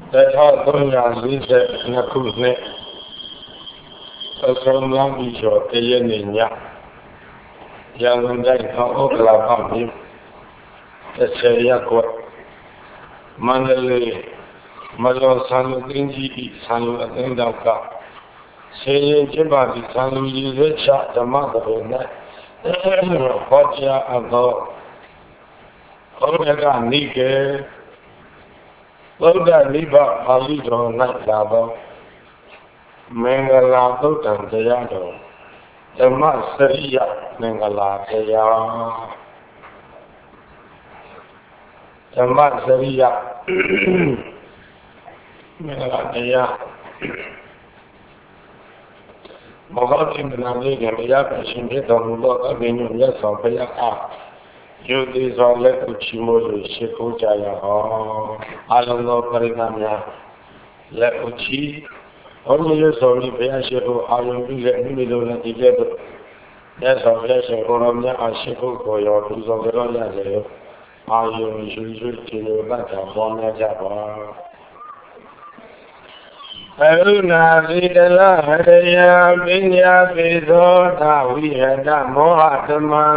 1342ခုနှစ်အစုံလပြီးကျော်တရက်နေ့ညရန်ကုန်တိုင်းခေါင်းဥက္ကလာပမြို့30ရပ်ကွက်မန္တလေးမလောဆန်လူကင်းကြီးဆန်လူအသိန်းတော်ကဆေးရင်ကျင်းပပြီးဆန်လူရည်ရွယ်ချဓမ္မတော်၌ဟောကြားအပ်သောဘုရားကနိကေဗုဒ္ဓနိဗ္ဗာန်ပါဠိတော်၌လာသောမင်္ဂလာသုတ်တံတရားတော်ဓမ္မစရိယမင်္ဂလာတရားဓမ္မစရိယမင်္ဂလာတရားမောဟတိမနာလေးကတရားပရှင်ဖြစ်တော်မူသောအဘိညာဉ်မြတ်စွာဘုရားအားယုတိစွာလက်ကိုချီးမွမ်းလို့ရှိခိုးကြရအောင်အလုံးစုံပရိသတ်များလက်ကိုချီးဘုရားရဲ့ဆောင်ပြီးဘုရားရှိခိုးအာရုံပြုတဲ့မိမိတို့နဲ့ဒီကဲ့သို့မြတ်စွာဘုရားရှင်ကိုယ်တော်မြတ်အားရှိခိုးကိုရောပူဇော်ကြရစေလို့အာယုံယူယူခြေလိုပတ်တာပေါ်များကြပါကရုဏာသီတလဟရယပညာပိသောသာဝိဟတမောဟသမံ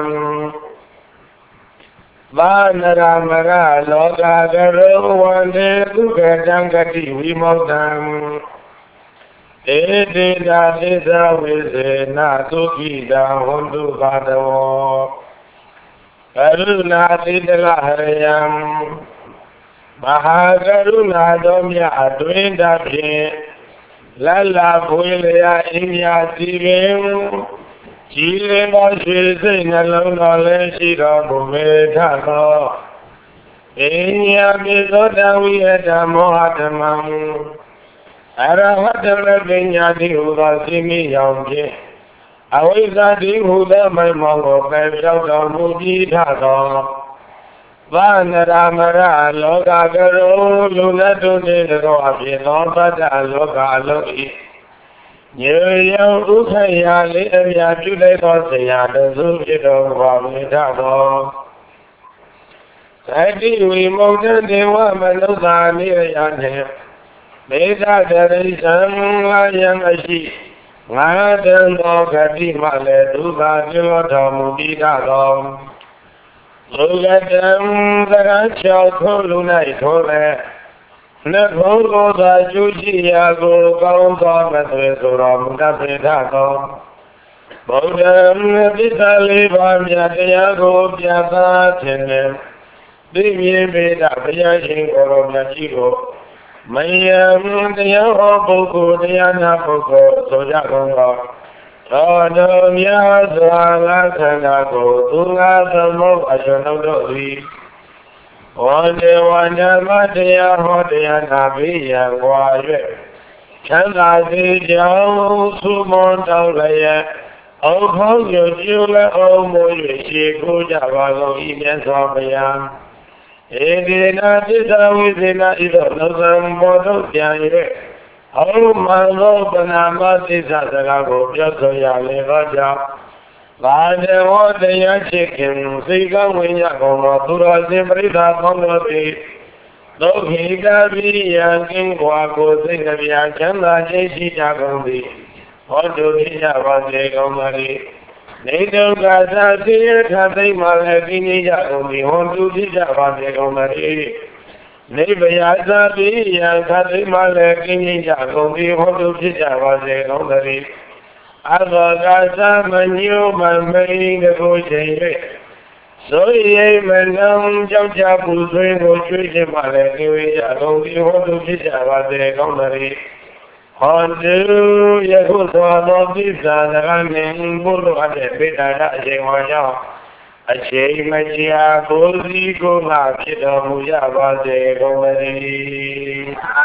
ဘာနရမရလောကကရောဝန္တေဒုက္ခတံဂတိဝိမောတံဧတေတာသေသဝိစေနသုခိတံဟွန်တုပါတဝောကရုဏာသီတလဟရယမဟာကရုဏာတော်မြတ်အတွင်းတဖြင့်လလဖွေလျာအင်းမြစီပင်ကြည်လင်သောရွှေစိတ်နှလုံးတော်လည်းရှိတော်မူမေထသောအင်းမြပိသောတဝိဟတမောဟဓမ္မံအရဟတမပညာတိဟူသောစိမိယောင်ဖြင့်အဝိဇ္ဇာတိဟူသောမိမောကိုပယ်ပြောက်တော်မူပြီးထသောဘာနရမရလောကကရောလူလက်တို့နေသောအဖြစ်သောပတ္တလောကအလုံး၏ညေယံဥခရာလေးအမြပြုလိုက်သောဆရာတစုဖြစ်တော်မူပါမေထသောသတိဝိမု ക്ത ဒေဝမနုဿာနိယံနှင့်မေတ္တာတရိသံလာယံအရှိငါတံသောဂတိမှလည်းဒုက္ခပြုတော်မူပြီးသောလူကတံသရချောက်ထိုးလူ၌ထိုးလဲနှဘုံကိုသာကျူးရှိရာကိုကောင်းသောမသွေဆိုတော်မူတတ်ပေထသောဗုဒ္ဓံသစ္စာလေးပါးမြတ်တရားကိုပြသခြင်းနှင့်သိမြင်ပေတဘုရားရှင်ကိုယ်တော်မြတ်ကြီးကိုမယံတရားဟောပုဂ္ဂိုလ်တရားနာပုဂ္ဂိုလ်ဆိုကြကုန်သောသောတော်များစွာလက္ခဏာကိုသူငါသမုတ်အကျွန်ုပ်တို့သည်ဝန္ဒေဝန္ဓမတရားဟောတရားနာပြီးရန်ကွာ၍ချမ်းသာစေကြောင်းသုမွန်တောင်းလျက်အောက်ခေါင်းကျကျူလည်းအောင်မူ၍ရှိခိုးကြပါကုန်၏မြတ်စွာဘုရားဧကေနာသစ္စာဝိသေနဤသို့လောကံဘောတို့ပြန်၍အောမန်သောပနာမသစ္စာစကားကိုပြောဆိုရလေသောကြောင့်ဘာတေဝတရားချစ်ခင်စိတ်ကောင်းဝင်ရကုန်သောသူတော်စင်ပရိသတ်ကောင်းတို့သည်ဒုက္ခိကပိယံကင်းကွာကိုစိတ်နှပြချမ်းသာခြင်းရှိကြကုန်သည်ဟောတုဖြစ်ကြပါစေကုန်သတည်းနေဒုက္ခသာသိရထသိမှလည်းသိနေကြကုန်သည်ဟောတုဖြစ်ကြပါစေကုန်သတည်းနေဗယာသာပိယံခသိမှလည်းသိနေကြကုန်သည်ဟောတုဖြစ်ကြပါစေကုန်သတည်းအဘောကသမညုမမိန်ကိုချိန်၍ဆိုရိမနံကြောက်ကြပူဆွေးကိုကျွေးခြင်းမှလည်းသိဝေကြကုန်သည်ဟောတုဖြစ်ကြပါစေကောင်းသတည်းဟောတုယခုသောသောသစ္စာစကားနှင့်ဘုလိုအပ်တဲ့ပေတာရအချိန်ဝါကြောင့်အချိန်မကြာကိုယ်စီကိုယ်ငါဖြစ်တော်မူကြပါစေကောင်းသတည်း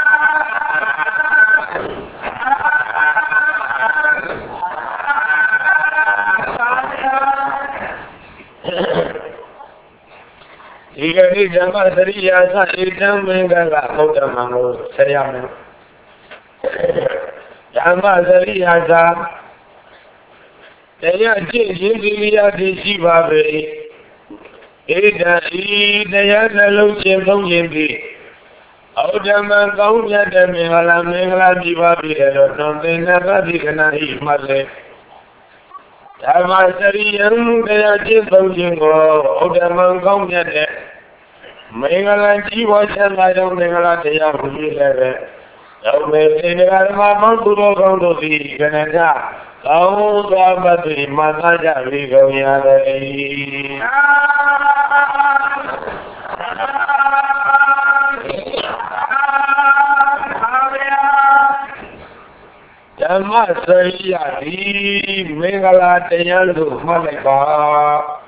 ဒီကနေ့ဓမ္မစရိယာသဧတံမင်္ဂလာဘုဒ္ဓမံကိုဆက်ရမယ်ဓမ္မစရိယာသတရားကျင့်ခြင်းဒီလျာတိရှိပါပေဧတံဤတရားနှလုံးကျင့်သုံးခြင်းဖြင့် Audaman Gaudia de Mingala Mingala Divabi, something never began to eat my leg. Tamasari and they are just voting Audaman Gaudia de Mingala Jiva and I don't Mingala de Yahu. So may my Buro go to the Canada. Oh, but the Manaja we go here. Tamasari, Mingala de Yalu Malaka.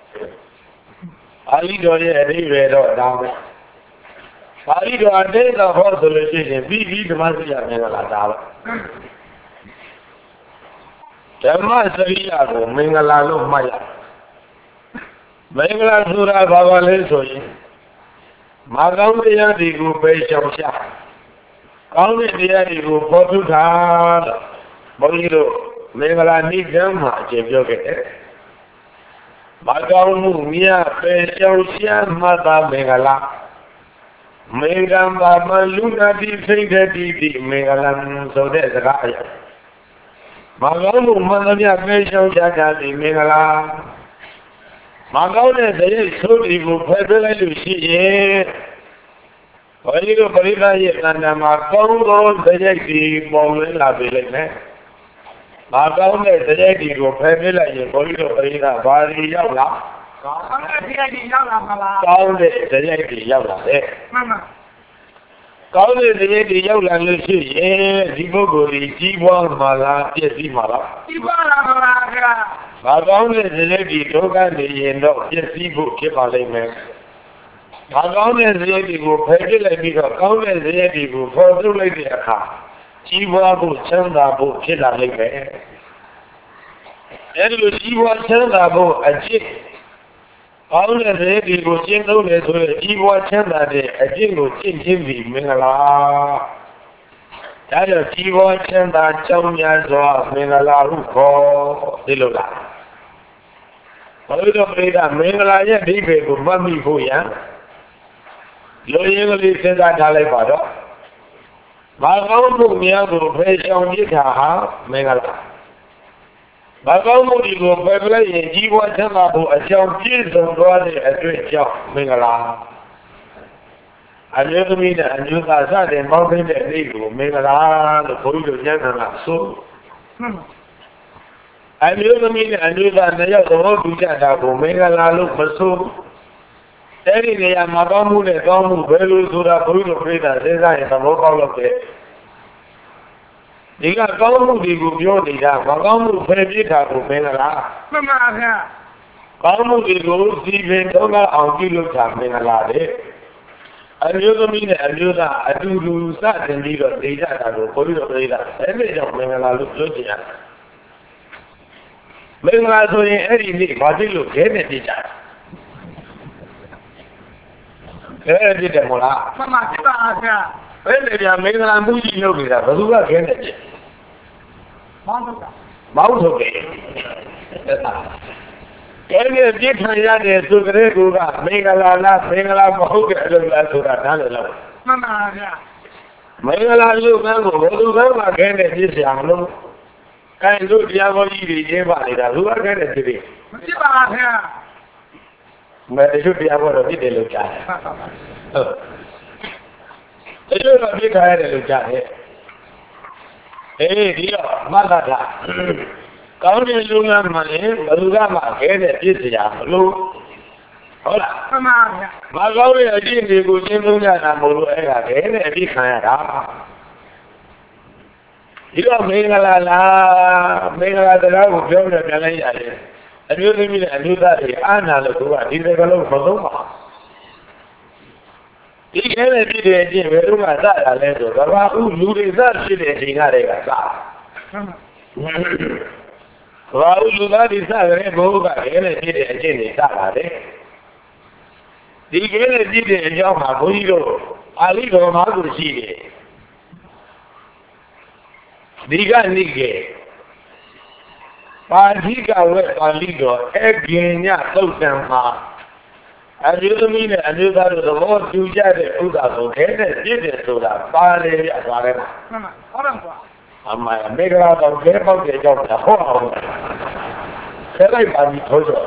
Ali do it down. Ali do a day the horse solution, be the Masia Mingala. Tamasari, Mingala Maya. Mingala Sura Baba Lesoy. Magam the group Shamsha. Only the group Portugal. Boliro, Mingala need them, if you get it. Magam Mia, Shamsha, Mata Mingala. Mingam Baba Luna defeated the Mingalan, so there's a guy. Magam Manania Shamsha, the Mingala. Magone, they is so evil, Pebble, you see, when you go Parida, and Magongo, the Yaki, Bowling, La Villene. Magone, the Yaki, go Pebble, and Bolito Parida, Bari Yala. Found it, the Yaki Yala, eh? Found it, the Yaki Yala, and you see, Zibogori, Zibo, Mala, Yezimala. Magone, the lady, Dogan, the end of Yesibu, Kipale. Magone, the lady, go Pebble, and you go, the lady, go for the lady, a car. Chivabu, Chandabu, Killa, and you see what Chandabu, a chick. Only the lady go jingle, Chiva Chanda, a jingle, Jimmy, Mingala. That is Chiva Chanda, Chamia, Mingala, who call Dilola. Mingala, David, Mummy, who young. Loyally said that Talibado. Magamu Miago, Pesha, Yitaha, Mingala. Magamu, you go, Pebble, and Jiwa Tanabu, a jump, Jesus, a great jump, Mingala. I never mean a new Gaza and mountain that legal, Mingala, the Polo General, so. I never mean a new Gaza, the road to Jatabu, Mingala, look for so. Any day, Magamu, the Gamu, Velu, Sura, Polo, Frida, Zeza, and the local of it. You got Gamu, the Gubioni, Magamu, Pebita, Mingala. Gamu, the Guru, Stephen, Doga, and Kilo, Mingala. I never mean a new I do that and leave a data, Polo, Frida, every young Mingala looking at. Mingala doing any what you look at it. Where did the Mola? When they are Mingala movie, you know, but who are getting it? Mount of it. Can you get Hayane to Greguga, Mingala, Mingala, Sura, Mingala, look again at this young. Can look Yavoli, who are getting it today? But it should be able to be a look at it. It should not be tired of look at it. Hey, dear, Malata. County Luna money, Balugama, get it, this young. Hola. Magawi, I didn't go to Luna and Mulu, and every kind of. You are Mingala, Mingala, the love of Jonah, and you mean I knew that Anna, he never looked for Luma. He never did anything, Luma, that I let her, but who is that shit in Arega? Raul that is not a boga, and I did a genie, the Gene did a job, I leave on Maguchi. Diga Nige. Padiga wet Aligo, Egenia, Sultan. အမျိုးသမီးနဲ့အမျိုးသားတို့သဘောတူကြတဲ့ဥစ္စာကိုခဲနဲ့ပြည့်တယ်ဆိုတာပါလေရသွားတယ်မှန်ပါဟုတ်တယ်ကွာအမှန်မေဂရာတော့ခဲပေါက်တဲ့ကြောင့်ဟောအောင်ခဲလိုက်ပါပြီထိုးဆို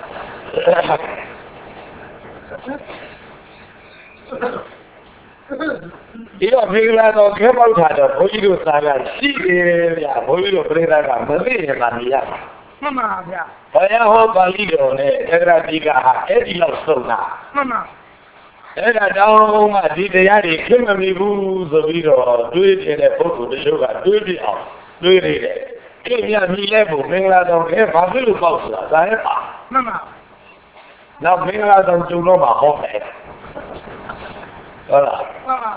ဒီတော့မေဂရာတော့ခဲပေါက်တာတော့ဘုန်းကြီးတို့စာကရှိတယ်ဗျာဘုန်းကြီးတို့ပြိဿကမသိရင်မမြင်ရမှန်ပါဗျာဘုရားဟောပါဠိတော်နဲ့တက္ကရာတိကဟာအဲ့ဒီလောက်ဆုံးတာမှန်ပါအဲ့ဒါတောင်းမှဒီတရားတွေခင်မမီဘူးဆိုပြီးတော့တွေးနေတဲ့ပုဂ္ဂိုလ်တချို့ကတွေးပြအောင်တွေးနေတယ်ကိမြမြည်လဲဖို့မင်္ဂလာတော်ခဲဘာဖြစ်လို့ပေါက်ဆိုတာဒါရဲ့ပါမှန်ပါနောက်မင်္ဂလာတော်ကျုံတော့မှာဟောတယ်ဟုတ်လားမှန်ပါ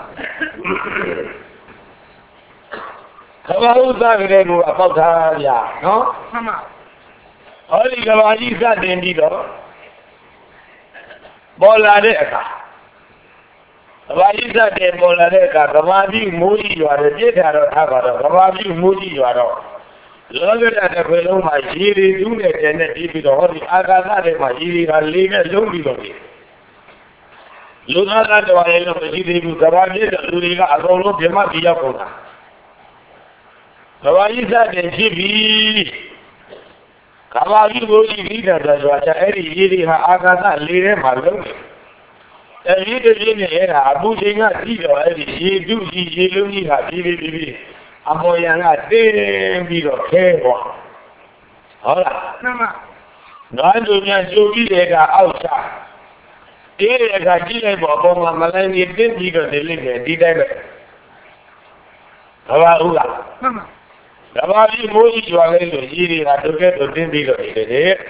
ကဘာဥစ္စာတွေကပေါက်ထားရနော်မှန်ပါဟောဒီကဘာကြီးစတင်ပြီးတော့ပေါ်လာတဲ့အခါကဘာကြီးစတင်ပေါ်လာတဲ့အခါကဘာကြီးမိုးကြီးရွာတယ်ပြစ်ထားတော့ထားပါတော့ကဘာကြီးမိုးကြီးရွာတော့လောကဓာတ်တစ်ခွေလုံးမှာရေတွေတူးနဲ့တဲ့နဲ့ပြီးတော့ဟောဒီအာကာသထဲမှာရေတွေကလေးနဲ့လုံးပြီးတော့လူသားသားတော်ရဲ့လို့မရှိသေးဘူးကဘာကြီးတဲ့လူတွေကအကုန်လုံးပြမပြီးရောက်ကုန်တာကဘာကြီးစတင်ဖြစ်ပြီးကဘာကြီးကိုကြည့်ပြီးတော့ဆိုတော့အဲ့ဒီရေတွေဟာအာကာသလေးထဲမှာလုံးတယ်။အဲဒီတည်းနဲ့အဲ့ဒါအပူချိန်ကကြည့်တော့အဲ့ဒီရေတုကြီးရေလုံးကြီးဟာပြီးအမော်ရံကတင်းပြီးတော့ခဲသွား။ဟုတ်လား။မှန်ပါ။နောက်လူများကျိုးပြီးတဲ့ကအောက်ချ။ဒီတဲ့ကကြည့်လိုက်ပေါ်ပေါ်မှာမလိုင်းကြီးတင်းပြီးတော့နေလိမ့်မယ်ဒီတိုင်းပဲ။ဘာပါဦးလား။မှန်ပါ။ကဘာကြီးမိုးကြီးကျွာလဲလို့ကြီးတွေကတုတ်ကဲတုတ်တင်းပြီးတော့နေတယ်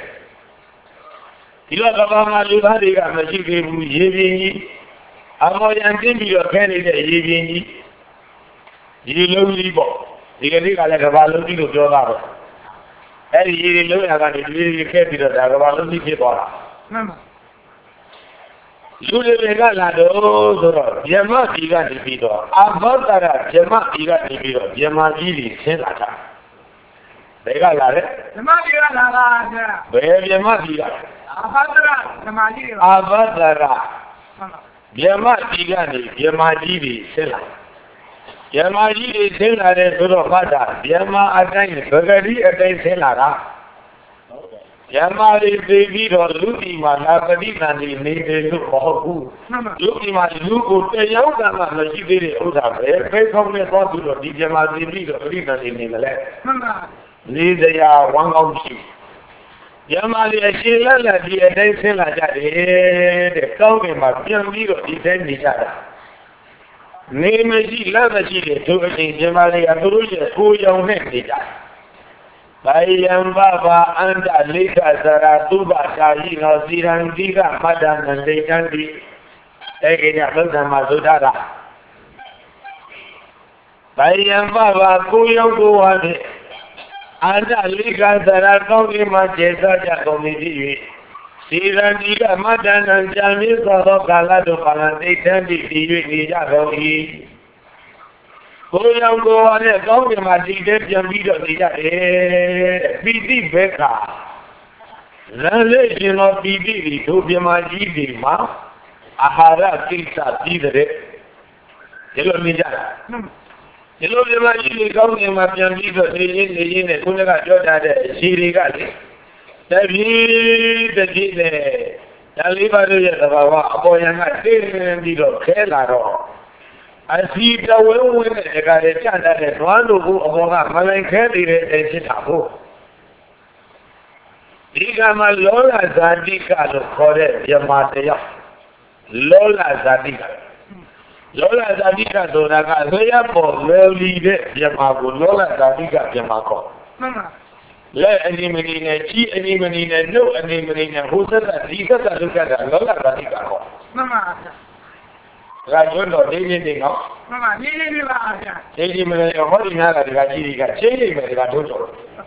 ဒီလိုကဘာမှလူသားတွေကမရှိသေးဘူးရေပြင်းကြီးအမော်ရန်တင်းပြီးတော့ခဲနေတဲ့ရေပြင်းကြီးရေလုံးကြီးပေါ့ဒီကနေ့ကလည်းကဘာလုံးကြီးလို့ပြောတာပေါ့အဲ့ဒီရေလုံးရကနေဒီခဲပြီးတော့ဒါကဘာလုံးကြီးဖြစ်သွားတာမှန်ပါလူတွေကလာတော့ဆိုတော့ဗြဟ္မပြည်ကနေပြီးတော့အဘောတရဗြဟ္မပြည်ကနေပြီးတော့ဗြဟ္မာကြီးတွေဆင်းလာတာဘယ်ကလာလဲဗြဟ္မပြည်ကလာတာဗျာဘယ်ဗြဟ္မပြည်ကအဘောတရဗြဟ္မာကြီးတွေအဘောတရဗြဟ္မပြည်ကနေဗြဟ္မာကြီးတွေဆင်းလာဗြဟ္မာကြီးတွေဆင်းလာတယ်ဆိုတော့မှတ်တာဗြဟ္မာအတိုင်းဗဂတိအတိုင်းဆင်းလာတာယမလေးသိပြီးတော့လူဒီမှာလာပฏิသန္တိနေတယ်လို့မဟုတ်ဘူးလူဒီမှာလူကိုတရားကမှမရှိသေးတဲ့ဥစ္စာပဲဖိတ်ခေါင်းနဲ့သွားပြီးတော့ဒီယမသိပြီးတော့ပฏิသန္တိနေမလဲမှန်ပါလေးတရားဝမ်းကောင်းရှိယမလေးအရှင်လက်လက်ဒီအတိုင်းဆင်းလာကြတယ်တဲ့ကောင်းကင်မှာပြန်ပြီးတော့ဒီတိုင်းနေကြတာနေမရှိလက်မရှိတဲ့သူအရှင်ယမလေးကသူတို့ရဲ့ကိုယ်ရောင်နဲ့နေကြဗယံဘဗအန္တလိကသရာသုဘကာယိနောစီရံတိကမတ္တနစေတံတိအဲ့ဒီညဘုရားမှာသုဒ္ဓတာဗယံဘဗကိုရောက်ကိုဝါဖြင့်အန္တလိကသရာကောင်းကင်မှာကျေသောကြကုန်ပြီဖြစ်၍စီရံတိကမတ္တနံကြံမြင့်သောကာလတို့ပါလသိတံတိတည်၍နေကြကုန်၏ကိုယ်ရောက်ကိုယ်ဝါနဲ့ကောင်းကင်မှာဒီတဲ့ပြန်ပြီးတော့နေကြတယ်ပီတိဘက်ကလမ်းလေးရှင်တော်ပီတိတွေတို့ပြမကြီးတွေမှာအာဟာရကိစ္စပြီးတဲ့ဒီလိုမြင်ကြတာဒီလိုပြမကြီးတွေကောင်းကင်မှာပြန်ပြီးတော့နေရင်းနဲ့ကိုယ်ကပြောကြတဲ့ရှီတွေကလေတပည့်တတိနဲ့ဒါလေးပါတို့ရဲ့သဘာဝအပေါ်ယံကတင်းပြီးတော့ခဲလာတော့အစီတဝင်းဝင်းနဲ့တကယ်ကြတဲ့နွားလိုကိုအပေါ်ကမလိုက်ခဲနေတဲ့ဖြစ်တာကိုဒီကမှာလောလဇာတိကလို့ခေါ်တဲ့မြမတရားလောလဇာတိကလောလဇာတိကဆိုတာကဆွေရပေါ်လွယ်လီတဲ့မြမကိုလောလဇာတိကမြမခေါ်မှန်ပါလက်အနိမနီနဲ့ကြီးအနိမနီနဲ့နှုတ်အနိမနီနဲ့ဟိုဆက်တာဒီဆက်တာလုပ်ကြတာလောလဇာတိကခေါ်မှန်ပါဒါကျွန်းတော်နေနေနော်မှန်ပါနေပါဗျာနေမလဲဟောဒီနာကဒီကကြီးတွေကချင်းနေမယ်ဒီကတို့တော်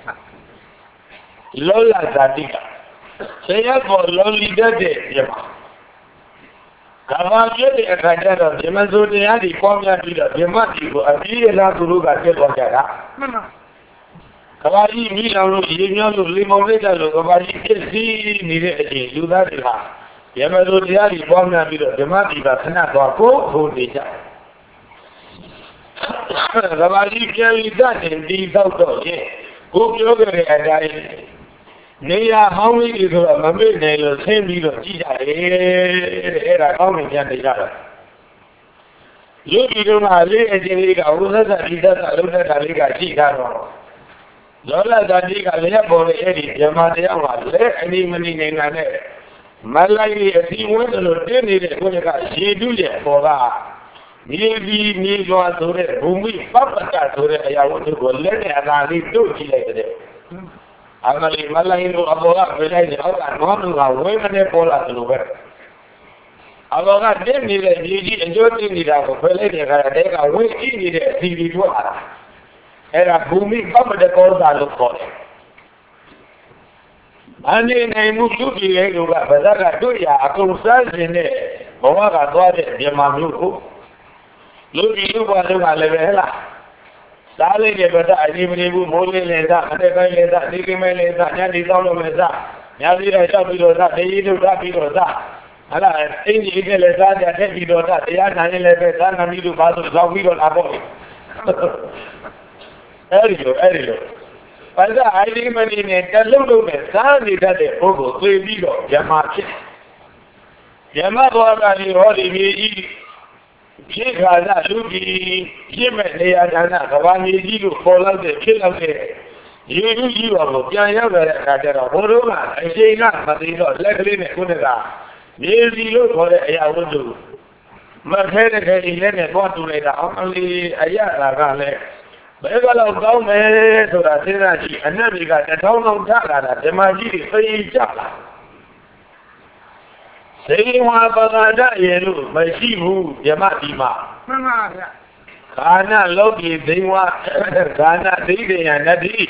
လောလဇာတိကဆရာပေါ်လောလီတဲ့ပြမကဘာပြတဲ့အခါကျတော့ပြမစိုးတရားဒီပေါင်းများပြီးတော့ပြမတီကိုအပြီးရလားသူတို့ကတက်သွားကြတာမှန်ပါကဘာကြီးမိလောင်လို့ရေမြောင်းလို့လေမောင်လေးတက်လို့ကဘာကြီးဖြစ်စီနေတဲ့အချိန်လူသားတွေဟာ Yamato Diari Bomna Bido, the Madiba Kanako, who did that. The Madi carried that in these outdoors, go yoga and I. Neya, how many is a Mamma, the same leader, era coming and the other. You don't have a Liga, who has a Liga, Chica. Lola Dadiga, Leopold, Eddie, Yamada, any money in an air. Malay, as he went to the dinner, she do it for that. Maybe me go to the Bumi, Papa to the I want to go let it and I leave two later. I'm a Malay Abola, related out and women and Pola to work. Abola didn't need a GG and Jordan did have a lady, I take a way in the TV water. And a Bumi, Papa the calls I look for it. And then I moved to the area, but I do ya, I could stand in there. But I got it, dear Mamuku. Look, you want to Levela. Sally, but I live in Molina, and the Nikimeleza, Nanny Solomeza, Nanny Rapidosa, they eat Rapidosa. And I think you can let that Rapidosa, the Yan Levesan, and you pass the we don't avoid. Erio. But I live in a little bit, Sandy that they over 3 Vigo, Yamaki. Yamago, and you already Chicago, Luki, Jim, they are not the one you follow the kill of it. You are Yanga, Horoma, I say not, but they don't let me put it out. Nearly look what I would do. But Henry Lennon want to lay down only a yard. But if I don't go there to the Synergy, and then we got the town of Tala, the Maji, 3 Jala. Say one Bagada, you, my Shivu, Yamatima. Kana Loki, they want Kana Didi and Nadi.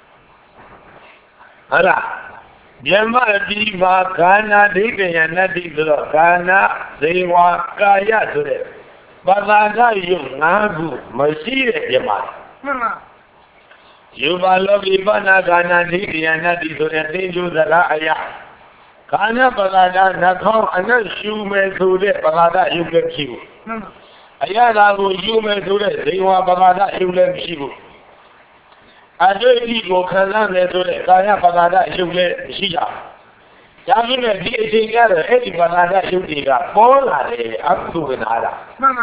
Hala. Yamatima, Kana Didi and Nadi, Kana, they want Kaya to them. Bagada, you, Nabu, my Shiva, Yamata. You love Ibana Gana Didi and Nadi to the danger that I am. Kana Bagada, Nakon, and then shoe may do it, Bagada, you get you. Ayana, you may do it, they want Bagada, you let you. I don't need go Kazan to it, Kaya Bagada, you let Shia. Yamina did together, any Bagada, you did a ball at it, up to another.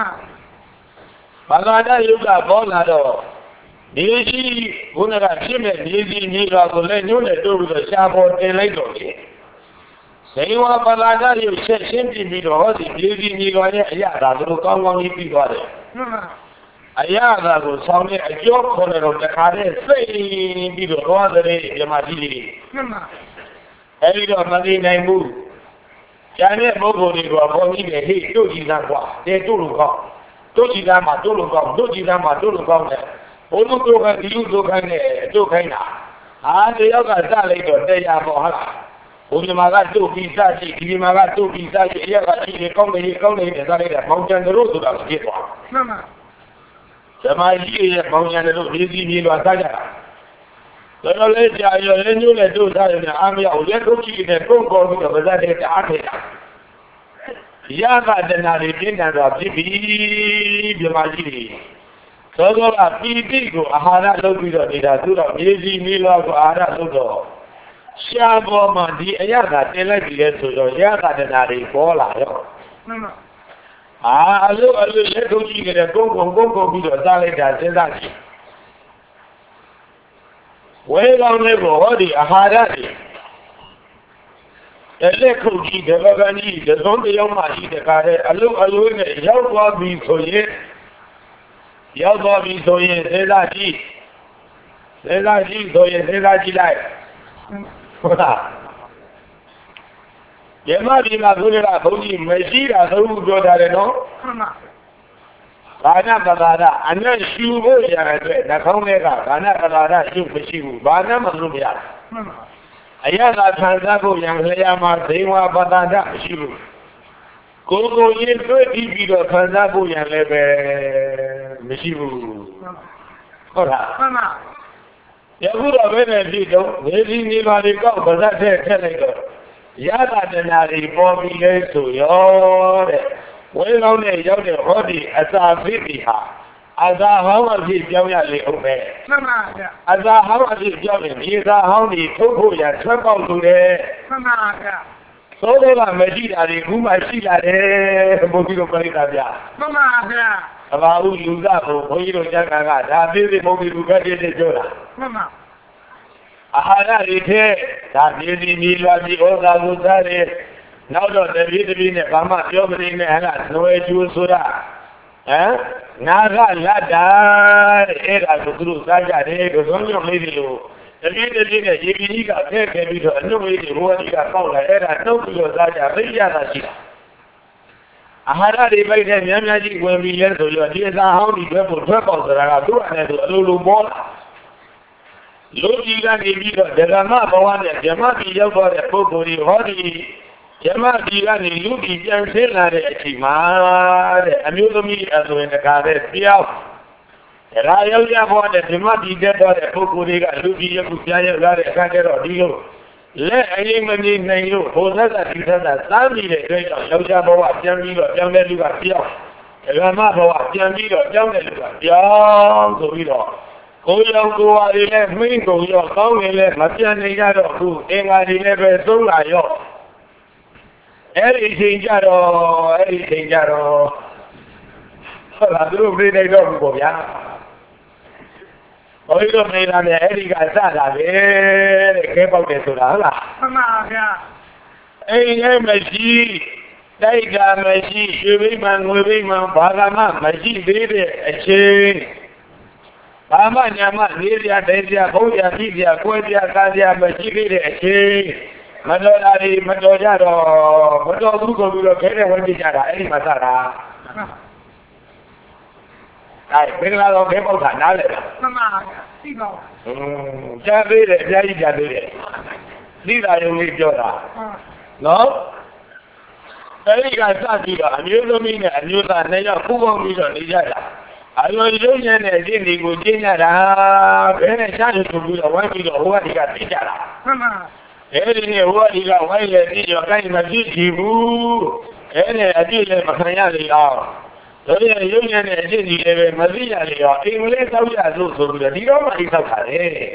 Bagada, you got ball at all. Nishi, one of the children, Nishi, Nila, will let you do the Sabo and later. Say what Bagada, you said simply be the horse, Nishi, Nila, Ayada, will come on if you got it. Ayada will sound a joke corner of the car, saying, be the one that is Yamadi. Every money they move. Janet Bobo, they go upon me, they hate Dojizama, they do look up. Dojizama, do look up, Dojizama, do look up there. Olugo you do kind of the other later, they are for her. Ulimaga do be such, Kimaga do be such, the company, the mountain the road to the skip. The my year, mountain the road, easy, Saga. The later, you let do that in the army, or let go to the Congo of that Arctica. Yaga then I begin and of GP, the Mali. So a big Ahara Logido, Didura, Easy Mila, Ahara Logo. Shabo Mandi, Ayaga, Telegram to Yaga than I Bola. I look a little chicken and go to the Sally that. Well on the body, Ahara. The little key, the Vagani, the Zombie Yoma, the Kare, I look alone, Yellow be so yet. Yellow be so yet, Zelaji. Zelaji, so yet, Zelaji life. Yamadi Magura, Holy Messia, who go there, no? Bana Bagada, and then shoe, the Comega, Bana Bagada, shoe, Bana Mazubia. Ayala Tanzago, Young Layama, Dewa Bagada, shoe. Go in 30 feet of Tanzago, Young Lebe, Mishibu. Yabuda Venedido, waiting in on the go, but that's it, Telego. Yada Denari, Bobby Leto, well on a young body as a Viviha. As a how was he young obey? As a how was he young? He is a honey, Togo, and Trump today. So they are Medina, whom I see at a Mobile Paria. About you got, Oyo Jagaga, that is the Mobile Paria. Aha, that is the Mila, the Oga, now the Vidin, Bama, Yobin, and no Jew Suda. Eh? Naga, Lada, Eda, Guru, Saga, was only on video. The leader, you got take a bit of no way to what you got found. Era, no, Saga, Riga. I had a debate and Yamaji when we learned to your dear how the purples that are doing and a little more. Logica di vita della mappa quando chiamati io fuori a poco di oggi chiamati anni lupi cancellare ci male amico mio a dove ne cade via era io già fuori chiamati che fuori a poco di lupi io cucchiaio dare canterò dico le aiemani nei io cosa di sada samile che io già boa chiamilo chiamare luca via e la mappa va chiamilo chiamare luca via doviro Oyo go ale mingo yo kaungele matiane jaro ku engari lebe sola yo eri sinjaro la duro bride do ko bia oyo me la ne eri ga sa la be ke pau de so la la ma bia ei me ji dai ga me ji shwe man ngwe man ba ga ma me ji de de a che Mama Yama, Lidia, Desia, Boya, Lidia, Quadia, Cadia, Machiri, Madonna, Madonna, Madonna, Kenya, when we got any Masara. I bring out of people that Mamma, Javi, Jai Javi. These are only Joda. No? Very guys, and you don't mean that you are never who won't be on the other. Allora io ne dico dinara bene sai tu buio vai mi do vai di capitala ne vuoi la vai le dico kai ma dici bu ne a dire ma segnali no io ne dico ma dici io in le sauya su di Roma di fare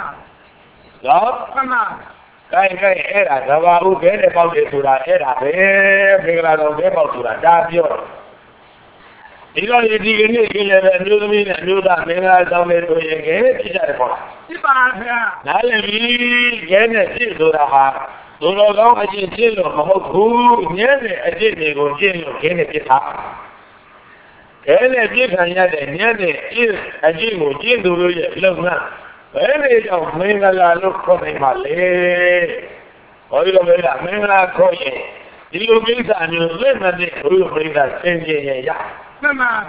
no kai era dava u bene paude sura era per grado de paura da dio Io gli dico che le venuto da me da me che ci c'è qua. Ci parla. Dalle vi che ne si dura. Duro da un cielo, ma ku niente e di con cielo che ne pita. Che ne pita niente il agigo ci duro lo na. E io me la lo come male. Poi lo vedo me la cogliere. Io mi sa non le mande io prima sente ya. Mamma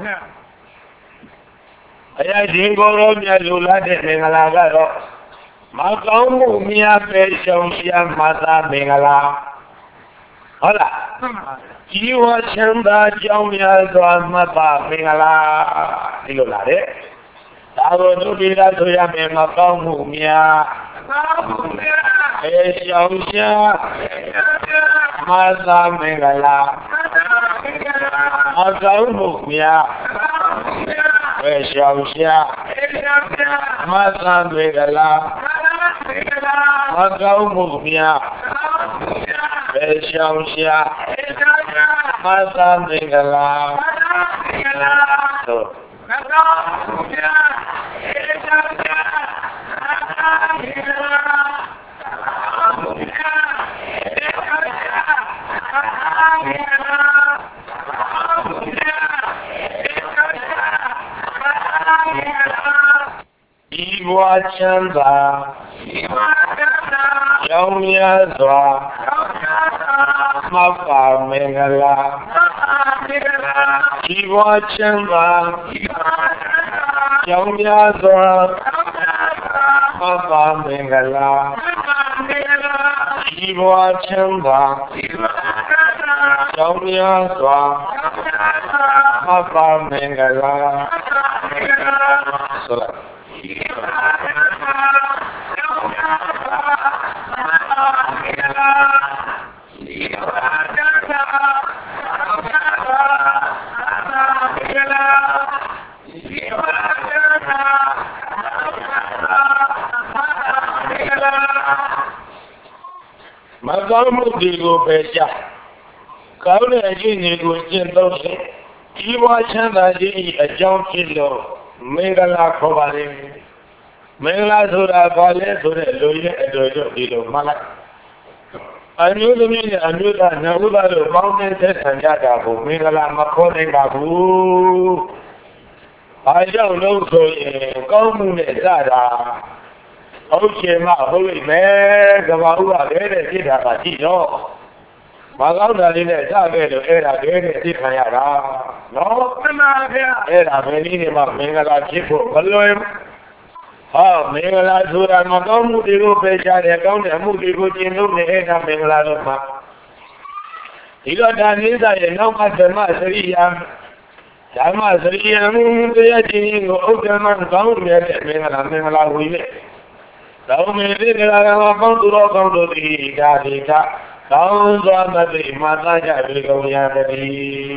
Aya Jingoro Mia Lula de Mengalaga Makamu Mia Pesha Mata Mengala Hola Jiwa Chamba Jamia Mata Mengala Ilolare Taro Nubira Tuya Makamu Mia Pesha Mata Mengala Makamu Mia Pesha Mata Mengala Makamu Mia Pesha Mata Mengala Iwa Chamba Yomya Zwa Mapa Mengala Iwa Chamba Yomya Zwa Mapa Mengala Iwa Chamba Yomya Zwa Mapa Mengala Sola ကောင်းမှုတွေကိုပဲကြကောင်းတဲ့အကျင့်တွေကိုကျင့်သုံးရင်ဒီဘဝချမ်းသာခြင်း၏အကြောင်းဖြစ်လို့မင်္ဂလာခေါ်ပါလေမင်္ဂလာဆိုတာဘာလဲဆိုတဲ့လူရဲ့အတော်တို့ဒီလိုမှတ်လိုက်အမျိုးသမီးနဲ့အမျိုးသားနှစ်ဦးသားတို့ပေါင်းတဲ့ဆက်ဆံကြတာကိုမင်္ဂလာမခေါ်နိုင်ပါဘူး။ဘာကြောင့်လို့ဆိုရင်ကောင်းမှုနဲ့စတာဟုတ်ချင်မှဟုတ်လိမ့်မယ်။ကဘာဦးကလည်းတဲ့ဖြစ်တာကကြည့်တော့မကောင်းတာလေးနဲ့စခဲ့လို့အဲ့ဒါလည်းတဲ့သိခံရတာနော်။မှန်ပါဗျာ။အဲ့ဒါပဲနည်းနေမှမင်္ဂလာဖြစ်ဖို့ဘလွယ်မင်္ဂလာဆိုတာမကောင်းမှုတွေကိုပယ်ချတယ်ကောင်းတဲ့အမှုတွေကိုကျင့်သုံးနေအဲ့ဒါမင်္ဂလာတော့မှာဒီတော့ဒါနိစ္စရဲ့နောက်မှဓမ္မစရိယာဓမ္မစရိယာတရားကျင့်ကိုဥဒ္ဓမကောင်းတဲ့မင်္ဂလာဝိလေသောမေတိကရာကပေါင်းသူတော်ကောင်းတို့သည်ဒါဒီကကောင်းစွာမသိမှသာကြပြီကုန်ရသည်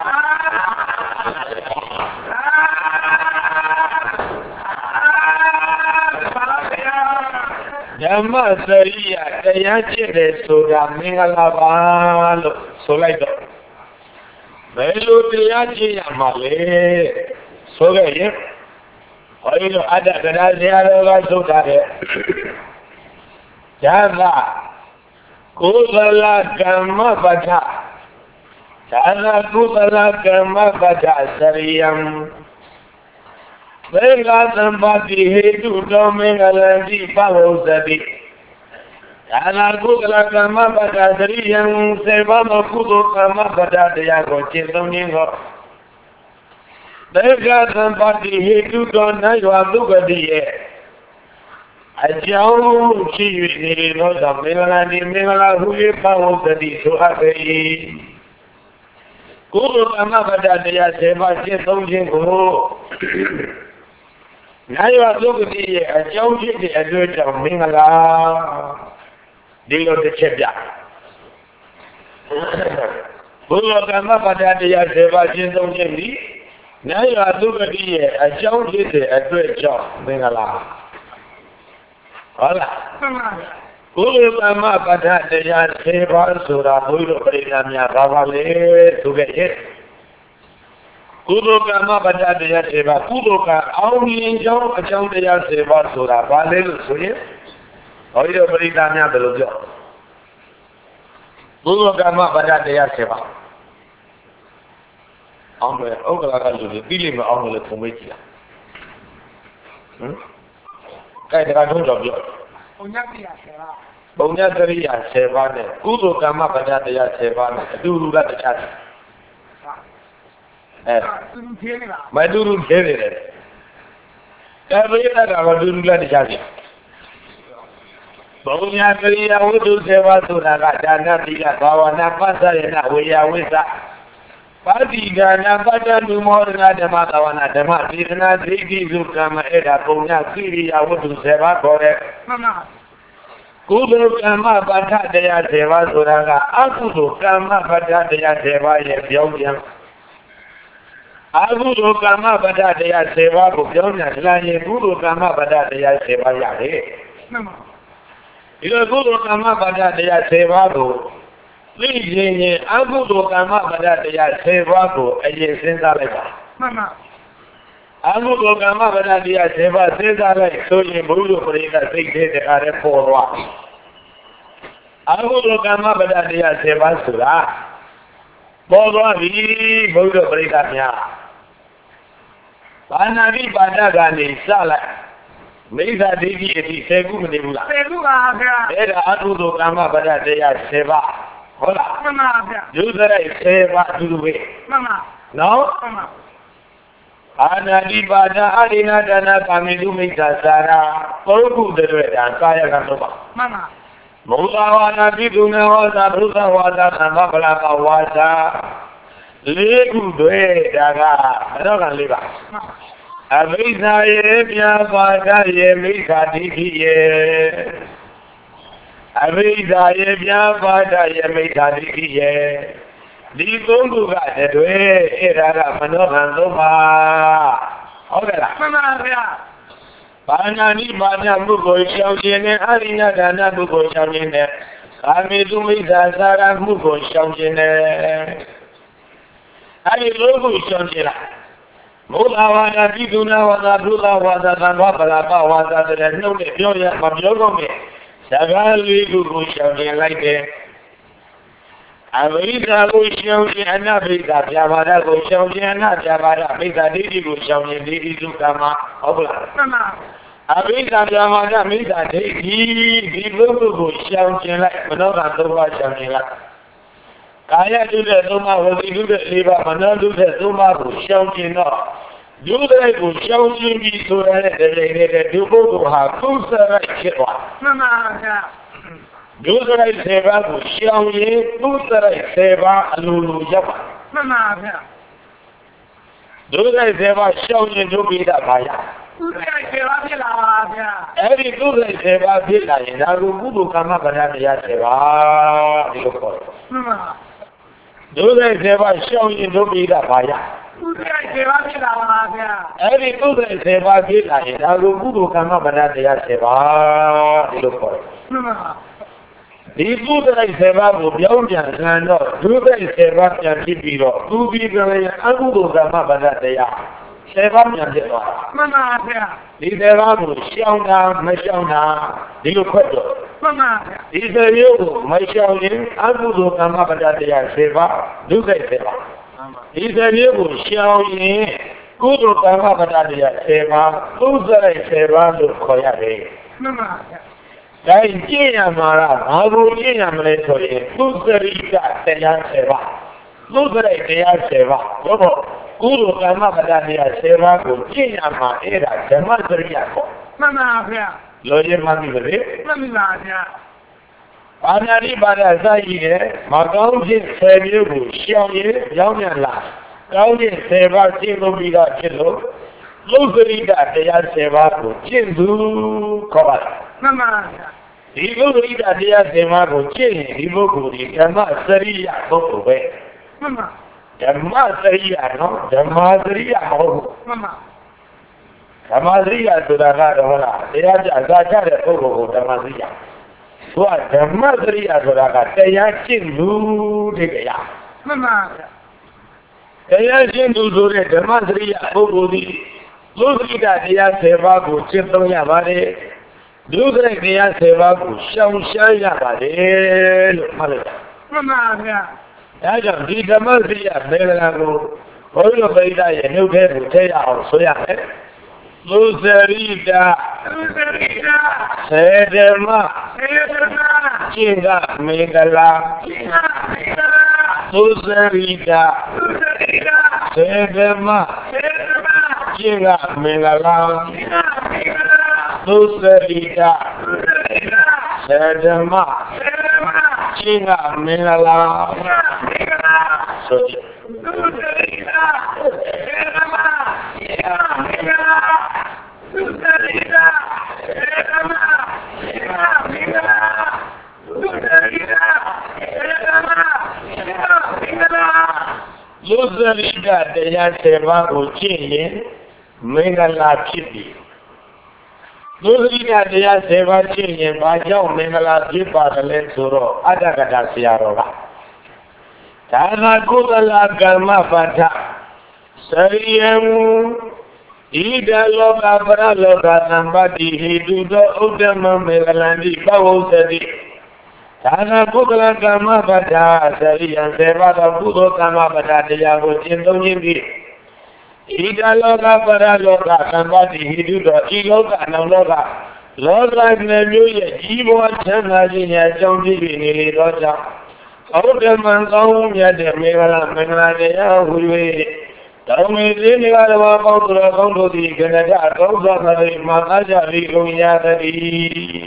ဓမ္မစရိယတရားကျင့်တယ်ဆိုတာမင်္ဂလာပါလို့ဆိုလိုက်တော့ဘယ်လိုတရားကျင့်ရမှာလဲဆိုခဲ့ရင်ဟောဒီလိုအတ္တကရာဆရာတော်ကဆိုထားတဲ့ဓမ္မကုသလကမ္မပဋ္ဌဓမ္မကုသလကမ္မပဋ္ဌစရိယံသေကသံပါတိဟေတုတောမင်္ဂလံတိပဝုဇတိဒါနာကုသလကမ္မပဋ္ဌစရိယံစေဘမကုသိုလ်ကမ္မပဋ္ဌတရားကိုကျင့်သုံးခြင်းကိုသေကသံပါတိဟေတုတောနတ်ရွာသုဂတိရဲ့အကြောင်းရှိ၍နေသောကြောင့်မင်္ဂလာတိမင်္ဂလာဟု၍ပဝုဇတိဆိုအပ်ပေ၏ကုသိုလ်ကမ္မပဋ္ဌတရားစေဘကျင့်သုံးခြင်းကိုနိုင်ရသုဂတိရဲ့အကြောင်းဖြစ်တဲ့အတွေ့အကြုံမင်္ဂလာဒီလိုတစ်ချက်ပြဘုရားကမ္မပဋ္ဌတရား7ပါးရှင်းဆုံးခြင်းဒီနိုင်ရသုဂတိရဲ့အကြောင်းဖြစ်တဲ့အတွေ့အကြုံမင်္ဂလာဟုတ်လားမှန်ပါဗျာဘုရားကမ္မပဋ္ဌတရား7ပါးဆိုတာဘုရားပြိဋ္ဌာန်များဘာပါလဲဆိုခဲ့ရဲ့ကုသိုလ်ကမ္မပဋ္ဌတရား7ပါးကုသိုလ်ကအောင်မြင်ကြောင်းအကြောင်းတရား7ပါးဆိုတာဘာလဲလို့ဆိုရင်ဟောဒီတော့ပရိသတ်များဘယ်လိုပြောကုသိုလ်ကမ္မပဋ္ဌတရား7ပါးအောင်မယ်ဥက္ကလာကလူတွေပြီးလိမ့်မယ်အောင်မယ်လို့ထုံမေးကြည့်လားကဲဒါကတော့ပြောပုံညတရိယာ7ပါးပုံညတရိယာ7ပါးနဲ့ကုသိုလ်ကမ္မပဋ္ဌတရား7ပါးနဲ့အတူတူကတခြားမတူတူသေးတယ်ကဲဘိဓါကတော့တူတူလက်တခြားစီဘုံညာကရိယာဝတ္ထု7ပါးဆိုတာကဒါနတိကဘာဝနာပသရဏဝေယဝိသပါတိဒါနပတ္တနုမောဒနာဓမ္မသာဝနာဓမ္မသေဒနာဒိဋ္ဌိစုကမ္မအဲ့ဒါဘုံညာကိရိယာဝတ္ထု7ပါးခေါ်တယ်မှန်ပါကုသိုလ်ကမ္မပဋ္ဌတရား7ပါးဆိုတာကအကုသိုလ်ကမ္မပဋ္ဌတရား7ပါးရဲ့ပြောင်းပြန်အကုသိုလ်ကမ္မပဋ္ဌတရား7ပါးကိုပြောင်းပြန်လာရင်ကုသိုလ်ကမ္မပဋ္ဌတရား7ပါးရတယ်မှန်ပါဒီလိုကုသိုလ်ကမ္မပဋ္ဌတရား7ပါးကိုသိရင်အကုသိုလ်ကမ္မပဋ္ဌတရား7ပါးကိုအရင်စဉ်းစားလိုက်ပါမှန်ပါအကုသိုလ်ကမ္မပဋ္ဌတရား7ပါးစဉ်းစားလိုက်ဆိုရင်ဘုရားပရိသတ်စိတ်ထဲတခါတည်းပေါ်သွားအကုသိုလ်ကမ္မပဋ္ဌတရား7ပါးဆိုတာပေါ်သွားပြီဘုရားပရိသတ်များဘာနာတိပါဒကနေစလိုက်မိစ္ဆာဒိဋ္ဌိအထိ10ခုမနေဘူးလား10ခုပါဗျာအဲ့ဒါအကုသိုလ်ကမ္မပဋ္ဌတရား7ပါးဟုတ်လားမှန်ပါဗျာဒုစရိုက်10ပါးအတူတူပဲမှန်ပါနော်မှန်ပါအာနာတိပါဒအာရိဏဒါနကာမိတုမိစ္ဆာစာရာပုဂ္ဂုတ္တရတာကာယကံတော့ပါမှန်ပါမုဒဝါဒပိတုနဝါဒဘုသဝါဒသံဃပလကဝါဒလေးခုတွေဒါကတော့ကလေးပါအဘိဓါယေပြပါဒယေမိစ္ဆာဒိဋ္ဌိယေအဘိဓါယေပြပါဒယေမိစ္ဆာဒိဋ္ဌိယေဒီသုံးခုကတည်းအဲ့ဒါကမနောကံသုံးပါဟုတ်ကဲ့လားမှန်ပါဗျာဘာနာနိဘာနာမှုကိုရှောင်ခြင်းနဲ့အရိယဒါနမှုကိုရှောင်ခြင်းနဲ့ Kami tu misa sarang mugo syamjene. Hari logo syamjene. Mula wada biduna wada dula wada tanwa balapa wada dan nome bioya mabiogo me. Sagali gugu syamjene laite. Amerika go syamjene na bida jamada go syamjene na jamada bida didi go syamjene didi tu kama obla. Amerika jamada bida didi logo go syamjene lai menoga toba syamjene lai. Kaya juga rumah wali juga liba mana juga rumah busyang cina. Juga busyang cina itu ada dulu haku serai cewa. Mama ya. Juga sewa busyang itu serai sewa lulu japa. Mama ya. Juga sewa busyang itu tidak bayar. Juga sewa bila ya. Juga sewa bila ya. Lalu guru kama benar ya sewa diukur. Mama. Juga sewa busyang itu tidak bayar. Juga sewa bila ya. Juga sewa bila ya. Lalu guru kama benar ya sewa diukur. Mama. Di juga sewa busyang jangan no. Juga sewa yang dibiro. Tu biro yang aku kama benar ya. Sewa yang dibiro. Mama ya. Di sewa busyang na masyang na diukur. Mama ya. Di sewa masyang ni aku kama benar ya sewa juga sewa. Di sewa busyang ni guru kama benar ya sewa juga sewa diukur ya. Mama ya. Dari jinya marah, aku jinya melihat itu cerita tentang sewa. Itu cerita sewa. Jadi, guru kama pada dia sewa, jinya marah era zaman cerita. Mama ya. Lojir mami beri. Mama ya. Pada pada saya, makau je sewa bu, siang je, jauhnya lah. Kau je sewa cilo bila cilo, lu cerita tentang sewa bu, cintu kawal. Mama ya. Ibu kita dia sema kucing, ibu kuri, jamaah seria kau be. Mama. Jamaah seria no, jamaah seria kau. Mama. Jamaah seria sudah ada mana? Dia jaga cara kau jamaah seria. Wah jamaah seria sudah ada. Dia cintu dia. Mama. Dia cintu dia jamaah seria kau kuri. Lu kita dia sema kucing tu yang mana? Juga dia sewa busyang ya pada malu. Mama ya. Jadi kita mesti ya melakukan. Kalau kita yang nuker kita harus ya. Lucerita. Lucerita. Sederma. Sederma. Cinta megala. Cinta megala. Lucerita. Lucerita. Sederma. Sederma. Cinta megala. Cinta megala. Lucerita. Lucerita. Sederma. Sederma. Cinta megala. Cinta megala. Soji. Lucerita. Sederma. Cinta megala. Lucerita. Sederma. Cinta megala. Lucerita. Sederma. Cinta megala. Lucerita dengan sewa kucing megala cipi. Lucerita dengan sewa kucing bajau megala cipi adalah suruh ada kata siarola. Karena kudala agama pada seriamu ida loka para loka nambah di hidup udah memelani bau sedih. Karena kudala agama pada serian sewa kudo agama pada dia kucing ini. Ida loka para loka nambah di hidup loka loka. Loka menuju jiwa cenderungnya jauh ini loka. Orang mengkau ada mengalah dia huwe. Tahu mesti negara bapa tu kau tu di kerja kau dah hari maka jadi kau nya tadi.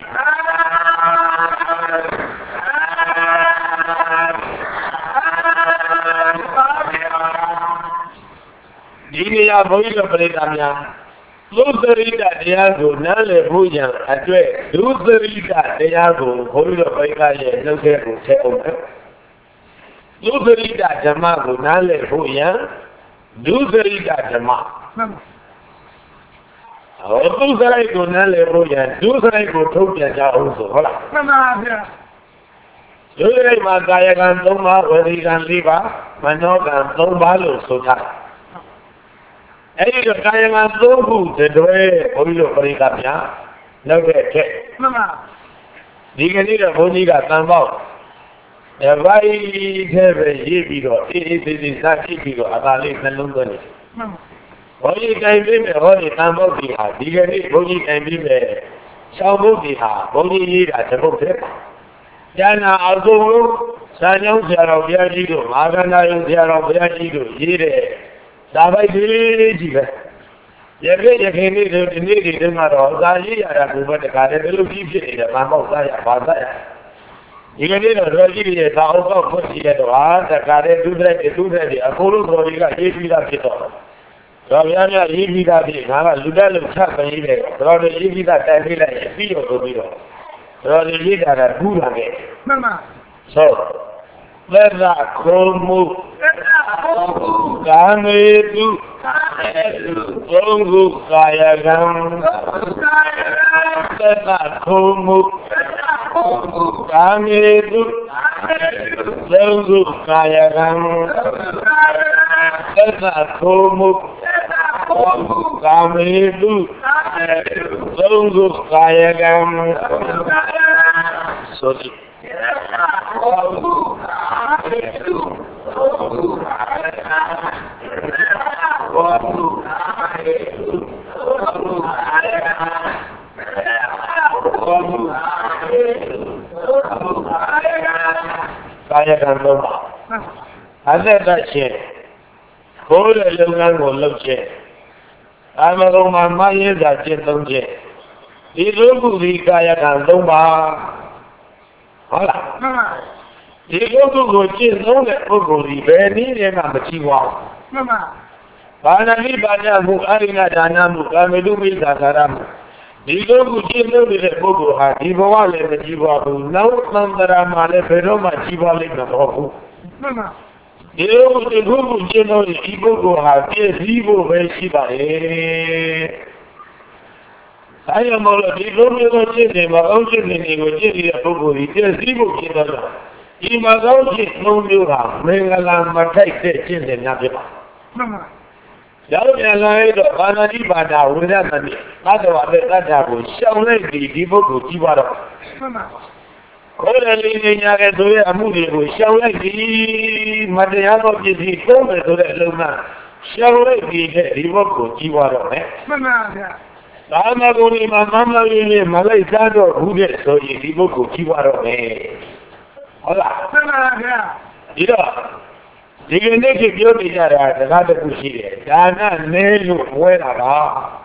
Ini ya boleh beritanya. Lu cerita dia guna lebu yang ada. Lu cerita dia guna boleh beritanya. Lu cerita. Lu cerita jemaah guna lebu yang. Lu cerita jemaah. Lu cerita guna lebu yang. Lu cerita kutuk yang jauh sekolah. Yuri Makaya Gantoma, Vedigan Liva, Manogan, Tombalo, Sota. Any Kayan Tobu, the Dre, Oyo Pericapia, no get. Mamma. Diganita Boniga Tambo. A very Yibigo, it is not Yibigo, about it in London. Only can be a holy Tambo Biha, Digani, Boni can be a Shambo Biha, Boni at the book. Yana Algo, Sanyo Zero Biagigo, Magana Zero Biagigo, Yide, Sabai Jiva. Yake need it in my Rosalie, I have over the garden, look deep in the Mamosaya, Pasaya. You can need a Rosalie, a thousand of pussy at the garden, do that, a full Rodiga, Yivida Pito. Roviana Yivida, Ludal Chapa, Roda Yivida, Tamila, Pio Robio. Rodriguez Buddha. Mamma. So, let that cold move. Kamedu. Kongu Kayagam. Let that cold move. Kamedu. Kongu Kayagam. Let that cold move. Kamedu. Kongu Kayagam. So, Kaya Gandoma. I said that shit. Hold a little and will look shit. I'm a little man, my ears are shit, don't you? He look to the Kaya Gandoma. Hola. He look to go shit, no, that will go the very name of the Chihuahua. Mamma. Banali Banamu, Arina Danamu, Kamedu Karam. He look to shit, no, the Bogo, Ivoa, the Chihuahua, no, Mandara, Feroma, Chihuahua. Mamma. You the Google General Ibogo have a Zibo Veshiba. I am all of the Roman my own Jenny, Bogo, it is Zibo General. He must also know you have, Mengalam, Matai, Chin, and Nabima. Mamma. Yalla, Banadi Bada, without money, otherwise, that will show the Bogo Jibara. Mamma. Orally, a movie will show like the Madiano is home to the Luna. Shall be the Rivoco Chihuahua. Mamma. I'm not only my mamma in Malaysia, who gets so you Rivoco Chihuahua. Hola. Mamma. Yeah. You can make it beauty at another pussy. Dana, Nelu, Fuera.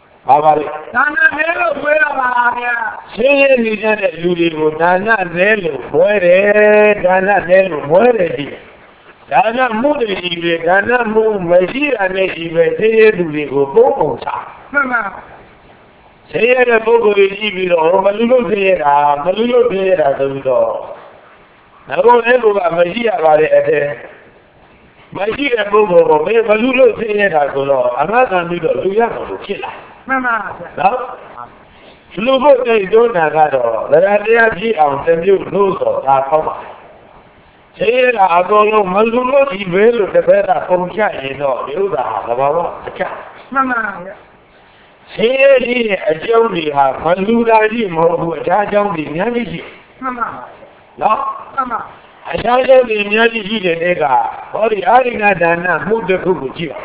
Dana Nelo fuera Maria. Sí, Liliana, Luligo, Dana, Nelu, muere, Dana, Nelu, muere. Dana, muere, Dana, Messia, Messi, Luligo, Boca. Mamma. Se era poco di libro, ma lui era, tutto. Allora, ecco, Messia vale. Messia, poco, ma lui era quello. Allora, lui ha fatto Mamma. no? Lugo dei Donagaro, la realtà un tempo l'uso da come. Se era a quello, ma l'uso di bello che per cominciare, no, io da la mamma, Mamma. se eri a giorni a quando di mo già giorni neanche Mamma. no? Mamma. A già giorni neanche nega, ora arina dana molto cucina.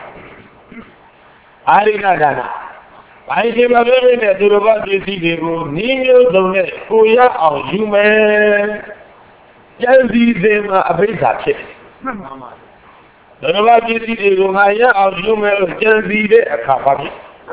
Arina dana. I came a very natural decision, Nino Done, Kuya, or human. Just them a very touchy. Mamma. The Nova decision, or human, just be a company.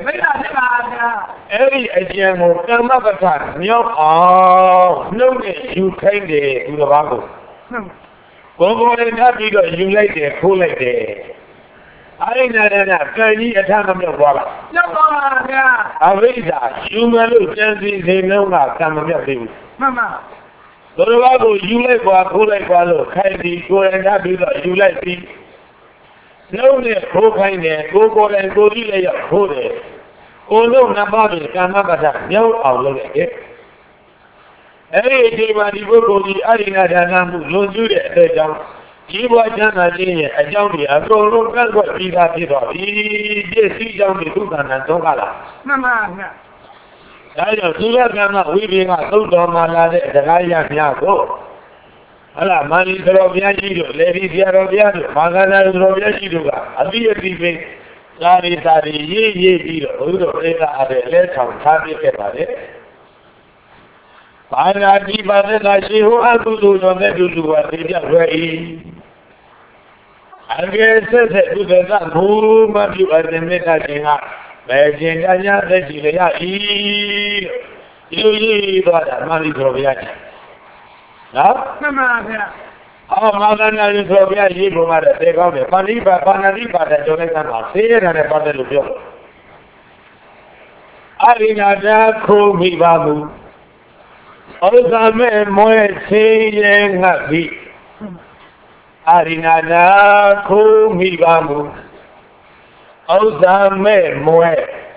Every agent will come up a time. No, you came there to the Bago. Go and happy that you like it, cool like it. I know that I need a time of your water. No, I read that. You may look and they know not some of your things. Mamma. So the Bible, you like what, who like what, kindly go and happy that you like me. No, go kind there, go and go to your code. Oh, no, nobody can have that. No, I'll look at it. ဒီမှာဒီပုဂ္ဂိုလ်ကြီးအရိနာဒါနမှုလွန်ကျူးတဲ့အတဲ့ကြောင့်ကြီးပွားချမ်းသာခြင်းရဲ့အကြောင်းတွေအကုန်လုံးကန့်ကွက်ပြီးသားဖြစ်တော့ဒီပြည့်စည်ကြောင်းတွေဒုက္ခနာသုံးခါလားမှန်ပါဗျာဒါကြောင့်သုလကံကဝိပင်ကသုတ်တော်မှာလာတဲ့တရားရများကိုဟလာမန္တိတော်ဘုရားကြီးတို့လေဒီဆရာတော်ဘုရားတို့မာဂန္ဓာတော်ဘုရားကြီးတို့ကအတိအတိပဲသာရိသာရိရေးပြီးတော့ဘုရားတို့အေးတာအဲ့လဲဆောင်ထားပြခဲ့ပါတယ်ဘာနာတိပါဒနာရှိဟောအကုသိုလ်တော်နဲ့တူတူပါသိကြွယ်၏အကယ်ဆက်ဆက်ဥဒ္ဒကဘုမပြုအပ်တဲ့မေတ္တာရှင်ကဘယ်ခြင်းတရားသက်ရှိလျက်၏လူကြီးသွားတာမန္တိတော်ဘုရားကြီးနော်မှန်ပါဗျာမာဂန္ဓာတော်ဘုရားရေးပုံမှာတဲ့ကောင်းတယ်ပါဠိပါဏာတိပါဒကျော်လိုက်တာပါဆေးရတာနဲ့ပတ်သက်လို့ပြောအရိနာတာခုမိပါမူဩဇာမဲ့မွဲသေးရဲ့ငတ်ပြီအရိနာတာခုမိပါမူဩဇာမဲ့မွဲ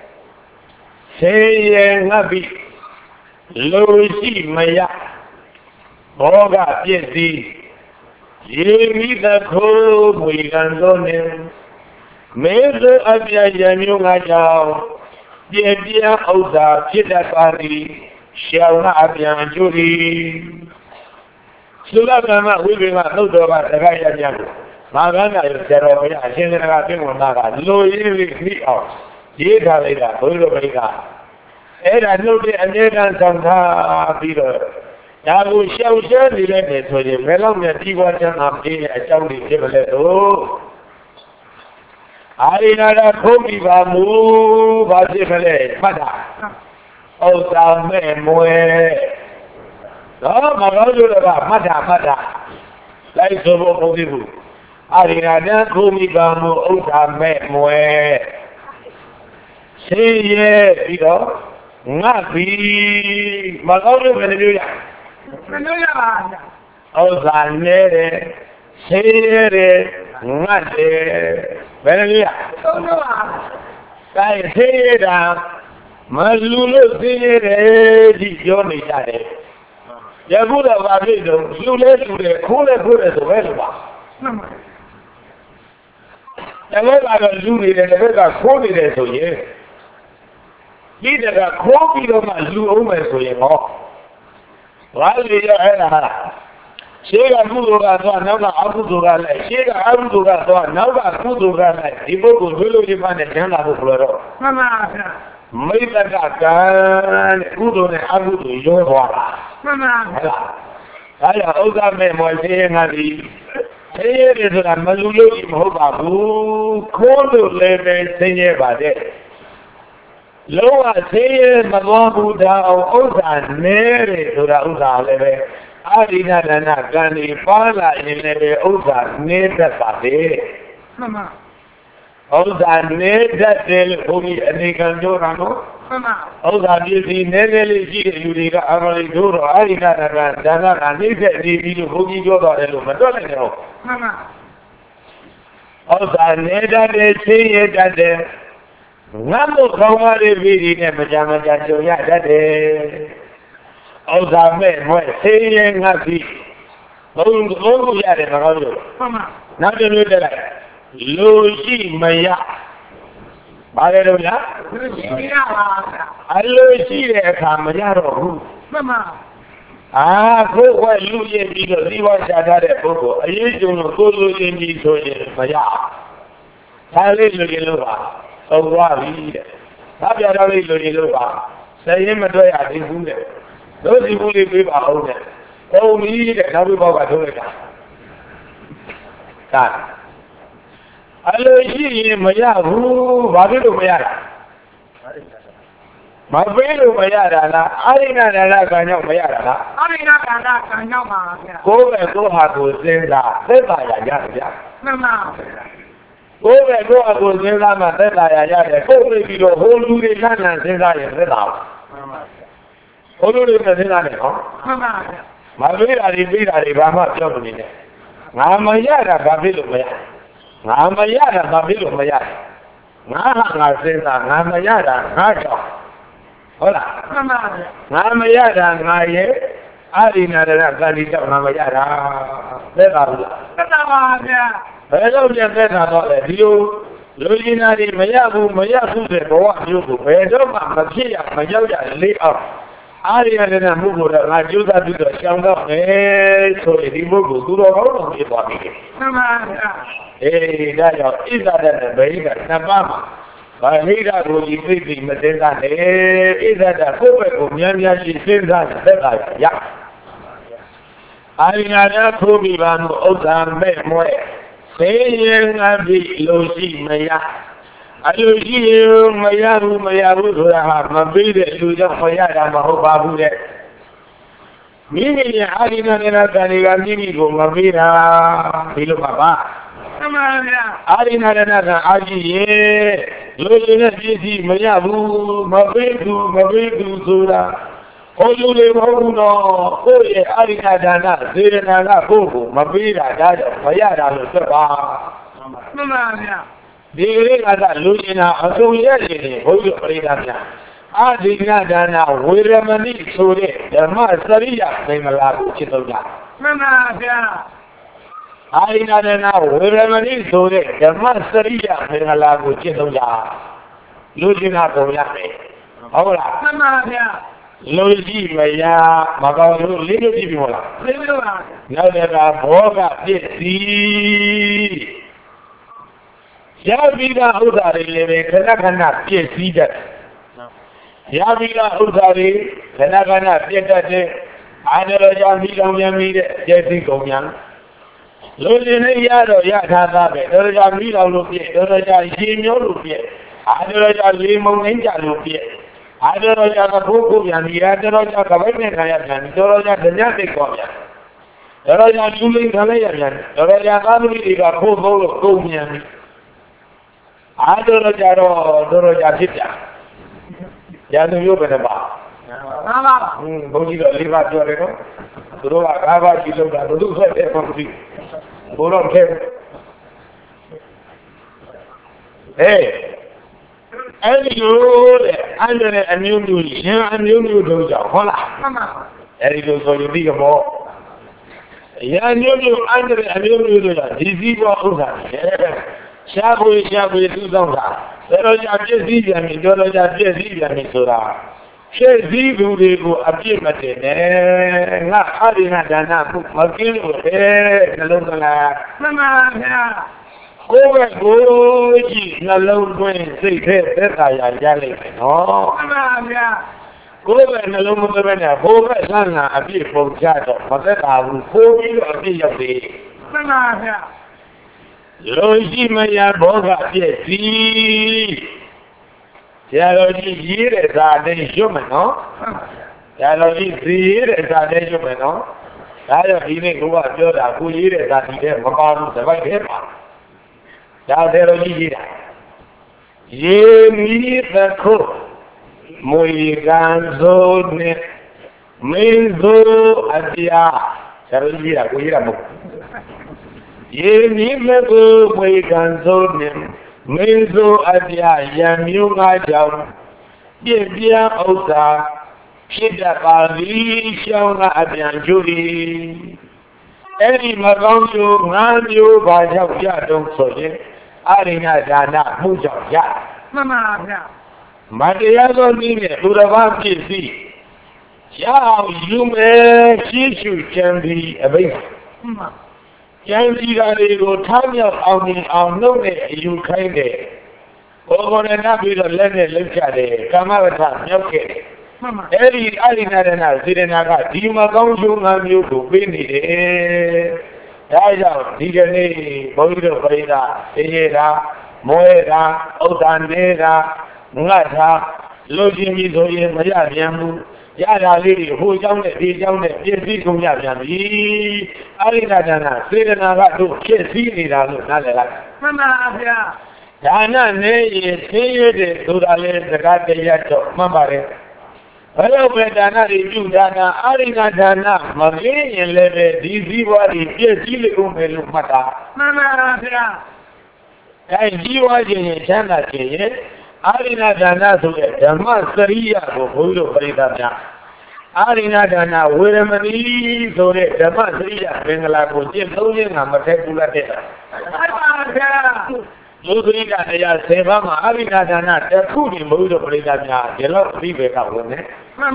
သေးရဲ့ငတ်ပြီလူရှိမရဘောကပြည့်စည်ရေမိသခိုးမွေကံသောနေမေသအပြရမျိုးငါကြောင့်ပြည့်ပြားဥစ္စာဖြစ်တတ်ပါသည်ရှောင်းအပြန်ကျူသည်သုလကံမဝိပင်ကသုတ်တော်ကတရားရပြန်ကိုမာဂန္ဓာရဆရာတော်ဘုရားအရှင်သရကပြင်ဝင်တာကလိုရင်းလေးပြီးအောင်ရေးထားလိုက်တာဘုရားဘိကအဲ့ဒါနှုတ်တဲ့အနေကံဆောင်ထားပြီးတော့ဒါကိုရှောင်ရှားနေလိုက်တယ်ဆိုရင်ဘယ်လောက်နဲ့ဒီဝါချမ်းသာပြည့်ရဲ့အကြောင်းတွေဖြစ်မလဲတော့အာရိနာတာခိုးပြီးပါမူဘာဖြစ်မလဲမှတ်တာဥစ္စာမဲ့မွဲတော့မကောင်းလို့ကမှတ်တာလိုက်ဆိုဖို့ပုံပြီးဘူးအာရိနာတာခိုးပြီးပါမူဥစ္စာမဲ့မွဲရှင်းရဲ့ပြီးတော့ငါပြီးမကောင်းလို့ဘယ်လိုရမလို့ရပါဘူးဥစ္စာနဲ့တယ်ရှင်းရတယ်ငတ်တယ်ဘယ်လိုရသုံးတော့ပါဒါရှင်းရတာမလူလို့ရှင်းရတယ်ဒီပြောနေကြတယ်ယခုတော့ဗာဖြစ်တော့လူလဲလူတယ်ခိုးလဲခိုးတယ်ဆိုပဲလို့ပါမှန်ပါတကယ်ကတော့လူနေတယ်တကယ်ကခိုးနေတယ်ဆိုရင်ဒီတကခိုးပြီးတော့မှလူအောင်မယ်ဆိုရင်ဟောဘာလို့ရအဲ့ဒါဟာရှေးကကုသိုလ်ကတော့နောက်ကအကုသိုလ်ကလည်းရှေးကအကုသိုလ်ကတော့နောက်ကကုသိုလ်ကလည်းဒီပုဂ္ဂိုလ်ဝိလုကြီးမှနဲ့ကျမ်းလာဖို့ပြောတော့မှန်ပါဗျာမိတ္တကကံတဲ့ကုသိုလ်နဲ့အကုသိုလ်ရောသွားတာမှန်ပါဟုတ်လားဒါကြောင့်ဥစ္စာမဲ့မောရှင်းငါဒီဆင်းရဲတယ်ဆိုတာမလူလို့မဟုတ်ပါဘူးခိုးလို့လည်းပဲဆင်းရဲပါတယ်လုံးဝဆင်းရဲမသွားဘူးဒါအောင်ဥစ္စာနဲတယ်ဆိုတာဥစ္စာလည်းပဲအာရိဏဒနာကံဒီပါလာရင်လည်းပဲဥစ္စာနေတတ်ပါလေမှန်ပါဥစ္စာနေတတ်တယ်လို့ဘုရားအနေကံပြောတာနော်မှန်ပါဥစ္စာပြည့်စည်နေနေလေးရှိတဲ့လူတွေကအမှန်တည်းတို့တော့အာရိဏဒနာဒါနကနှိမ့်ဆက်နေပြီလို့ဘုရားပြောတော်တယ်လို့မတွက်နိုင်တော့မှန်ပါဥစ္စာနေတတ်တယ်ဆင်းရဲတတ်တယ်ငတ်လို့ခေါင်းကားတွေပြီးဒီနဲ့မကြမ်းကြုံရတတ်တယ်ဥစ္စာမဲ့မွဲဆင်းရဲငတ်ပြီးဘုံခုရတယ်မကောင်းလို့မှန်ပါနောက်တစ်မျိုးတက်လိုက်လူရှိမရဘာလဲလို့လားလူရှိမရပါအလိုရှိတဲ့အခါမရတော့ဘူးမှန်ပါကိုယ်ကလူရည်ပြီးတော့ဒီဝါရှာထားတဲ့ပုဂ္ဂိုလ်အရေးကြုံလို့ကိုယ်လူရင်းကြီးဆိုရင်မရဒါလေးလူကြီးလို့ပါသုံးသွားပြီတဲ့။ဒါပြတော်လေးလူကြီးလို့ပါဆယ်ရင်မတွေ့ရသေးဘူးတဲ့။တို့ဒီဘူးလေးပြေးပါအောင်တဲ့။ပုံကြီးတဲ့နောက်ပြီးပေါက်ကထုတ်လိုက်တာ။ဒါအလိုရှိရင်မရဘူး။ဘာဖြစ်လို့မရတာ။မပေးလို့မရတာလား။အာရိဏဒါနကံကြောင့်မရတာလား။အာရိဏဒါနကံကြောင့်ပါဗျာ။ကိုယ်ပဲကိုယ်ဟာကိုစဉ်းစားသက်သာရကြဗျာ။မှန်ပါဗျာ။ကိုယ်ပဲကိုယ့်အကိုစဉ်းစားမှသက်သာရရတယ်ကိုယ်ပြေပြီးတော့ဟိုလူတွေလန့်လန့်စဉ်းစားရင်သက်သာဘူးမှန်ပါဗျာဟိုလူတွေစဉ်းစားနေနော်မှန်ပါဗျာမပေးတာတွေပေးတာတွေဘာမှပြောမနေနဲ့ငါမရတာဘာဖြစ်လို့မရငါမရတာဘာဖြစ်လို့မရငါဟာငါစဉ်းစားငါမရတာငါကြောင့်ဟုတ်လားမှန်ပါဗျာငါမရတာငါရဲ့ Arinadana Kalita Namayara, Hello, Jacquet, you, Luginari, Mayabu, Mayasu, the Boa, you, Pedoma, Magia, Mayaga, lay up. Ariana Mugu, like you that do the Shanga, so the Mugu, do all of it. Eh, that is that baby, Nabama. But he got what you think, Madonna, is that a Copa, Yanya, she says that, yeah. Ariana Tobivan, Otan, Memoe, saying I be Losi Maya. I will see you, Mayaru, my baby, you just Mayara, Mahobabu. Mimi, Arina, and Mimi, Mavina, Pilo Papa. Arina, Aji, Luna, Jisi, Mayabu, Mabedu, Sura. Olule Maruno, Oye, Arina Dana, Serena, Bobo, Mavira, Dada, Mayara, Saba. Direga Luna, Asoyali, Hoyo Pridana. Adina Dana, Williamani, Sure, the Masaria, Nemala, Chitoga. Arina Dana, Williamani, Sure, the Masaria, Nemala, Chitoga. Luna Toyame. Hola. Logi, Maya, Magalu, little people. Now there are Boga, Pesi. Yavida Udari, Kanakana, Pesi. Yavida Udari, Kanakana, Pieta, Adelaja, Milamia, Jesse Gomyan. Lodi Yado, Yata, Doja Mila Lupi, Doja Jimio Lupi, Adelaja Limo Ninja Lupi. Adelaja Boku, and the Adelaja Kavana, Doroja Danyati Koya. Doroja Suli Kalayan, Doroja Kami, Bobo, Komian. Adelaja Doroja Sita. Yanu Yobanaba. Bogi Liva Torino, Dura Kava, Kiloga, Dusa, Epoxy, Boron Kem. Hey! And you, under a new doja, hola. And it was for you big more. Yeah, you under a new doja, Ziziba Uza, Shabu, 2000. There was a Jezia, Doroja Jezia, Misura. She Zibu, a Pimate, not Harina Dana, Makil, Nalona. Goji, Nalone, say, Yali, no. Go and alone with the Boga Sana, a bit from Chato, but that I will call you a bit of the Logi Maya Boga, yes, Yalogi years are they human, no? Yalogi 3 years are they human, no? I don't even go out there, who years are there, Mamma, the right here. Now there are ye me the cook, Moiganzo, Menzo, Adia, Saravia, Guiramo. Ye me the cook, Moiganzo, Menzo, Adia, Yamuna Jam, Yabia Ota, Shida Bali, Shona Abian Judy. Any Magonjo, Nandio, Baja, don't forget. Arina Dana, Muja, Mamma. Mariago Nime, Uravanti, see. How you may teach you can be a baby. Can be that it will tell you on no day you kind of. Over and up with a letter, look at it, come out of okay. Every Arina Dana, Sirinaga, Dima Gonjo, and you to win it. Daya, Digane, Boido Freda, Eda, Moeda, Otanera, Ngata, Logimi Zoye, Mayamu, Yada Lady, who young at the young at the Yami, Arina Dana, Serena, to kiss Nala. Mamma, Dana, nay, say, Dudale, the Gata, Mamma. Hello, Dana, you Dana, Arina Dana, Magay, and Leve, Diziwari, Chile, Mata. Mamma, I Jiwa in Chana, Arina Dana, the Masteria of Hulu Paridana. Arina Dana, Willemani, so the Masria, Bengala, Jim, I'm Pula. Lubrina, they are Sevama, Arina Dana, the food in Budo Brigada, the love people out with it.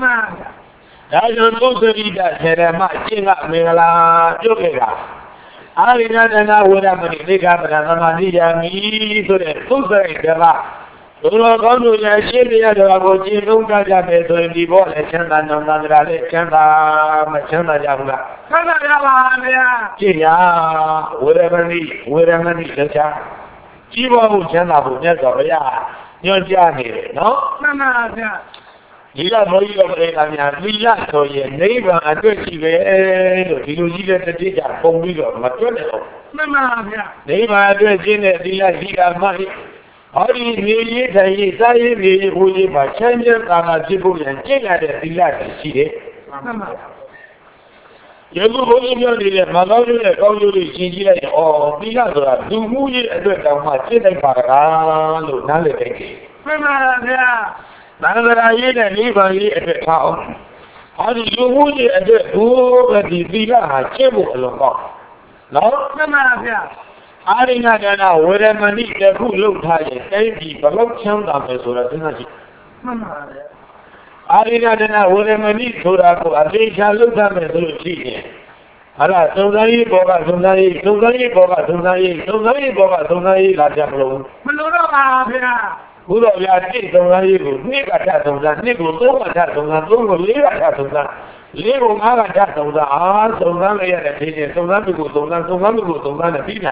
I don't know the leader, said I might sing up Mela, Jogega. Arina Dana, Willemani, they got another me, so the Fusa, the La. Quando la scelta della voce non cambia peso in di vuole c'era non andrà le c'era ma c'era già una Kada ya ba ya. chi ya Willemani c'ha chi vuole c'era buona cosa io già ne no Mama ya. Ila noi lo prega mia figlia soye nei va a due ci ve di lui di già con lui ma tu ne Mama ya. nei va a due cene di la figa mai Hari ni sai sai ni hui ma change kana jibu yan kila da dilla shi ne Mama. yanzu ko in yau ne ma ga ne ko yau shi ji ne o bi ga da du mu yi da da ma ce dai fara lo na le take Mama ya. na da yi da ni ba yi da ta o hari du mu yi da du ga di dilla ha ce bu lo ko no Mama ya. Arina Dana, Willemani, the who looked high, and the below sound of the Soratinaji. Mama ya. Arina Dana, Willemani, Soraco, Alicia looked at the Soratini. Allah, Sonai, Boga, Sonai, Sonai, Boga, Sonai, Sonai, Boga, Sonai, La Jablo. Meloro ba ya. Who of Yaki, Sonai, Nika Tatonga, Nico, Toga Tatonga, Togo, Lira Tatonga, Lego Mara Tatonga, Ah, Songa, Songa, Songa, Songa, Songa, Pina.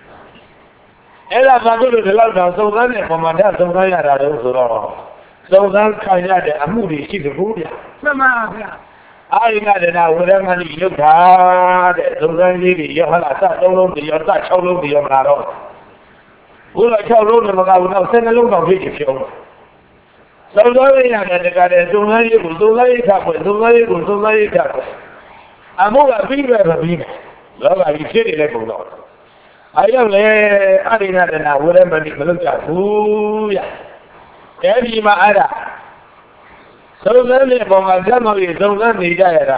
Ela maguru de la Songa, Commander Songa, Songa, Kaya, Amuri, she's a good. Mama ya. Arina Dana, Willemani, you had Songa, Yohana, Solo, the Yota, Cholo, the Yomaro. Who I tell Rona Magao, send a look of video. So very young and the guy is so very couple, so very couple. I'm all a big being. Love, I said it level. I don't lay Arina and I would ever look at who, yeah. Every Maada. So then, among a demo is so lonely.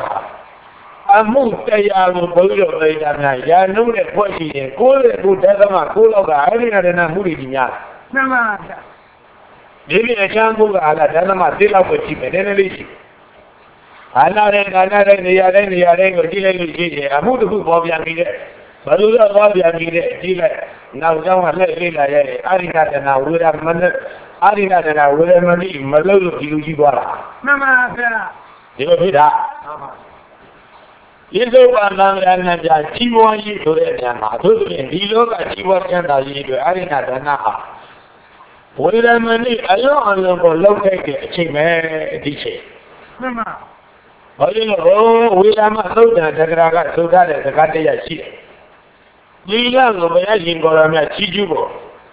I moved a young Bodo and I know that what she is cool, good Tazama, cool of the Arina and a movie. Mama ya. Maybe a shampoo, Aladama, still up with cheap and energy. Another, the other, I moved to put Bobby and me there. But you don't want to be there. Now, don't let me like Arina and I would have money. Arina and I would have money, Malo, you are. Mama ya. You know that. Yes, one and Chiwa, you to the Yama, to the Hilo, Chiwa and Arina and Naha. Willemani, I don't locate a chime, dice. Mama. Oh, we are not so that the Gatea Chi. Lila, Goyajin, Chijubo.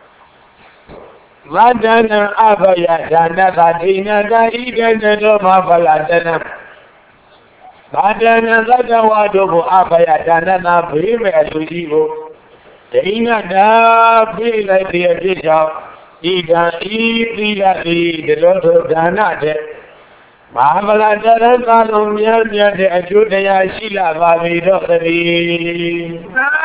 Radana Abaya, Dana, Dina, Ida, Mavala, Badana Ladawadobo Abaya, Dana, Brime, Ludivo. Dina, da, be like the addition. Ida, the Lord of Danate. Mavala Daran, Yanya, the Ajudaya Shila, Babi, Doctori.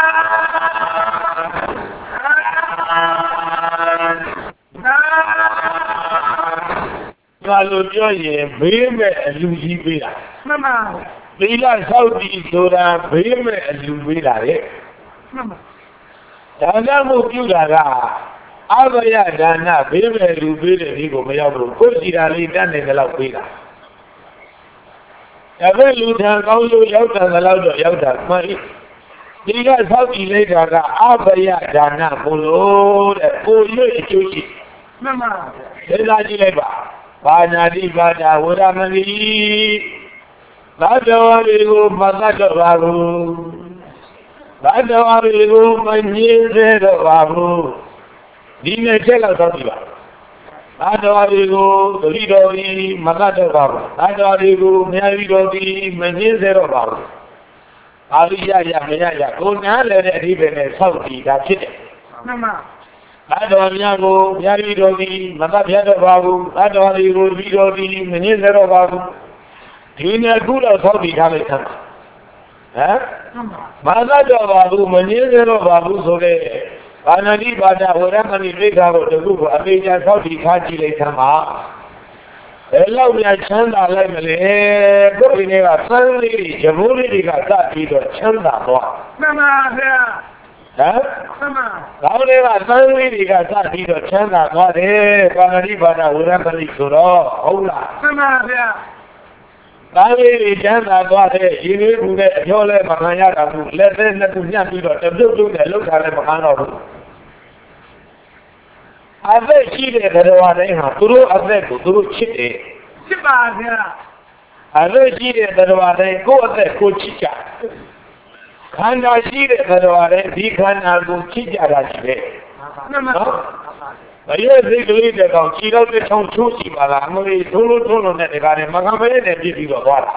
Malujoye, Brime, Lujibila. Mama. Bila Saudi Sura, Brime, Lubila. Mama. Dana Mukura. Abaya Dana, Brime, Lubila, Nigo, Mayabu, Kosira, Dana, the Lapila. Avaluta, Gaulo, Yauta, the Lauda, Yauta, Mari. Bila Saudi later, Abaya Dana, Polo, Chuchi. Mama. Leba. Banadi Bada, Udamani. Badawarigo, Magadawaru. Badawarigo, Manyezawaru. Dina Jella Sativa. Badawarigo, Lidori, Magadawaru. Badawarigo, Maridori, Manyezawaru. Aria Yamaya, go now let it even a Saudi, that's it. Mama. Adoniago, Yaridori, Magadawaru, Adorigo, Lidori, Manyezawaru. ဒီနေ့ခုတော့ဆောက်တည်ထားလိုက်သမ်းဟမ်မှန်ပါမာသတော်ပါဘူးမငင်းရတော့ပါဘူးဆိုတဲ့ဘာနာတိဘာသာဝရမဏိသိက္ခာကိုတခုကိုအပေချာဆောက်တည်ထားကြည့်လိုက်သမ်းပါဘယ်လောက်များချမ်းသာလိုက်မလဲကိုယ်ဒီနေ့ကသံလေးတွေဂျမိုးလေးတွေကစပြီးတော့ချမ်းသာသွားမှန်ပါဗျာဟမ်မှန်ပါကောင်းလေးကသံလေးတွေကစပြီးတော့ချမ်းသာသွားတယ်ဘာနာတိဘာသာဝရမဏိဆိုတော့ဟုတ်လားမှန်ပါဗျာသားလေးတွေချမ်းသာသွားတဲ့ရေလေးကူတဲ့အကျော်လဲမခံရတာဘူးလက်သေးနှစ်ခုညှပ်ပြီးတော့တပြုတ်ပြုတ်နဲ့လှုပ်ထားလဲမခံတော့ဘူးအသက်ရှိတဲ့ဘဝတိုင်းဟာသူတို့အသက်ကိုသူတို့ချစ်တယ်ဖြစ်ပါဗျာအသက်ရှိတဲ့ဘဝတိုင်းကိုယ့်အသက်ကိုချစ်ကြခန္ဓာရှိတဲ့ဘဝတိုင်းဒီခန္ဓာကိုချစ်ကြတာရှိတယ်မှန်ပါနော်ဘယ်ရဲ့စိတ်ကလေးတဲ့ကောင်ခြေတော့တစ်ချောင်းချိုးကြည့်ပါလားအမလေးထိုးလို့နဲ့တကားနဲ့မခံမရနဲ့ပြစ်ပြီးတော့သွားတာ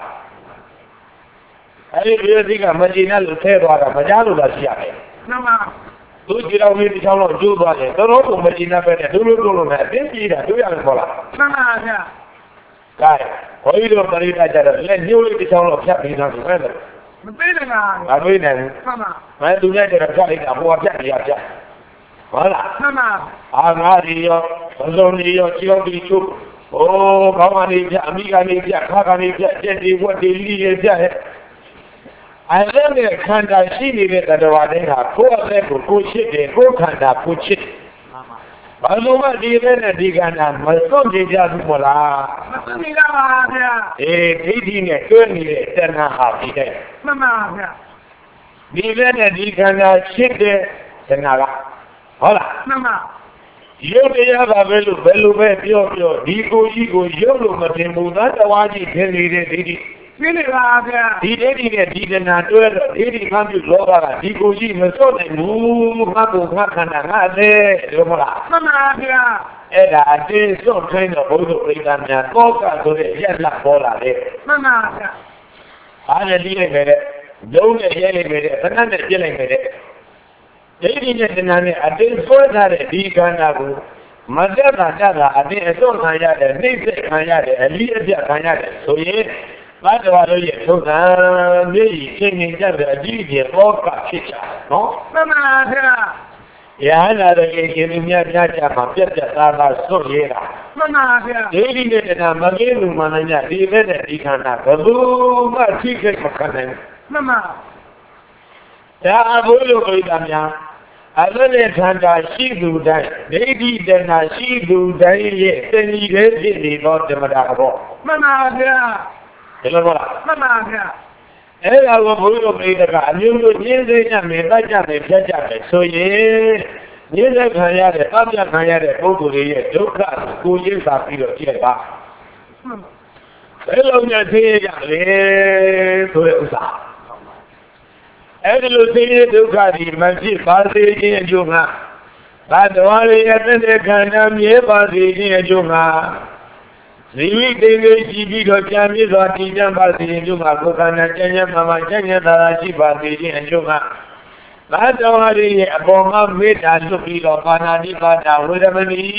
အဲဒီဒီစိတ်ကမကြည်နဲ့လို့ထဲသွားတာမကြားလို့လားရှိရတယ်မှန်ပါသူခြေတော်လေးတစ်ချောင်းတော့ကျိုးသွားတယ်တော်တော်ကိုမကြည်နဲ့ပဲနဲ့ထိုးလို့နဲ့အတင်းပြေးတာတွေ့ရတယ်ပေါ့လားမှန်ပါဗျာကဲဘုန်းကြီးတို့ပရိသတ်ကြတော့လက်ညှိုးလေးတစ်ချောင်းတော့ဖြတ်ပြီးသားဆိုပဲလေမပေးနိုင်ပါမတွေးနိုင်ဘူးမှန်ပါမသူနဲ့တည်းဖြတ်လိုက်တာဟိုကဖြတ်နေရဖြတ်ဟုတ်လားမှန်ပါအာငါရီရောဘုံလုံးရီရောကြောက်ပြီးချုပ်အိုးခေါင်းကနေပြအမိကနေပြခါကနေပြကျက်ဒီဝက်ဒီလီရပြဟဲ့အဲ့ဒါနဲ့ခန္ဓာရှိနေတဲ့တရားတိုင်းဟာကိုယ့်အသက်ကိုကိုရှိတယ်ကိုယ်ခန္ဓာကိုချစ်ဘာလို့မှဒီပဲနဲ့ဒီခန္ဓာမစွန့်ကြကြဘူးမလားမသိနေပါဗျာအေးဒိဋ္ဌိနဲ့တွဲနေတဲ့တဏှာဟာဒီတဲ့မှန်ပါဗျာဒီပဲနဲ့ဒီခန္ဓာရှိတဲ့တဏှာကဟုတ်လားမှန်ပါရုပ်တရားပါပဲလို့ဘယ်လိုပဲပြောဒီကိုကြီးကိုရုပ်လို့မတင်ဘူးသတ္တဝါကြီးထင်နေတဲ့ဒိဋ္ဌိပြနေပါဗျာဒီဒိဋ္ဌိနဲ့ဒီတဏှာတွဲတော့ဒိဋ္ဌိမှပြုလောဘကဒီကိုကြီးမစော့နိုင်ဘူးငါကိုငါခန္ဓာငါအသေးလို့မလားမှန်ပါဗျာအဲ့ဒါအသေးစော့ခိုင်းတော့ဘုရားပြိဿများကောကဆိုတဲ့ရက်လက်ပေါ်လာတယ်မှန်ပါဗျာအားနဲ့ပြီးလိုက်မယ်တဲ့ရုံးနဲ့ရဲလိုက်မယ်တဲ့သဏ္ဍာန်နဲ့ပြစ်လိုက်မယ်တဲ့ဒိဋ္ဌိနဲ့တဏှာနဲ့အတင်းဆွဲထားတဲ့ဒီခန္ဓာကိုမသက်တာတတ်တာအတင်းအစွန့်ခံရတယ်နှိမ့်ဆက်ခံရတယ်အလီအပြတ်ခံရတယ်ဆိုရင်ဘတ်တော်တို့ရဲ့ထုံးစံမြေကြီးချင်းချင်းကြတဲ့အကြည့်ပြေဘောကဖြစ်ကြနော်မှန်ပါဗျာရဟန္တာတွေရှင်သူများများကြမှာပြက်ပြက်သားသားစွန့်ရတာမှန်ပါဗျာဒိဋ္ဌိနဲ့တဏှာမကင်းလူမှန်တဲ့ဒီမဲ့တဲ့ဒီခန္ဓာဘယ်သူမှထိခိုက်မခံနိုင်ဘူးမှန်ပါဒါအဘိုးလိုပြိတ္တာများအလနဲ့ခန္ဓာရှိသူတိုင်းဒိဋ္ဌိတဏှာရှိသူတိုင်းရဲ့သင်္ကြီးတွေဖြစ်နေသောဓမ္မတာဘောမှန်ပါဗျာဒီလိုပေါ့လားမှန်ပါဗျာအဲ့ဒါကိုဘုရားပြိတ္တာကအမျိုးမျိုးညင်းစိမ့်ရမယ်တတ်ကြမယ်ဖြတ်ကြမယ်ဆိုရင်ညင်းစိမ့်ခံရတဲ့အပြတ်ခံရတဲ့ပုဂ္ဂိုလ်တွေရဲ့ဒုက္ခကိုရင်းစားပြီးတော့ကြည့်လိုက်ပါမှန်ပါဘယ်လိုများသိရကြလဲဆိုတဲ့ဥစ္စာအဲ့ဒီလိုသိရဒုက္ခဒီမဖြစ်ပါစေခြင်းအကျိုးငါဘာတော်ရရဲ့တဲ့ခန္ဓာမြဲပါစေခြင်းအကျိုးငါဇီဝိတေကိုကြည်ပြီးတော့ကြံပြစွာတည်ကြံပါစေခြင်းအကျိုးငါကိုယ်ခန္ဓာကျဉ်းကျဉ်းမှကျဉ်းကျဉ်းသာသာရှိပါစေခြင်းအကျိုးငါဘာတော်ရရဲ့အပေါ်မှာမေတ္တာလွတ်ပြီးတော့ပါဏာတိပါဒဝေရမဏီ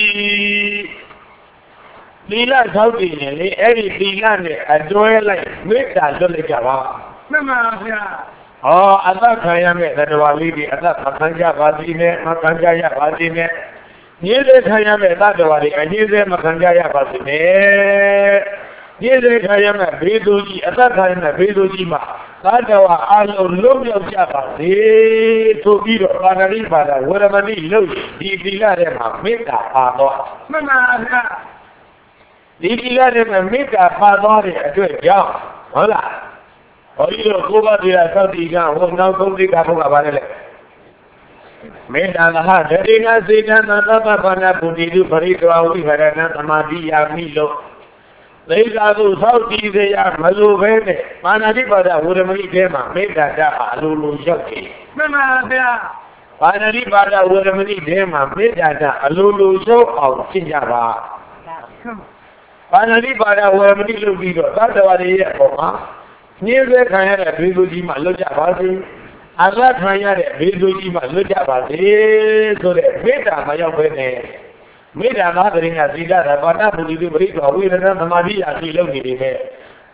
သီလဆောက်တည်ရင်လေအဲ့ဒီသီလနဲ့အတွဲလိုက်မေတ္တာလွတ်လိုက်ကြပါမှန်ပါဗျာဟောအသက်ခံရမယ့်တရားလေးတွေအသက်ခံကြပါသည်နဲ့မခံကြရပါသည်နဲ့ညည်းတဲ့ခံရမယ့်တရားတွေအညည်းတဲ့မခံကြရပါသည်နဲ့ညည်းတဲ့ခံရမယ့်ဘေးသူကြီးအသက်ခံရမယ့်ဘေးသူကြီးမှာတရားအလုံးလုံးရောက်ကြပါစေဆိုပြီးတော့ပါဏာတိပါဒဝရမဏိလို့ဒီသီလထဲမှာမေတ္တာပါတော့မှန်ပါဗျာဒီသီလထဲမှာမေတ္တာပါတော့တဲ့အတွက်ကြောင့်ဟုတ်လားဘုရားတို့ကိုယ်ပါတိရသောတိကဟောနောက်ဆုံးတိကဘုရားပါလေမေတ္တာကဟဒတိနာစေတနာသဗ္ဗဘာနာပုတိတုပရိတဝဝိဟရဏသမာတိယာမိလို့သိက္ခာကိုသောက်တည်စေရမလိုပဲနဲ့မာနတိပါဒဝရမဏိထဲမှာမေတ္တာဓာတ်အလိုလိုရောက်တယ်မှန်ပါဗျာမာနတိပါဒဝရမဏိထဲမှာမေတ္တာဓာတ်အလိုလိုရောက်အောင်ရှင်းကြပါမာနတိပါဒဝရမဏိလုပ်ပြီးတော့သတ္တဝါတွေရဲ့အပေါ်မှာညည်းပဲခံရတဲ့ဘေးသူကြီးမှလွတ်ကြပါစေအလတ်ခံရတဲ့ဘေးသူကြီးမှလွတ်ကြပါစေဆိုတဲ့မေတ္တာမရောက်ဘဲနဲ့မေတ္တာသားတရင်ကသီလသဘာဝပုရိသုပရိသောဝိရဏသမာဓိအစီလုပ်နေတယ်ပဲ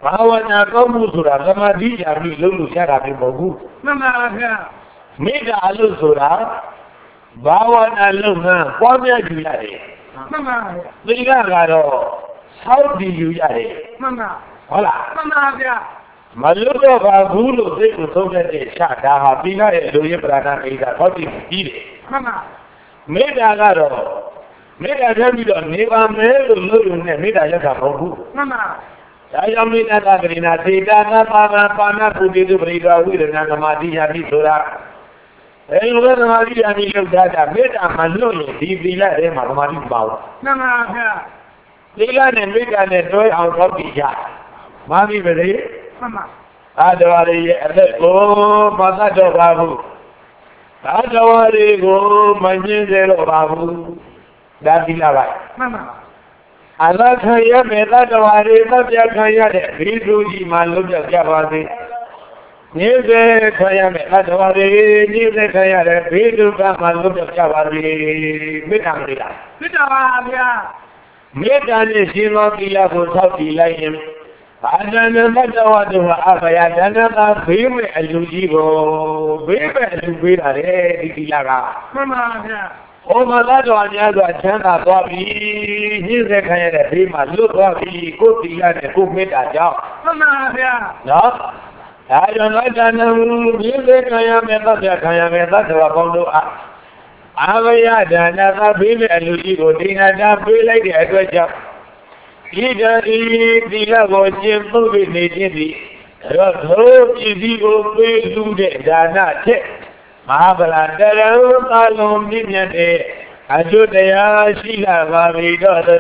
ဘာဝနာကောင်းမှုဆိုတာသမာဓိညာပြီးလုံးလို့ရတာပဲမဟုတ်ဘူးမှန်ပါဗျာမေတ္တာလို့ဆိုတာဘာဝနာလုပ်ငန်းပွားများယူရတယ်မှန်ပါဗျာသီလကတော့စောင့်တည်ယူရတယ်မှန်ပါဟုတ်လားမှန်ပါဗျာမလွတ်တော့ပါဘူးလို့သိကိုသုံးတဲ့ချာဒါဟာသီလရဲ့လူရင်းပရာဏမိတ်တာဟောတည်ပြီးတယ်မှန်ပါမေတ္တာကတော့မေတ္တာထပ်ပြီးတော့နေပါမယ်လို့လို့ရုံနဲ့မေတ္တာရက်တာမဟုတ်ဘူးမှန်ပါဒါကြောင့်မေတ္တာကကရိဏသေတာနာပါဏပါဏကုတိတုပရိဒဝိရဏသမာဓိယာတိဆိုတာအဲဒီလိုသမာဓိယာတိလောက်တာမေတ္တာမလွတ်ရင်ဒီသီလထဲမှာသမာဓိမပါဘူးမှန်ပါဗျာသီလနဲ့မေတ္တာနဲ့တွဲအောင်ဟောပြီးရမှန်ပြီပဲလေမှန်ပါအာတဝရရဲ့အသက်ကိုမသတ်တော့ပါဘူးအာတဝရကိုမငြင်းစေတော့ပါဘူးဒါသီလပါမှန်ပါအလခံရမယ်သတ္တဝါတွေသတ်ပြခံရတဲ့ဘိသုကြီးမှလွတ်ပြောက်ကြပါစေ။နေစေခံရမယ်သတ္တဝါတွေနေစေခံရတဲ့ဘိသုကမှလွတ်ပြောက်ကြပါစေ။မေတ္တာမလေးလားမေတ္တာပါဗျာ။မေတ္တာနဲ့ရှင်သောသီလကိုသောက်တည်လိုက်ရင်အာဇန်နဲ့မတ္တဝတ္တဝအဘယဒဏကဘေးမဲ့အလူကြီးကိုဘေးမဲ့အလူပေးတာလေဒီသီလကမှန်ပါဗျာ။ဩမလာတော်များစွာချမ်းသာသွားပြီ။ညှင်းစေခံရတဲ့ဘေးမှာလွတ်သွားပြီ။ကိုယ်သီလနဲ့ကိုယ်မေတ္တာကြောင့်မှန်ပါဗျာနော်။ဒါကြောင့်လိုက်တာနံညှင်းစေခံရမယ်သတ်ပြခံရမယ်သတ္တဝါပေါင်းတို့အားအာဝယဒါနကဘေးမဲ့အလူကြီးကိုဒိနာတာပေးလိုက်တဲ့အတွက်ကြောင့်ဤတဤသီလကိုကျင့်သုံးပြီးနေခြင်းသည်ရောသောပစ္စည်းကိုပေးလူတဲ့ဒါနထက်မဟာဗလာတရံသာလုံးမြင့်မြတ်တဲ့အကျိုးတရားရှိလာပါပြီတော့တ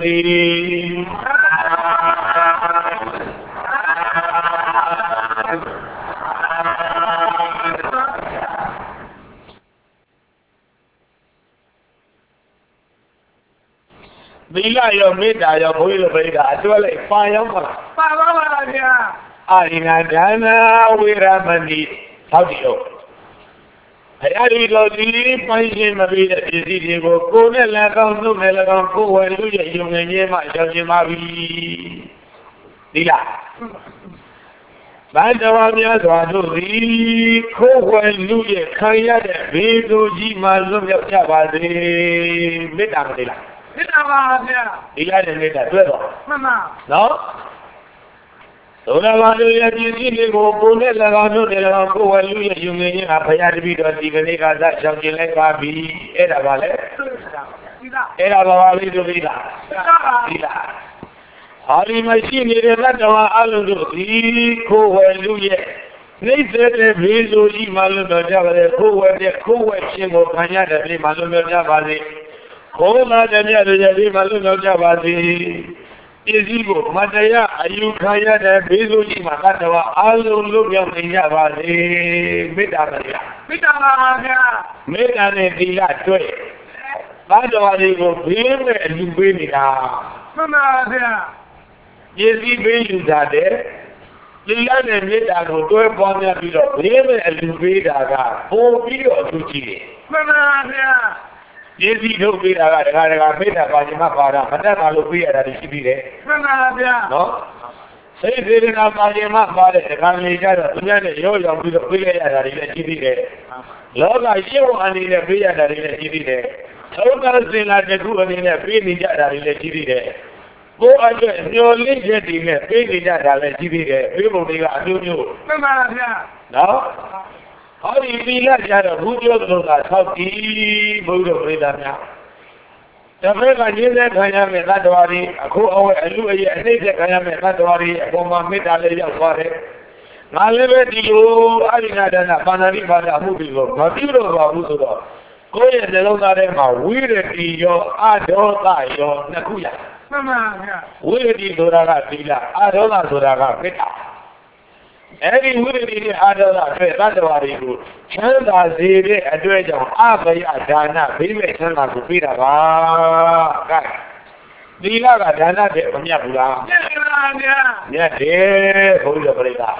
ည်းသီလရောမေတ္တာရောဘုန်းကြီးတို့ပြိတာအတွဲလိုက်ပါရောက်ပါလားပါပါပါဗျာအာရိဏဒါနဝေရမဏိသောက်တည်ဟုတ်အဲဒီလိုဒီပိုင်းရှင်းမပြီးတဲ့ပစ္စည်းတွေကိုကိုယ်နဲ့လည်းကောင်းနှုတ်နဲ့လည်းကောင်းကိုယ်ဝယ်လူရဲ့ယုံငယ်ခြင်းမှရှောင်ကျင်ပါပြီသီလဘန္တဝါများစွာတို့သည်ကိုယ်ဝယ်လူရဲ့ခံရတဲ့ဘေးသူကြီးမှလွတ်မြောက်ကြပါစေမေတ္တာမလေးလားမေတ္တာပါဗျာသီလနဲ့မေတ္တာတွဲတော့မှန်ပါနော်သောတာပန်တို့ရဲ့ပြည့်စုံတွေကိုကိုယ်နဲ့၎င်းတို့နဲ့၎င်းကိုယ်ဝယ်လူရဲ့ယုံငယ်ခြင်းဟာဘုရားတပည့်တော်ဒီကနေ့ကစရှောင်ကျင်လိုက်ပါပြီအဲ့ဒါပါလေဒီလားအဲ့ဒါပါပါလေးတို့ပြီလားမေတ္တာပါဒီလားဟာဒီမရှိနေတဲ့တတ္တဝါအလုံးတို့ဒီကိုယ်ဝယ်လူရဲ့နှိမ့်စေတဲ့ဘေးဆိုကြီးမှလွတ်တော်ကြပါလေကိုယ်ဝယ်တဲ့ကိုယ်ဝယ်ခြင်းကိုခံရတဲ့ဘေးမှလွတ်တော်ကြပါစေကိုယ်လာတဲ့မြတ်ရဲ့ဘေးမှလွတ်တော်ကြပါစေပစ္စည်းကိုမတရားအယူခံရတဲ့ဘေးဆိုကြီးမှာတတ္တဝါအလုံးလွတ်မြောက်နေကြပါစေမေတ္တာပါဗျာမေတ္တာပါဗျာမေတ္တာနဲ့သီလတွေ့တတ္တဝါတွေကိုဘေးမဲ့အလူပေးနေတာမှန်ပါဗျာပစ္စည်းပေးယူတာတဲ့သီလနဲ့မေတ္တာကိုတွဲပေါင်းများပြီးတော့ဘေးမဲ့အလူပေးတာကပိုပြီးတော့အထူးကြီးတယ်မှန်ပါဗျာပစ္စည်းထုတ်ပေးတာကဒကာမေတ္တာပါခြင်းမပါတာမတတ်တာလို့ပေးရတာရှိပြီးတယ်မှန်ပါဗျာနော်စိတ်စေတနာပါခြင်းမပါတဲ့ဒကာလေးကြတော့သူများနဲ့ရောရောက်ပြီးတော့ပေးရတာတွေလည်းရှိပြီးတယ်လောကရှင်းဝအနေနဲ့ပေးရတာတွေလည်းရှိပြီးတယ်သုဒ္ဓစင်လာတခုအနေနဲ့ပေးနေကြတာတွေလည်းရှိပြီးတယ်ကိုယ်အတွက်မျော်လင့်ချက်တွေနဲ့ပေးနေကြတာလည်းရှိပြီးတယ်ပေးပုံတွေကအမျိုးမျိုးမှန်ပါဗျာနော်ဟောဒီသီလကြတော့ဘုရားသခင်ကဆောက်တည်ဘုရားပြိဿများတစ်ဖက်ကရင်းတဲ့ခံရမယ်သတ္တဝါတွေအခုအဝဲအလူအရဲ့အနှိမ့်တဲ့ခံရမယ်သတ္တဝါတွေအပေါ်မှာမေတ္တာလေးရောက်သွားတယ်ငါလည်းပဲဒီလိုအရိဏဒါနပါဏာတိပါဒအမှုတွေကိုမပြုတော့ပါဘူးဆိုတော့ကိုယ့်ရဲ့နှလုံးသားထဲမှာဝိရတိရောအဒေါသရောနှစ်ခုရမှန်ပါဗျာဝိရတိဆိုတာကသီလအဒေါသဆိုတာကမေတ္တာအဲ့ဒီဝိရတိနဲ့အာဒေါသအတွက်သတ္တဝါတွေကိုချမ်းသာစေတဲ့အတွက်ကြောင့်အဘယဒါနဘိမေချမ်းသာကိုပေးတာပါကဲသီလကဒါနတဲ့မမြတ်ဘူးလားမြတ်ပါဗျာမြတ်တယ်ဘုရားပြိဿဒါ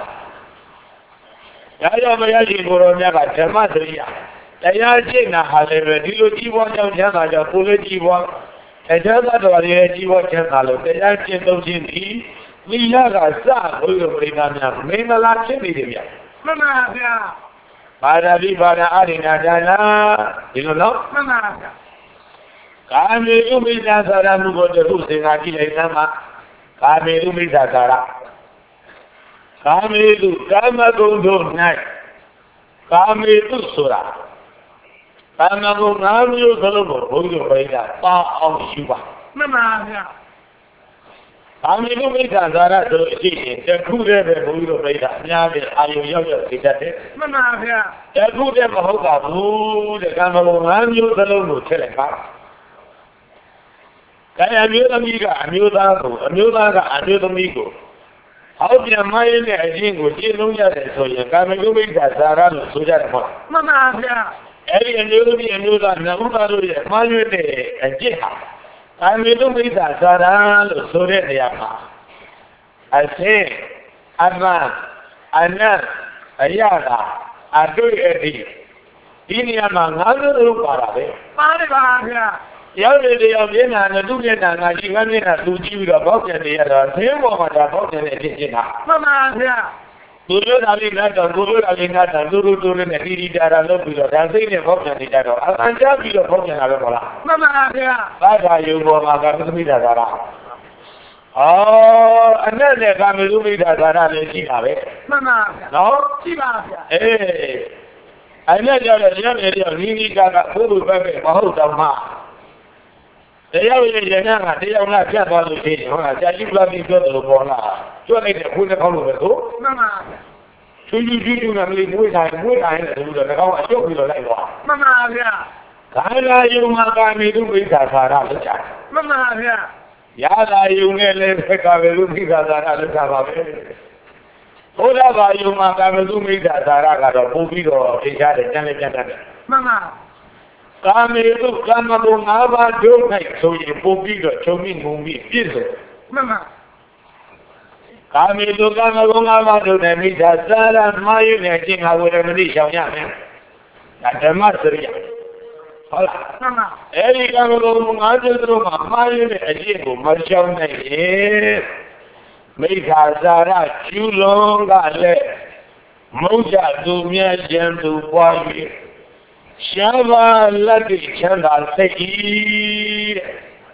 ကြောင့်ဘုရားရှင်ကိုယ်တော်မြတ်ကဓမ္မစရိယတရားကျင့်တာဟာလည်းပဲဒီလိုကြီးပွားကြောင်းချမ်းသာကြောင်းကိုယ်လည်းကြီးပွားအကျဉ်းသားတော်ရဲ့ကြီးပွားချမ်းသာလို့တရားကျင့်သုံးခြင်းသည်မိရကစဘုရားပရိသတ်များမင်္ဂလာဖြစ်နေတယ်ဗျာမှန်ပါဗျာဘာသာပိဘာသာအရိနာဒါနာဒီလိုနော်မှန်ပါဗျာကာမေဥမိစ္ဆာသာရမှုကိုတခုသင်္ဃာကြည့်လိုက်သမ်းမှာကာမေဥမိစ္ဆာသာရကာမေတုကာမဂုဏ်တို့၌ကာမေတုဆိုတာကာမဂုဏ်၅မျိုးစလုံးကိုဘုရားပရိသတ်ပါအောင်ယူပါမှန်ပါဗျာကာမေတုမိစ္ဆာသာရဆိုအရှိရင်တခုတည်းပဲဘုရားပရိသတ်အများကြီးအာယုရောက်ရောက်သိတတ်တယ်မှန်ပါဗျာတခုတည်းမဟုတ်ပါဘူးတဲ့ကာမဂုဏ်၅မျိုးစလုံးကိုထည့်လိုက်ပါကာယမျိုးသမီးကအမျိုးသားကိုအမျိုးသားကအမျိုးသမီးကိုဟောပြန်မရင်းတဲ့အချင်းကိုရှင်းလုံးရတယ်ဆိုရင်ကာမဂုဏ်မိစ္ဆာသာရလို့ဆိုကြတယ်ပေါ့မှန်ပါဗျာအဲ့ဒီအမျိုးသမီးအမျိုးသားနှစ်ဦးသားတို့ရဲ့မှားယွင်းတဲ့အကျင့်ဟာကာမဂုဏ်မိစ္ဆာသာရလို့ဆိုတဲ့နေရာမှာအသင်အမှန်အနတ်အရတာအတွေ့အထိဒီနေရာမှာငါးမျိုးလုံးပါတာပဲပါတယ်ပါဗျာရောက်တဲ့တရားမျက်နှာနဲ့သူ့မျက်နှာကရှိငါမျက်နှာသူကြည့်ပြီးတော့ပေါက်ပြန်နေရတော့သင်းပေါ်မှာဒါပေါက်ပြန်တဲ့အဖြစ်တာမှန်ပါဗျာသူတို့သာလေးကတော့သူတို့သာလေးကတော့သူတို့နဲ့တီတီတာတာလုပ်ပြီးတော့ဒါစိတ်နဲ့ပေါက်ပြန်နေကြတော့အန်ကြပြီးတော့ပေါက်ပြန်တာပဲပေါ့လားမှန်ပါဗျာဘာသာယုံပေါ်မှာကသမိတာသာရအနတ်နဲ့ကာမေသုမိတာသာရလည်းရှိတာပဲမှန်ပါဗျာနော်ရှိပါဗျာအနတ်ကြတော့ရမယ်တယောက်နီးနီးကဘုရားပဲမဟုတ်တော့မှတရားဝင်ရဟန်းကတရားနာပြတ်သွားလို့ရှိရင်ဟုတ်လားဆရာကြီးပြပြီးပြောတယ်လို့ပေါ်လာကျွတ်လိုက်တဲ့ခွေးတစ်ခေါက်လို့ပဲဆိုမှန်ပါဗျာချူနဲ့မလေးမွေးတိုင်းတယ်ဆိုတော့၎င်းအကျုပ်ပြီးတော့လိုက်သွားမှန်ပါဗျာကာလာယုံမှာကာမေတုမိစ္ဆာသာရလို့ကြားမှန်ပါဗျာရာသာယုံနဲ့လည်းကာမေတုမိစ္ဆာသာရလို့ကြားပါပဲဘုရားဘာယုံမှာကာမေတုမိစ္ဆာသာရကတော့ပို့ပြီးတော့သိချတယ်ကျန်လည်းကျန်တယ်မှန်ပါကာမေတုကာမဂုဏ်၅ပါးတို့၌ဆိုရင်ပို့ပြီးတော့ချုပ်မိငုံပြီးပြည့်စုံမှန်ပါကာမေတုကာမဂုဏ်၅ပါးတို့၌မိစ္ဆာသာရမှားရတဲ့အကျင့်ဟာဝေရမတိရှောင်ရမယ်ဒါဓမ္မစရိယဟုတ်လားမှန်ပါအဲ့ဒီကာမဂုဏ်၅ပါးတို့မှာမှားရတဲ့အကျင့်ကိုမရှောင်နိုင်ရင်မိစ္ဆာသာရကျူးလွန်ကလည်းမုတ်ကြသူမြတ်ကျန်သူပွား၍ရှားပါလက်တိချမ်းသာစိတ်ဤတဲ့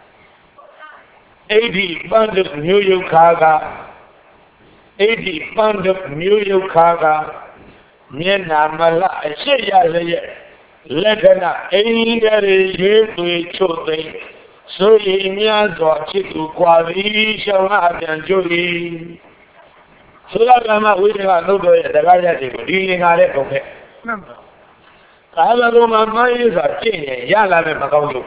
အဲ့ဒီပန္နမျိုးယုခါကအဲ့ဒီပန္နမျိုးယုခါကမျက်နာမလအရှိရရဲ့လက္ခဏာအင်းကြီးတွေရေးသွေးချို့သိမ်းဆိုရင်များစွာဖြစ်သူကွာပြီးရှောင်းအပြန်ကျိုးသည်သုရကမဝိသေကနှုတ်တော်ရဲ့တရားရည်ကိုဒီငါတဲ့ပုံနဲ့မှန်ပါကာမဂုဏ်မှာမှန်းရစွာကျင့်ရင်ရလာတဲ့မကောင်းလို့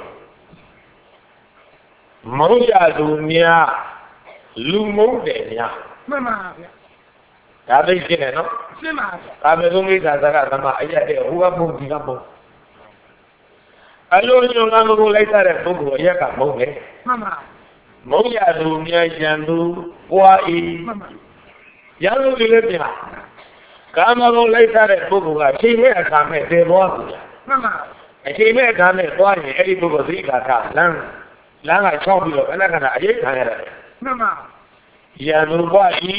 မုန်းကြသူများလူမုန်းတယ်များမှန်ပါဗျာဒါသိရှင်းတယ်နော်ရှင်းပါဗျာကာမဂုဏ်မိစ္ဆာသကသမအရက်တဲ့ဟိုကမုန်းဒီကမုန်းအလုံးစုံကာမဂုဏ်လိုက်တဲ့ပုဂ္ဂိုလ်အရက်ကမုန်းတယ်မှန်ပါမုန်းကြသူများရန်သူပွားဤမှန်ပါရန်သူတွေလည်းပြင်ကာမဂုဏ်လိုက်တဲ့ပုဂ္ဂိုလ်ကချိန်မဲ့အခါမဲ့တည်သွားဘူးမှန်ပါအချိန်မဲ့အခါမဲ့သွားရင်အဲ့ဒီပုဂ္ဂိုလ်သိက္ခာထလမ်းကချောင်းပြီးတော့ခဏခဏအရေးခံရတယ်မှန်ပါရန်သူပွားဤ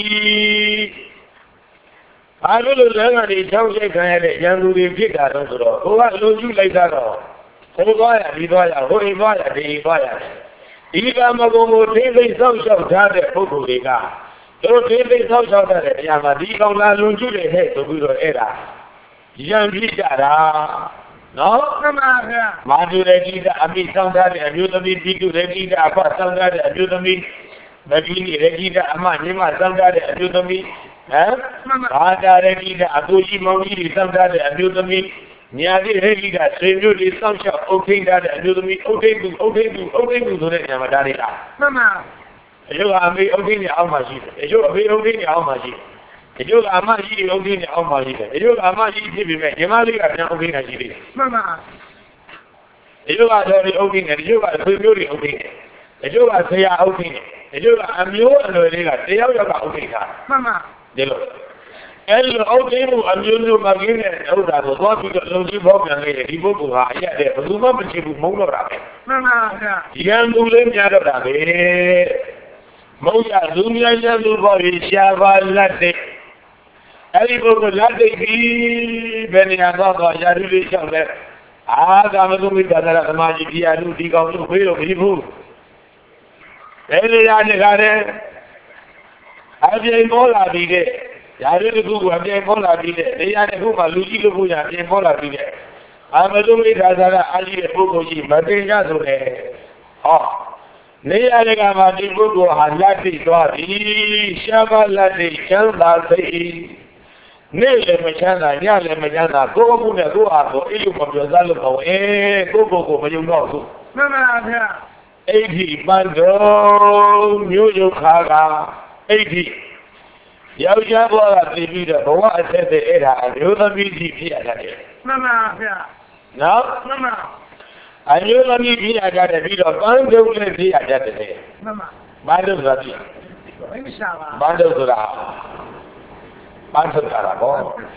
အားလုံးလမ်းကနေချောင်းရှိတ်ခံရတဲ့ရန်သူတွေဖြစ်တာတော့ဆိုတော့ဟိုကလူကျူးလိုက်တာတော့ဟိုသွားရဒီသွားရဟိုအိမ်သွားရဒီအိမ်သွားရဒီကမဂုံကိုသိသိဆောက်ရှောက်ထားတဲ့ပုဂ္ဂိုလ်တွေကတို့သိသိဆောက်ရှောက်တဲ့နေရာမှာဒီကောင်လာလွန်ကျူးတယ်ဟဲ့ဆိုပြီးတော့အဲ့ဒါရန်ဖြစ်ကြတာနော်မှန်ပါဗျာမာတုရတိကအမိဆောင်ထားတဲ့အမျိုးသမီးပိတုရတိကအဖဆောင်ထားတဲ့အမျိုးသမီးမဂိနိရတိကအမညီမဆောင်ထားတဲ့အမျိုးသမီးဘာသာရတိကအကူကြီးမောင်ကြီးဆောင်ထားတဲ့အမျိုးသမီးညာတိရတိကဆွေမျိုးတွေစောင့်ရှောက်အုပ်ထိန်ထားတဲ့အမျိုးသမီးအုပ်ထိန်သူဆိုတဲ့နေရာမှာဒါတွေကမှန်ပါအယုကအမေအုပ်ထိန်နေအောင်မှရှိတယ်အယုအဖေအုပ်ထိန်နေအောင်မှရှိတယ်အယုကအမကြီးအုပ်ထိန်နေအောင်မှရှိတယ်အယုကအမကြီးဖြစ်ပြီးမဲ့ညီမလေးကပြန်အုပ်ထိန်နေရှိတယ်မှန်ပါအယုကတော့ဒီအုပ်ထိန်နေအယုကဆွေမျိုးတွေအုပ်ထိန်နေအယုကဆရာအုပ်ထိန်နေအယုကအမျိုးအနွယ်လေးကတယောက်ယောက်ကအုပ်ထိန်ထားမှန်ပါဒီလိုအဲ့လိုအုပ်ထိန်မှုအမျိုးမျိုးမကင်းတဲ့ဥစ္စာကိုသွားပြီးတော့လုံကြီးပေါက်ပြန်ခဲ့တဲ့ဒီပုဂ္ဂိုလ်ဟာအရက်တဲ့ဘယ်သူမှမရှိဘူးမုန်းတော့တာပဲမှန်ပါဗျာရန်သူလေးများတော့တာပဲမ Moya, Lumia, Luboy, Shava, Latte. Every book of Latte, Benny and Baba, Yadu, Shaver. Ah, I'm going with the magic, Yadu, dig out the wheel of people. Every other I did Mola be there. Yadu, who have been Mola be there. They are whom are Luigi Lubuya, and Mola be there. I'm a little bit as Ali Bogoji, but they are there. Oh. Neyalega di bugo halati dwari shaba lati chanda sei nele machana nyale machana go mu ne go ago ilu mo pyo sa lo ko go ma yung no su mama phya 80 bando nyu yu kha ga 80 ယောက်ျားဘဝကတည်ပြီးတော့ဘဝအဆက်ဆက်အဲ့ဒါအမျိုးသမီးကြီးဖြစ်ရတတ်တယ် mama phya နော် mama အမျိုးသမီးဖြစ်ရတတ်တယ်ပြီးတော့ပန်းတုံးလည်းဖြစ်ရတတ်တယ် mama ပန်းတုံးဆိုတာဖြစ်အိမ်ရှာပါပန်းတုံးဆိုတာပန်းထုတ်တာပေါ့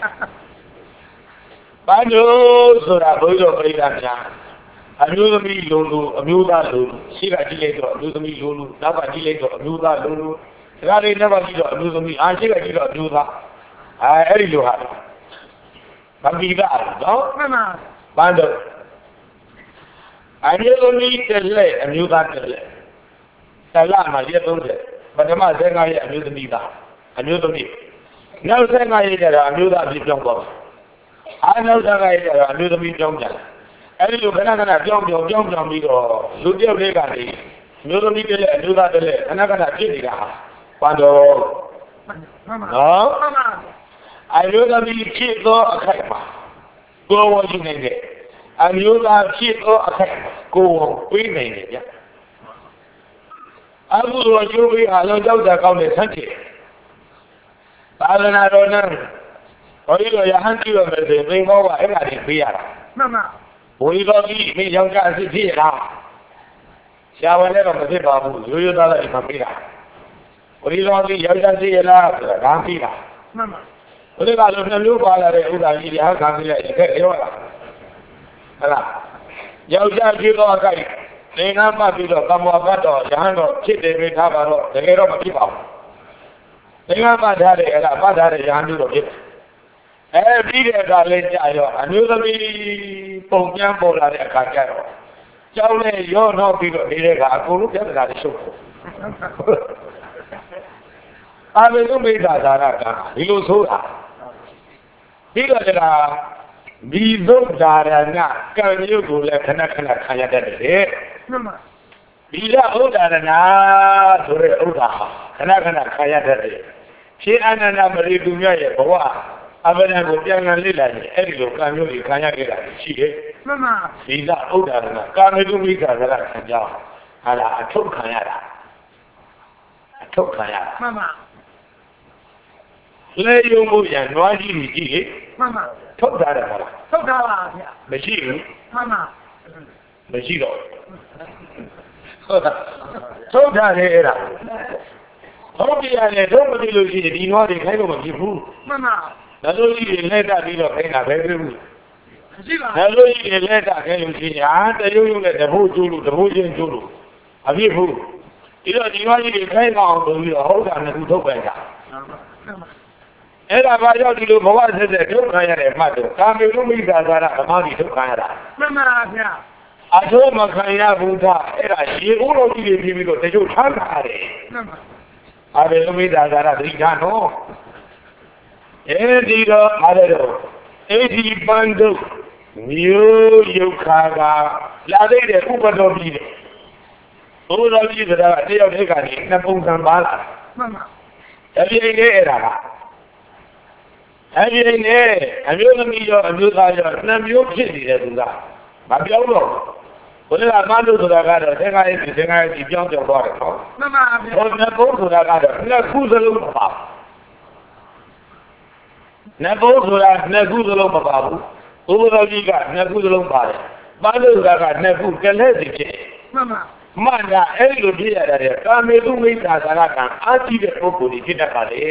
ပန်းတုံးဆိုတာဘုရားပြိဋ္ဌာန်များအမျိုးသမီးလုံးလို့အမျိုးသားလုံးရှိကကြည့်လိုက်တော့အမျိုးသမီးလုံးလို့နောက်ကကြည့်လိုက်တော့အမျိုးသားလုံးလို့ဒါလေးနောက်ကကြည့်တော့အမျိုးသမီးရှိကကြည့်တော့အမျိုးသားအဲ့ဒီလိုဟာဗမ္ပိကနော် mama ပန်းတုံးအမျိုးသမီးတစ်လက်အမျိုးသားတစ်လက်တစ်လမှာရက်30ပထမ15ရက်အမျိုးသမီးသားအမျိုးသမီးနောက်15ရက်ကျတော့အမျိုးသားဖြစ်ပြောင်းသွားနောက်15ရက်ကျတော့အမျိုးသမီးပြောင်းပြန်အဲ့ဒီလိုခဏခဏပြောင်းပြီးတော့လူတယောက်လေးကနေအမျိုးသမီးတစ်လက်အမျိုးသားတစ်လက်ခဏခဏဖြစ်နေတာပန်းတော် mama နော် mama အမျိုးသမီးဖြစ်သောအခိုက်မှာကိုယ်ဝရှိနေတယ်အမျိုးသားဖြစ်သောအခိုက်ကိုယ်ဝေးနေတယ်ဗျအခုတော့ကျိုးပြီးအလုံးကြောက်တာကောင်းတဲ့ဆန့်ကျင်သာသနာတော်နဲ့ဘုရားတော်ရဟန်းပြုရမယ်ဆိုရင်သင်္ဘောကအဲ့ဒါတွေပေးရတာ mama ဘုရားတော်ကြီးမင်းယောက်ျားအစ်ဖြစ်ရလားရှားဝင်လည်းတော့မဖြစ်ပါဘူးရိုးရိုးသားသားဒီမှာပေးတာဘုရားတော်ကြီးယောက်ျားဖြစ်ရလားဆိုတာဒါပြီးတာ mama ဘုရားကလည်းနှမျိုးပါလာတဲ့ဥဒ္ဒါကြီးဟာခံပြီးလိုက်ခဲ့ရောလားဟုတ်လားယောက်ျားဖြစ်တော့အကိုက်သင်္ကန်းပတ်ပြီးတော့ကမ္မဝတ်တော်ရဟန်းတော်ဖြစ်တယ်ပဲထားပါတော့တကယ်တော့မဖြစ်ပါဘူးသင်္ကန်းပတ်ထားတဲ့အဲ့ဒါပတ်ထားတဲ့ရဟန်းတို့ဖြစ်တယ်ပြီးတဲ့အခါလေးကြာရောအမျိုးသမီးပုံပြန်ပေါ်လာတဲ့အခါကျတော့ကျောင်းနဲ့ရောတော့ပြီးတော့နေတဲ့အခါအကုန်လုံးပြဿနာတွေရှုပ်တယ်အာမေကုမိတာသာရကဒီလိုဆိုတာပြီးတော့ဒါဒီသုဒ္ဓါရဏကံရုပ်ကိုလည်းခဏခဏခံရတတ်တယ် mama ဒီကဥဒ္ဒါရဏဆိုတဲ့ဥဒ္ဒါဟာခဏခဏခံရတတ်တယ်ရှင်အနန္ဒမရိသူမြတ်ရဲ့ဘဝအဘဒံကိုပြန်ပြန်လေ့လာရင်အဲ့ဒီလိုကံမျိုးကြီးခံရခဲ့တာရှိတယ် mama ဒီကဥဒ္ဒါရဏကာမေကုမိတာသာရခံကြောင်းဟာလားအထုတ်ခံရတာအထုတ်ခံရတာ mama လဲယုံမှုရံနွားကြီးကြီးလေ mama ထုတ်ထားတယ်မလားထုတ်တာပါဗျာမရှိဘူး mama မရှိတော့ဟုတ်တာထုတ်ထားတယ်အဲ့ဒါဟုတ်ပြရတယ်ထုတ်မသိလို့ရှိရင်ဒီနွားတွေခိုင်းလို့မဖြစ်ဘူး mama ဒါလို့ကြီးတွေလက်တက်ပြီးတော့ခိုင်းတာပဲဖြစ်ဘူးမရှိပါဒါလို့ကြီးတွေလက်တက်ခိုင်းလို့ရှိရင်ဟာတရုံရုံနဲ့တဖို့ကျိုးလို့တဖို့ချင်းကျိုးလို့အဖြစ်ဘူးဒီတော့ဒီနွားကြီးတွေခိုင်းအောင်ဆိုပြီးတော့ဟုတ်တာနဲ့သူထုတ်ပယ်တာ mama အဲ့ဒါဘာကြောင့်ဒီလိုဘဝဆက်ဆက်ထုတ်ခံရတဲ့မှတ်တော့ကာမေကုမိစ္ဆာသာရဓမ္မကြီးထုတ်ခံရတာ mama ဗျာအထုံးမခံရဘူးသားအဲ့ဒါရေဦးတော်ကြီးတွေပြီးပြီးတော့တချို့ထားတာတယ် mama အာဘေကုမိစ္ဆာသာရသတိထားနော်အဲဒီတော့အားတော့အေဒီပန်းတို့မျိုးယုတ်ခါကလာသေးတယ်ဥပတော်ကြီးတယ်ဘုရားကြီးဆိုတာကတယောက်တည်းကနေနှစ်ပုံစံပါလာ mama တပြိုင်တည်းအဲ့ဒါကအပြိုင်တည်းအမျိုးသမီးရောအမျိုးသားရောနှစ်မျိုးဖြစ်နေတယ်သူကမပြောတော့ဘုရားမလို့ဆိုတာကတော့သင်္ခါရည်ပြောင်းသွားတယ်နော် mama ဗျာဘုရားဘုဆိုတာကတော့နှစ်ခုစလုံးမပါဘူးနှစ်ဘုဆိုတာနှစ်ခုစလုံးမပါဘူးဘုရားကြီးကနှစ်ခုစလုံးပါတယ်မလို့ဆိုတာကနှစ်ခုကလေးစီဖြစ် mama မှန်တာအဲ့လိုဖြစ်ရတဲ့ကာမေတုမိစ္ဆာသာရကံအာကြည့်တဲ့ပုဂ္ဂိုလ်ကြီးဖြစ်တတ်ပါလေ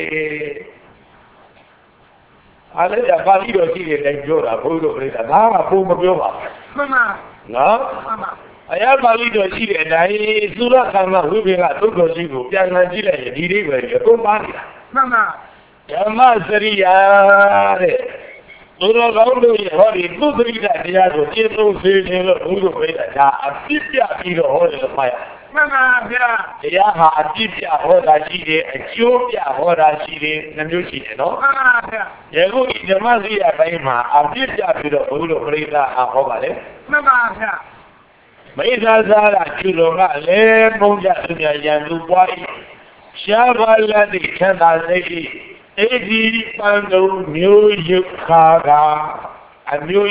အားလည်းပါဠိတော်ရှိတယ်လည်းပြောတာဘုရားပြိဿဒါကဘုံမပြောပါဘူး mama နော် mama I have a little she and I, Sula Kama, who will not go to you, Piana Gila, deliver your money. Mama. Yamasaria. Sula Gaudu, Hori, Lubrida, Diago, Tito, Udo, a 50 feet of hold of fire. Mama, yeah. Yaha, Tipia, Hoda, Chile, Ethiopia, Hoda, Chile, and you see, no? Mama, yeah. Yago in the Mazia, Baima, a 50 feet of Udo, Breda, and Hobare. Mama, yeah. Maizazara, Chulonga, Lemonga, Yandu, Boy, Shavala, the Canada lady. Edi Pando New Yukaga, a New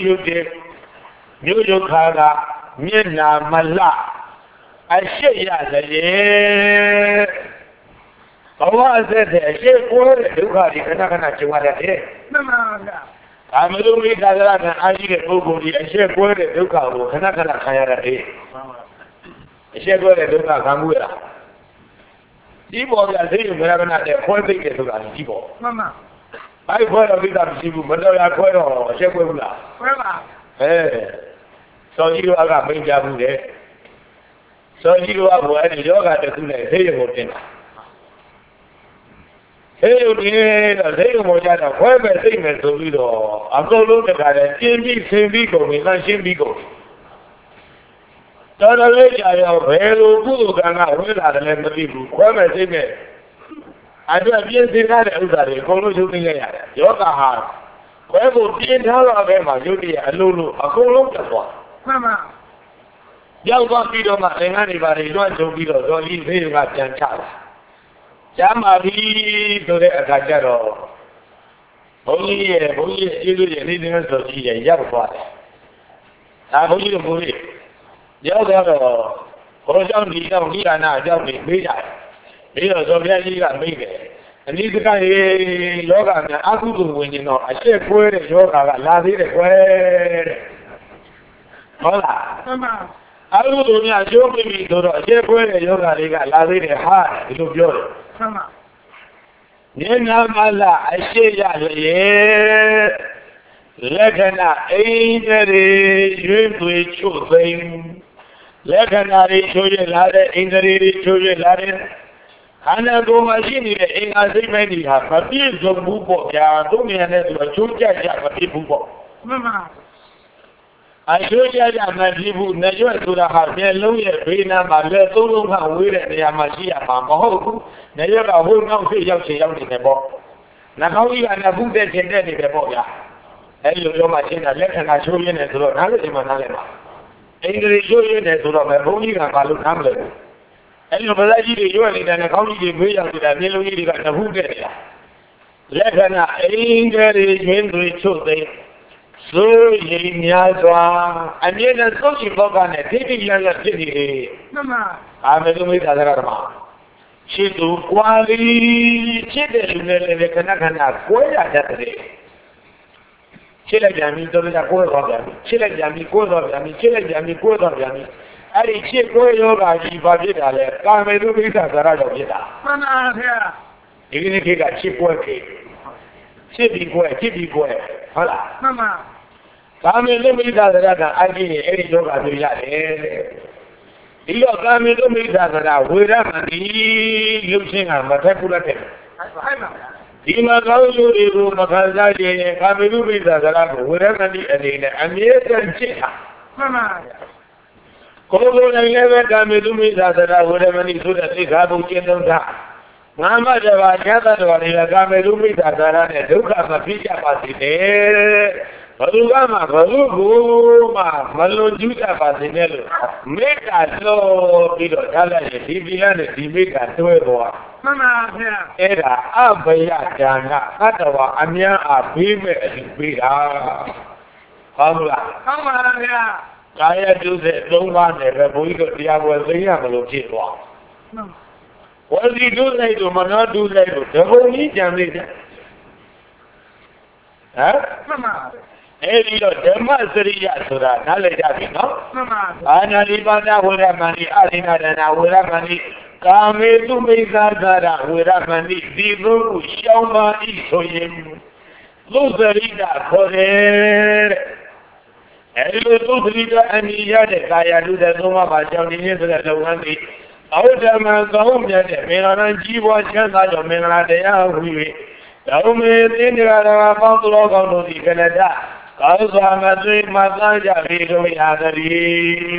Yukaga, Mina Mala. I say, yeah, I said, I say, what you got it, and I'm not sure what I did. I'm a little bit that I get over the share word at Luka, and I'm not a day. I said, what I do not come with. People are saying, we haven't had a point big to that people. Mama. I quite a bit of people, but I quite a check with that. So you are a big job there. So you are going to yoga to do that. Hey, you think. Hey, you did a day more than a whoever thing is to be the. I'm going to look at it. Jimmy, same vehicle, me, not same vehicle. Todo le ya veo pudo ganar una de las películas. ¿Cuál es el que? Allá bien se gana usar con los últimos ya. Yo caja. Cuando bien nada ve más yo día lulu a con lo que fue. Mamá. Ya va pido más en animales no han subido yo y veo una chanchada. Ya me de agacharo. Oye, yo le dije no estoy ya ya fue. Ah, oye, Giáo đó, có trong đi là nào trong đi bây giờ cho cái gì là bây giờ, anh đi cái đó là áp dụng của mình nó, sẽ quên để cho cả là gì để quên, có là, áp dụng nhà cho mình rồi sẽ quên để cho cả là gì để ha, lúc rồi, nên là sẽ ra rồi, लेकिन इंद्री युद्ध चुप्पे लेकिन आरी चोजे लारे इंद्री चोजे लारे खाना दो मशीन है इन आदमी में नहीं है कभी जो बुबो क्या दुनिया ने जो चुजा जा कभी बुबो आशुजा जा मजीबू न जो सुरा हाथे लोगे बिना माले तो लोग हुए रे या मसीहा पामो न जो राहु न से जाओ नहीं बो न खाऊंगी ना बुदे चेंदे नहीं बो या Ello yo macchina lekkana shuye suro nale di manale ma. Ingri shuye suro me boni ga malu namle. Ello balaji di yo ni na kauni di meya di da nelo ni di ga na hude ya. Lekkana ingri hendri chute. So ye nya zwa anye na so chi boga ne ti ti ya ti di. Mama. A me do mi da da ma. Chi tu kwali chi de lu le kana kana ko ya da de. Chile jami dove da ko ro jami chile jami ko ro jami chile jami ko ro jami ari chi ko yo ga ji ba pi da le ka me lu bi da sara jo pi da mana phya di ni ke ga chi ko ke chi bi ko hala mama ka me lu bi da sara da a ji ni eri jo ga pi ya le di yo ka me lu bi da sara we ra ma ni lu shin ga ma thai pu la te ai ma Dima kau juri rumah kerja je, kami tu bisa jalan kurang nanti ini, ambil janji. Mama. Kalau orang lepas kami tu bisa jalan kurang nanti sudah tiga bulan dah. Nama jawabnya tak ada, kami tu bisa jalan itu kami bisa pasti deh. Kalau malu juga pasti deh. Mereka tu tidak jalan di bilan di mereka tu doa. Mama, era abaya jana katawa amya abime bira kamla ya kaya duse longwa ne be boi ko tia ko siya ma lo phit twa wadi du lai do mana du lai do de boi ni jan le de ha mama eri do dhamma sariya sura na le ja bi no mama ana li ba na ho ra mani arina dana ho ra mani Kami tu bisa darah wiramani diru syawma isoyim lu zarida korer အဲဒီလိုသုတ္တိကအနိရတဲ့ကာယလူတဲ့သုံးပါးပါကြောင့်ဒီနေ့ဆိုတဲ့လုပ်ငန်းတွေအောက်ဓမ္မကောင်းမြတ်တဲ့မင်္ဂလာကြီးပွားချမ်းသာကြောင့်မင်္ဂလာတရားဟူ၍ဓမ္မေသင်္ကြန်တော်ပေါင်းသူတော်ကောင်းတို့ဒီကနတကောင်းစွာမသွေးမသမ်းကြပေတို့ရသည်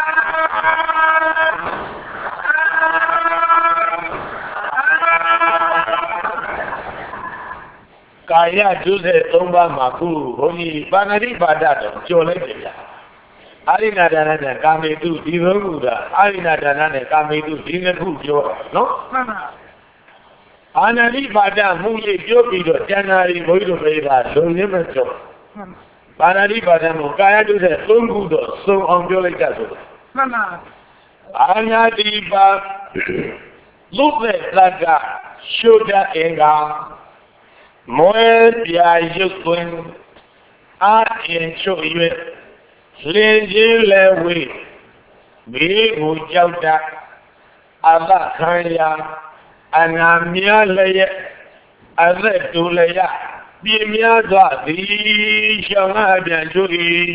ကာယဒုစရ3ပါးမှာခုဘုန်းကြီးပါဏာတိပါဒတော့ကြော်လိုက်တယ်ဗျာအာရိဏဒါနနဲ့ကာမေတုဒီဘုဟုတာအာရိဏဒါနနဲ့ကာမေတုဒီနှစ်ခုပြောနော်မှန်ပါအာနာတိပါဒမှုလေးပြောပြီးတော့ကျန်တာတွေဘုန်းကြီးတို့ပြေးတာလုံရင်းမကြော်ပါဏာတိပါဒမှာကာယဒုစရ3ခုတော့စုံအောင်ပြောလိုက်ကြဆိုမှန်ပါအာနာတိပါလုဘေသကရှုဒ္ဓအင်္ဂါမွဲပြာရုပ်သွင်းအာအင်ချုပ်၍လင်းချင်းလဲဝေးဘေးကိုကြောက်တတ်အဘခံရာအနာမြလျက်အသက်တူလျက်ပြင်းများစွာသည်ရှောင်းအပြန်ကျူ၏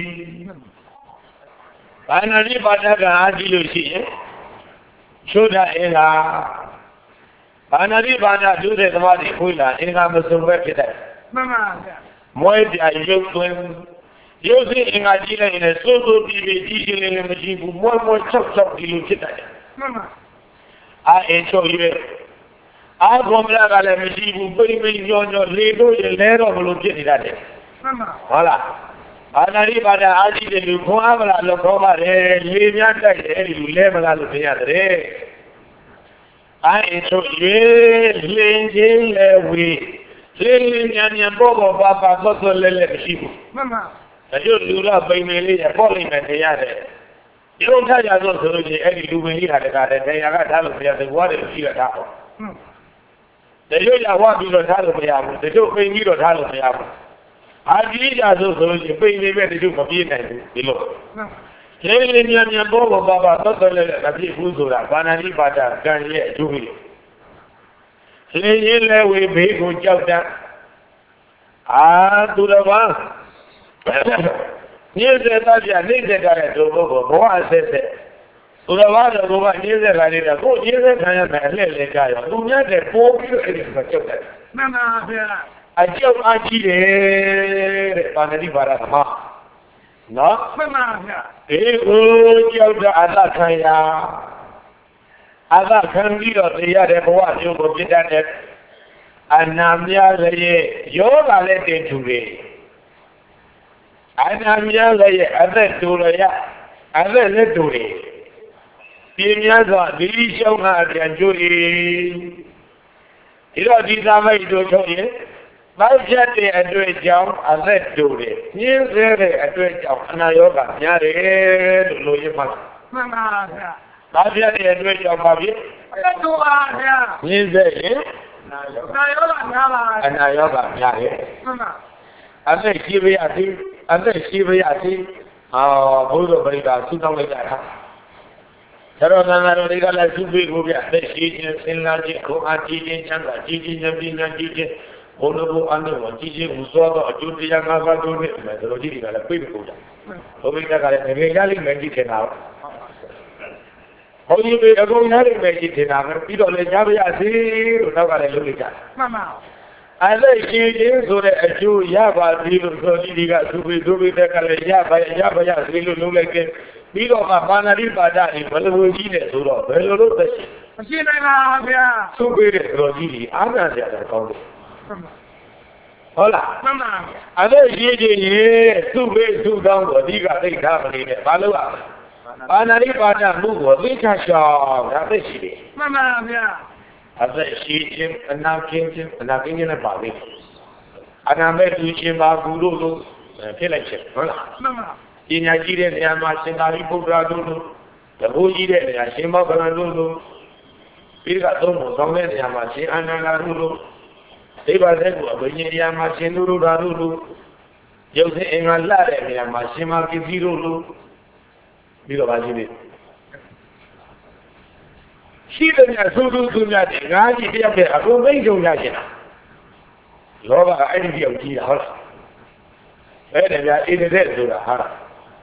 ဘာနာတိပါဒကအားကြည့်လို့ရှိရင်ရှုဒ္ဓအင်္ဂါဘာနာတိပါဒဒုတဲ့သမားတွေခွေးလာအင်္ဂါမစုံပဲဖြစ်တယ်မှန်ပါဗျာမွဲပြရုပ်သွင်းရုပ်စဉ်အင်္ဂါကြည့်လိုက်ရင်စိုးစိုးပြီးပြီးကြီးကြီးလေးလေးမရှိဘူးမွဲမွဲချောက်ချောက်ဒီလိုဖြစ်တယ်မှန်ပါအာအင်ချုပ်ရွေးအာဂုံလာကလည်းမရှိဘူးပိမ့်ပိမ့်ညောညောလေတို့ရလဲတော့ဘလို့ဖြစ်နေတတ်တယ်မှန်ပါဟုတ်လားဘာနာတိပါဒအာကြည့်တယ်လူခွန်အားမလားလို့ခေါ်ပါတယ်လေများတိုက်တယ်အဲ့ဒီလူလဲမလားလို့ထင်ရတယ်အာအင်ချုပ်ရွေးလင်းချင်းလဲဝေးလင်းလင်းညံညံပေါ်ပေါ်ပါပါသွတ်သွတ်လဲလဲမရှိဘူးမှန်ပါဒါကြောင့်လူတော့ပိမ့်ပိမ့်လေးရပေါ့လိမ့်မယ်ထင်ရတယ်ရုံထားကြဆိုလို့ရှိရင်အဲ့ဒီလူပင်ကြီးဟာတကားတဲ့တရားကထားလို့မရသေးဘူးဝါတယ်ရှိရတာပေါ့တချို့ရဝပြီးတော့ထားလို့မရဘူးတချို့ပိန်ပြီးတော့ထားလို့မရဘူးအာကြီးကြဆိုလို့ရှိရင်ပိန်နေပဲတချို့မပြေးနိုင်ဘူးဒီလိုလေးလေးမြန်မြန်ပေါ်ပေါ်ပါပါသောတော်လည်းမဖြစ်ဘူးဆိုတာဘာနာတိပါဒကံရဲ့အကျိုးကြီးလေရင်လဲဝေဘေးကိုကြောက်တတ်အာသူတော်ဘာညစ်တဲ့သားပြနှိမ့်တဲ့တဲ့ဒုဘဘဝအဆက်ဆက်သူတော်ဘာတော့ဘဝညစ်တဲ့ခါလေးတော့ကိုညစ်တဲ့ခံရမယ်အလှည့်လေကြရောသူများတဲ့ပိုးပြီးတော့အဲ့ဒီမှာကြောက်တယ်မှန်ပါဗျာအကြောက်အားကြီးတယ်တဲ့ပါဏာတိပါဒကမှာနော်မှန်ပါဗျာဒီကိုကြောက်တဲ့အသခံရအသခံပြီးတော့တရားတဲ့ဘဝမျိုးကိုပြစ်တတ်တဲ့အနာများရဲ့ယောဂလည်းတင်ထူတယ်အနာများရဲ့အသက်တူရရအသက်လည်းတူတယ်ပြင်းများစွာဒီရှုံးတာပြန်ကျိုး၏ဒီတော့ဒီသမိတ်တို့ချုပ်ရင်နောက်ဖြတ်တဲ့အတွေ့အကြောင်းအသက်တူတယ်ညင်းဆဲတဲ့အတွေ့အကြောင်းအနာယောဂများတယ်လို့လို့ရမှာမှန်ပါဗျာနောက်ဖြတ်တဲ့အတွေ့အကြောင်းပါပြီအသက်တူပါဗျာညင်းဆဲရင်အနာယောဂများပါအနာယောဂများတယ်မှန်ပါအသက်ရှိပါရသည်အသက်ရှိပါရသည်ဘုရားပရိဒါသုတောင်းလိုက်ကြတာဆရာတော်ကလည်းသူ့ပြေကိုပြအသက်ရှိခြင်းစင်လာခြင်းကိုအားကြီးခြင်းချမ်းသာကြီးခြင်းဉာဏ်ပညာကြီးခြင်းဘုလိုဘအနုဝကြီးခြင်းဟူသောအကျိုးတရား၅ပါးတို့နဲ့မယ်တို့ကြီးတွေကလည်းပြည့်ပြည့်ကိုကြဘုရားကလည်းငရေရလိမ့်မယ်ကြီးထင်တာဘုန်းကြီးတွေအကုန်ရလိမ့်မယ်ကြီးထင်တာပဲပြီးတော့လည်းရပါရစေလို့နောက်ကလည်းလုပ်လိုက်ကြမှန်ပါအဲ့ဒါရှိခြင်းဆိုတဲ့အကျိုးရပါသေးလို့ဆိုကြီးတွေကသူ့ပြေတဲ့ကလည်းရပါရစေလို့လုပ်လိုက်တယ်ပြီးတော့မှပါဏာတိပါဒတွေဘယ်လိုကြီးလဲဆိုတော့ဘယ်လိုလုပ်သက်ရှိမရှိနိုင်ပါဗျာသူ့ပြေတဲ့တော်ကြီးကြီးအားနာစရာလည်းကောင်းတယ်ဟုတ်လားမှန်ပါအဲ့ဒါရှိခြင်းရေသူ့ပြေသူ့တောင်းကိုအဓိကသိထားမနေနဲ့ဘာလို့อ่ะပါဏာတိပါဒမှုကိုသိချရှောင်းဒါသိရှိတယ်မှန်ပါဗျာအသက်ရှိခြင်းအနာကင်းခြင်းနဲ့ပါလိမ့်အနာမဲ့သူခြင်းပါဘူးလို့ဖြစ်လိုက်ချက်ဟုတ်လားမှန်ပါပညာကြီးတဲ့နေရာမှာရှင်သာရိပုတ္တရာတို့လိုတဘိုးကြီးတဲ့နေရာရှင်မောဂလန်တို့လိုပြီးကသုံးဖို့ဆောင်တဲ့နေရာမှာရှင်အာနန္ဒာတို့လိုဒိဗ္ဗသက်ကိုအဘိညာနေရာမှာရှင်သူတို့ဓာတို့လိုရုပ်စဉ်အင်္ဂါလှတဲ့နေရာမှာရှင်မာကိစီတို့လိုပြီးတော့ပါရှိသေးရှိတဲ့ညသုသူသူများတဲ့ငါးကြီးတယောက်တည်းအကုန်သိကြုံရရှင်တာလောဘကအဲ့ဒီတယောက်ကြီးတာဟုတ်လားအဲ့ဒါဗျာဣတိတဲ့ဆိုတာဟာ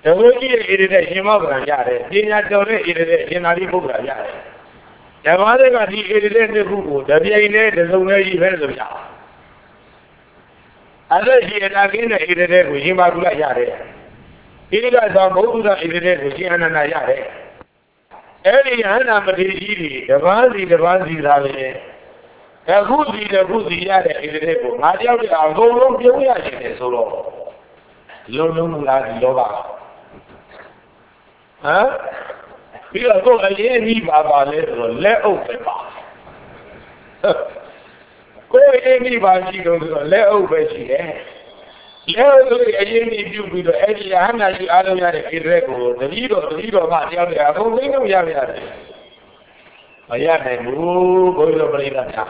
Devoji irritated him over and yard, Dina irritated in Ali Buga yard. The mother got the irritated who, the Viennese, the Zona event of Yard. Other she had again irritated with him about Yard. He got some Buddha irritated with him and Yard. Early Hannah, but the Vanzi, the Hoozy Yard irritated. My dear, I'll go long to Yard so long. Long like Loba. Huh? We are going to any Baba let open. Go any Baba, let open. Let any you with the edge and the other irregular, the leader of my other, only no Yavia. I am a move over the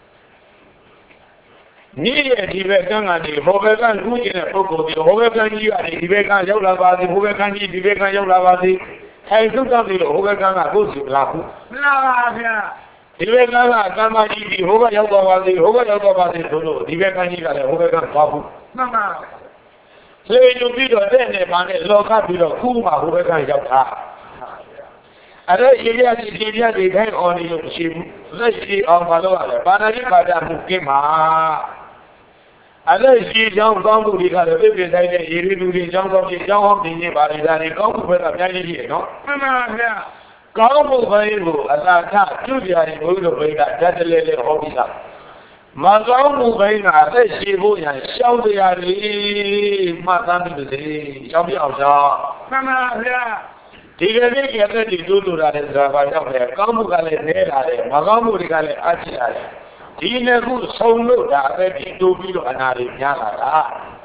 Near the vegan and the Hovegan, who in a book of the Hovegan, you are the vegan Yolavati, Hovegan, the vegan Yolavati, and look at the Hovegan, goes to Lapu. The vegan, Gamadi, the Hova Yolavati, the vegan, Hovegan Papu. So you be the then a local below Kuma, Hovegan Yaka. I don't hear the hang on your ship, let's see on Maloa, Banana Mukima. I don't see John Gombu because the baby is like you do John Gombu, John Gombu, but it's a Gombu with a family, no? Gombu, as I can't, Julia, and go to bring that little officer. Magamu, I say, she will shout the Ali, Madame to the Johnny Alza. Tigre get ready to do that in the Gamu Gale, Magamu Gale, Achi. Tina who so look that ready to be an Ariana.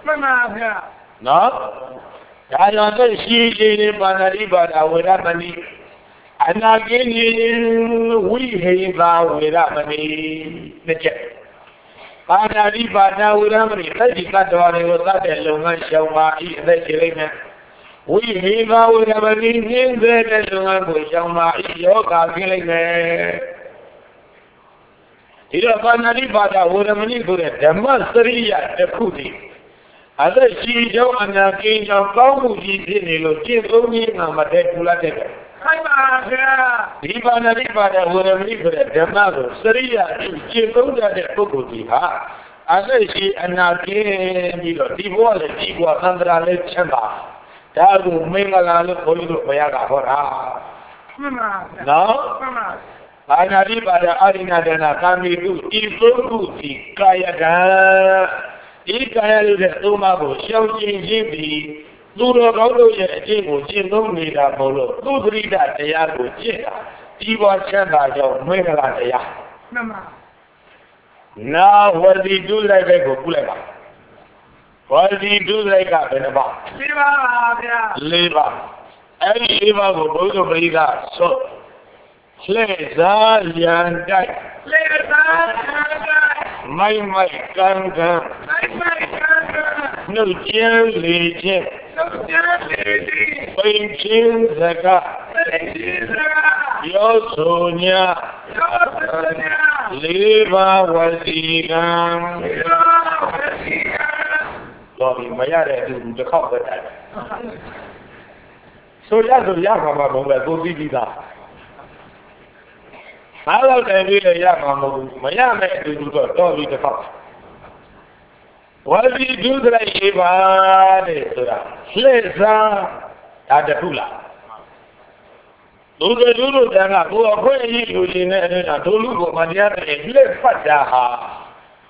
No? I don't see in Banariba without money. And again, we have without money. The check. Banariba now without money. Let's got on it was not a long show. We have without money in the Shama, yoga feeling there. It was finally bought out with a money for it. The mastery at the cootie. As I see Joe and the king of Kamuji in the Jim only number 10 Pulatek. Even a river with a money for it. The mother, Syria, Jim only at the cootie. As I see and now came, the wall and he was under a late chamber. That will make a lot of political Payaga for her. No? I arrive at the arena than a family to Ifuti, Kayada, Ikaya, Tomago, shouting Jimmy, Luro Golo, Jimo, Jim, Nida Bolo, two read at the Yago, Tiwa Chanda, Mena. Now, what do you do like a Puleva? What do you do like a Benaba? Liva. Every Liva will go to Briga, so. Leza Yandai. My Ganga. No Jim Legion. Jim Zaga. Yo Sonia. Leva Wazigan. Lord, my yard is the cover. So that's a Yama, go be that. I love the really young Miami to do the fuck. What do you do that I gave at the Hula? Do the Lulu Dana, who are going to in a Tulu, Maria, and let Fataha.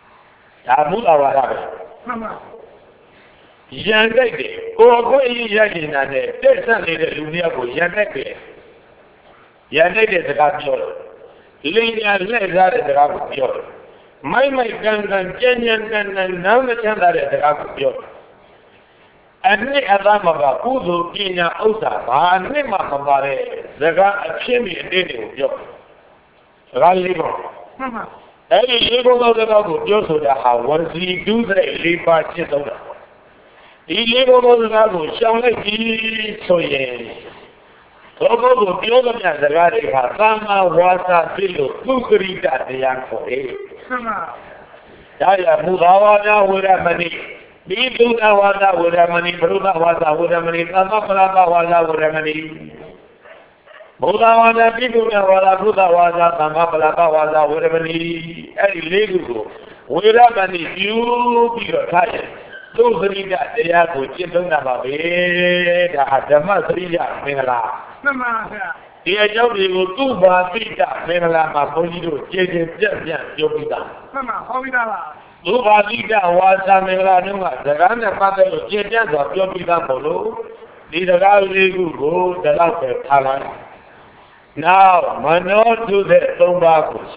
Amula. Young lady, who are going in a there's a little Lunia for young lady. Young lady is a god. Lady and legs are the Rapio. My gun and Kenyan and now the Chanda is the Rapio. And the Adamava, Uzu, Kina, Usa, and Nemamare, the Chimney did you. Raligo. Every little of the Rabu, Josuda, once he do the Lipa Chisoda. He live over the Rabu, shall I be so ye? Todo the other as a radical, Sama was a pillow, Kukuri at the young for it. Daya Mudawana with a money. Biduga wada Udamani, Bruda wada Udamani, Tamaprata wada Udamani. Buddha wada Biduga wada Bruda wada Tamaprata wada Udamani. Any legal Udamani, you be your tired. Those read that they are good, you don't have a bed, the Masria, Mingala. The Ajobi will do Bavita, Mingala, Mapolido, Jason, Jopita. Lubavita was a Mingala, the Rana Father of Jason of Jopita Polo. These are all legal go, the love of talent. Now, Mano to the Tombaku,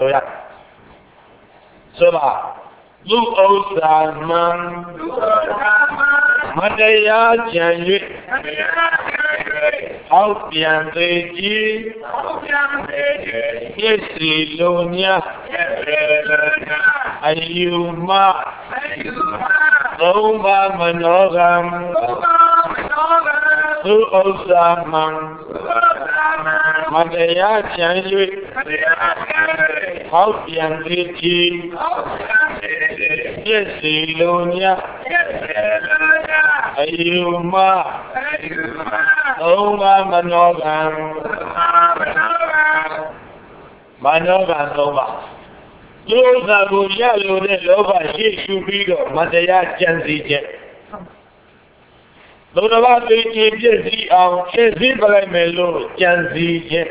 Sola. Look out, man. Madaya Janyu. How can they give? Yes, Lilonia. Ayuma. Oma Manogam. Look out, man. Madaya Janyu. How can they give? Yes, Lilonia. Ayuma. Oma Manogam. Manogam Oma. Those are good yellow over Yeshu Bigo, Madaya Janzi. Lord of the Jesse of Chesibala Melo, Janzi.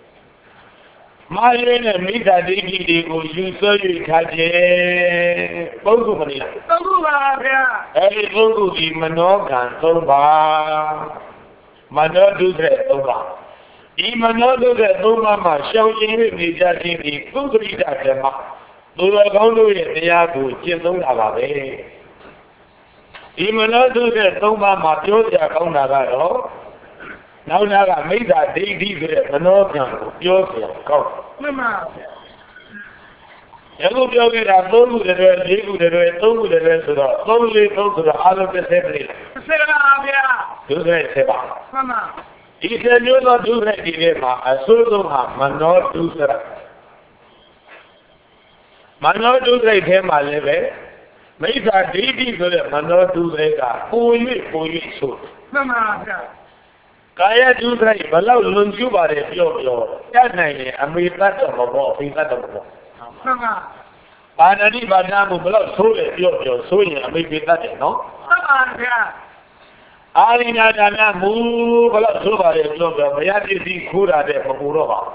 My enemy that they you so you catch it. Bogumani. Every Bogu be Manogan, Toba. Manodu Toba. Imanodu Toma, shouting with me judging the Bugri Dama. Lula Gondo, they are good, Jim Ave. Imanodu Toma, Matioja Gondaro. Now I made that day deep Manogan, yourself. Mamma. Yellow Jogging, I told you that they would have told the rest of the slowly go to the other assembly. Do that, Seba. Mamma. He said, you not do that, Dilema. I saw them have Manor do that. Manor do that, him, I live it. Make that day deep Manor do that. Fully so. Mamma. Kaya do that, but love Lunju by the Pio, that night, and we got them above, we got them above. Panadi Badamu, blood, so Pio, so you may be that, no? Alina Dana move a lot over the globe, but yet is the Kura de Papurova.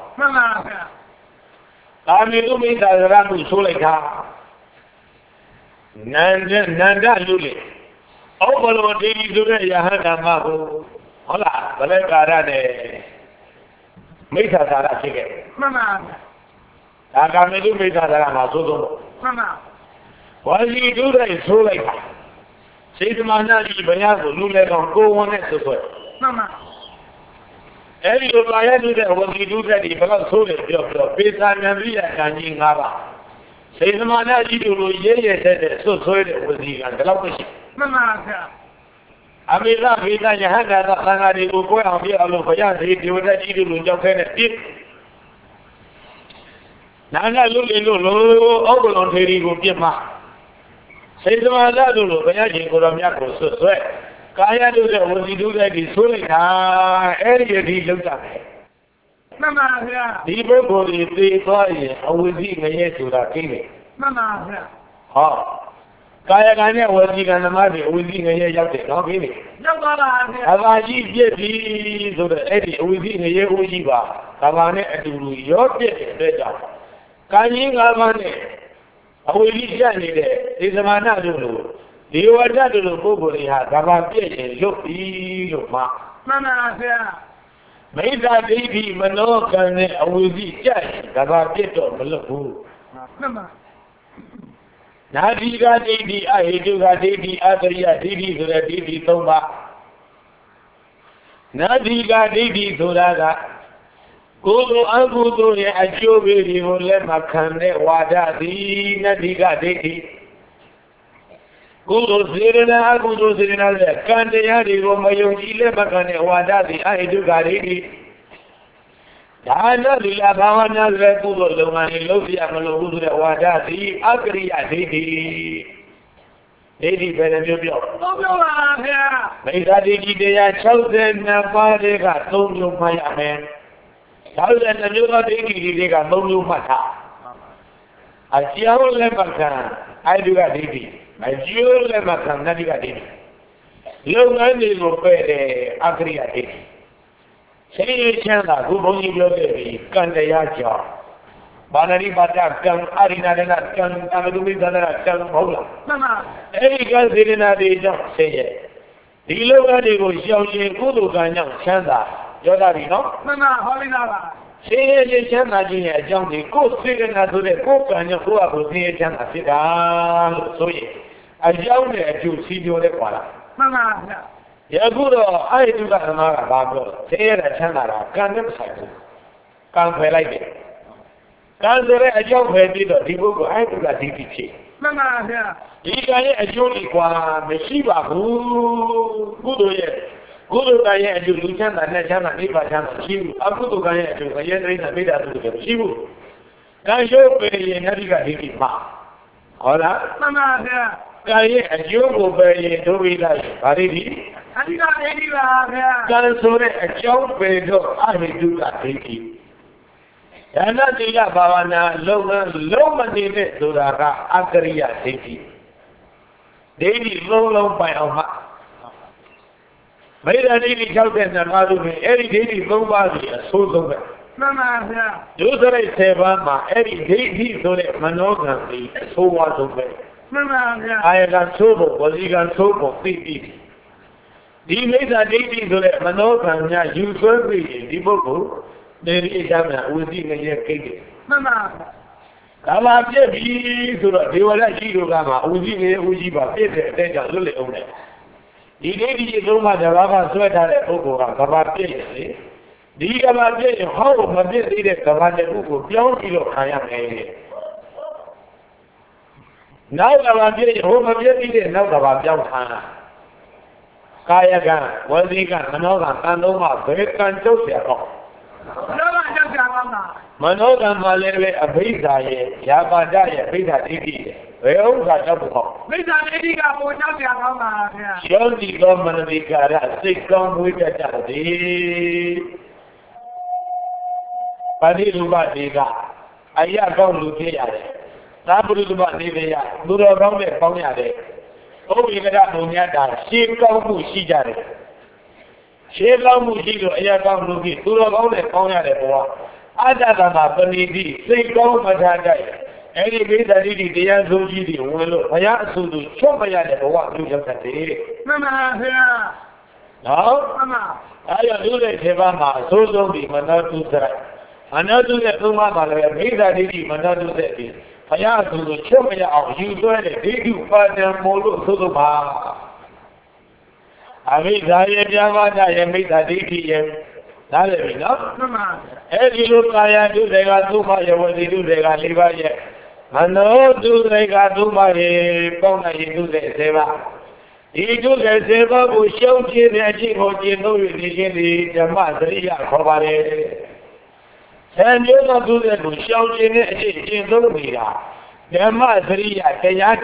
I mean, you mean that Ramu Soleka Nanda Luli. Overload the Yahana Mahu. Hola, Baleka Mesa Sara Chicken. Mamma. I can make you Mesa Sara Soto. Mamma. Why do you do that? It's so like say to Manali Bayago, Lula, go on at the foot. Mamma. Every I do that, what you do that, if I got so that your face and Ria and Yingava. Say to Manali, you said so it was the Antelope. Mamma. I mean, that means that you had that Langari who go out here alone for young, you would let you do your kind of tip. Now, I look into over on Terry will give my. Say to my Ladu, but I didn't go to Yako, so sweat. Kaya do that, what you do that is so like, area he looked at me. Mamma, the people is the fire, I will be a yes to that king. Mamma, oh. Kaya Ganya was the Ganamadi, within a year, no, give it. Avaji, yes, so the Eddie, within a year, Ujiba, Havane, and your better. Kanying Avane, I will be shining there, is a man. You are not to look over the hat, Havane, look, Mamma, may that baby Manokan, I will be judged, Havane, look. Mamma. Nadiga Didi, I do that Didi, Adria Didi, to the Didi Tomba. Nadiga Didi, to that. Go Agudo, I show you, let my Kande, Wada, Nadiga Didi. Go Sirena, Agudo Sirena, Kande, Yadi, Romayo, Ilebakane, Wada, I do that Didi. Dana Lila Bavana Repulo, Lovia Malovia Wada, Agria Didi. Lady Benamio. Made they are chosen body got no new my man. Thousand and you got they got no new matter. I see how Lemacan, I do got it. I do Lemacan, not got it. Long only will pay the agree at it. Say China, who only will be, can they are job. Banari Batakam, Arina Nakam, Amadumi Danakam, Hola. Any girl didn't have a job, say it. The Logadi was shouting Kudugan, Chanda, Yodavino. Say it, Chanda, Johnny, go figure out to the cook and your poor was near Chanda, sit down, so ye. I young to see you the water. Yagudo, I do that another Bago, say it at Chanda, can't cycle. Can't play like it. Can't a young baby, the people I do that DPC. He got a Johnny Qua, the Shiva, who good yet. Good guy, you Lucian and Nachana, Nipa, Shivu, a good guy, you a year in the middle of the Shivu. Can you pay in Naviga Hima? Hola, Guy, and you go pay to be like Paridi. Can so a job pay to I will do that, thinking. And not the Yabavana, Loman in it to the Akaria city. They need low by Oma. Made a lady help and another every day low body, a soul of it. Those are a Sevama, every day he so that monogamy, so was of it. I got sober, was he got sober, 50. He made a lady so that monogamy, you survey, the book. There is a within a year cake. Kama bi sura de wala ji do kama uji ne uji ba piet de ja lo le on le di ne di so ma da ba swet ta de pugo ka ba piet le di ka ba piet ho ma piet thi de ka ba de pugo pyaung pi lo khan ya me naw ka ba piet ho ma piet thi de naw ka ba pyaung khan kaya ka wadi ka mano ka tan lo ma be kan chou sia ko Manogam Maleve, a Visa, Yabada, Visa Didi, well, that's up. Visa Didi, show the government of the Gara, 6 long with a daddy. Padiluba Diga, Aya gone Lucia, Tabuba Divia, Dura Gombe Ponyade. Oh, you got Munyada, she come to Shijare. Shela Mujido, Ayakam Luki, Turo de Pona de Boa, Adama, Panidi, St. Gomata, any way that it is the Azuji, Willow, Ayasu, Chopaya de Boa, you just at the no? I do the Tevama, so don't be Manatu Zara. Another Tumama, made that it is Manatu Zeti. Ayasu, Chopaya, you do it, did you find them Molo Sudoma? I mean, I made that ATM. Now, as you look, I do they got too much what they do, they got Liva yet. And no, do they got too much Pona, you do the Seva. He do the Seva, who showed you the Jimbo, you know, the Masaria Kobare. And you don't do that, who showed you the Jimbo, the Masaria,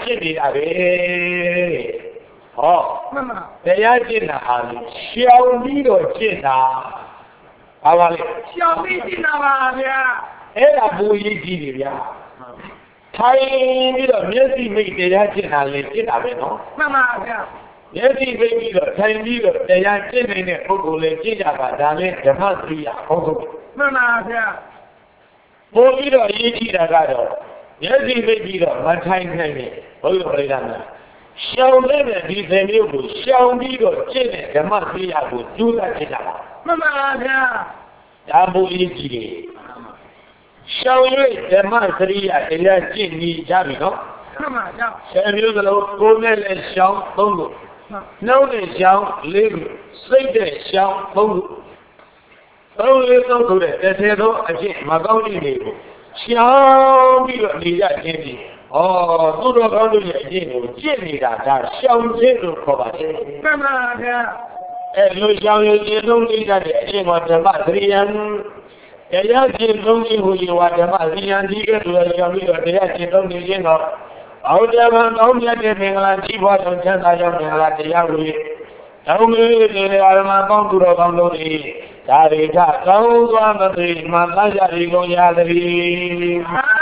Kayachi, oh, they are Jina, shall be or Jina. Our shall be Jina, Ella Bui Gidia. Tiny little music make the Yajina, Legina, Mamma. Yes, he may be the tiny little, they are Jina in a Pogo, Legina, Dale, the Masria, Pogo. Mamma, for little Yajina Gado. Yes, he may be the Martin Henry, Oyo. Shall never be the new, shall be the Jenny, the Mafia would do that. Mamma, Abu Iji. Shall we, the Mafia, and Jenny Jamino? Shall you go and shout, Bongo? No, they shall live, say they shall, Bongo. Only go to it, that's it, again, Magoni. Shall be the Jenny. Oh, tu lo quando gli tieni da siamo zero come noi siamo non li da e ma da Madrian e gli altri non li voglio guardare Madrian di che tu siamo io e gli altri non li no အောက်တမန်ကောင်းမြတ်တဲ့မင်္ဂလာကြီးပွားတော်ချမ်းသာကြောင်းမင်္ဂလာတရားကိုတောင်းမေးအာရမပေါင်းသူတော်ကောင်းတို့၏ဒါရိထကောင်းသွားမသိမှသတ်ရည်ကုန်ရသည်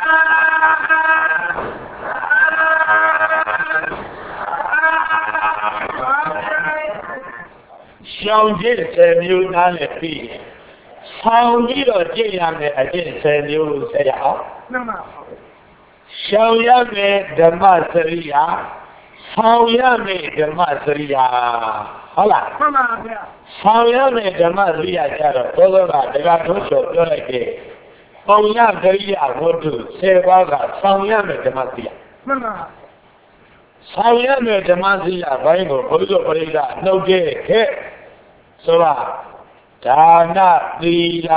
ရှောင်ကျင့်10မျိုးသားနဲ့ပြီးဆောင်ပြီးတော့ကျင့်ရမယ်အကျင့်10မျိုးဆက်ရအောင်မှန်ပါရှောင်ရမယ်ဓမ္မစရိယာဆောင်ရမယ်ဓမ္မစရိယာဟုတ်လားမှန်ပါဗျာဆောင်ရမယ်ဓမ္မစရိယာကျတော့သောသောကတရားထုံးကျော်ပြောလိုက်တယ်ပေါင်ရစရိယာဝတ္ထု10ပါးကဆောင်ရမယ်ဓမ္မစရိယာမှန်ပါဆောင်ရမယ်ဓမ္မစရိယာဘိုင်းကိုဘုရားပရိသတ်နှုတ်ခဲ့ခဲ့ဆိုပါဒါနသီလ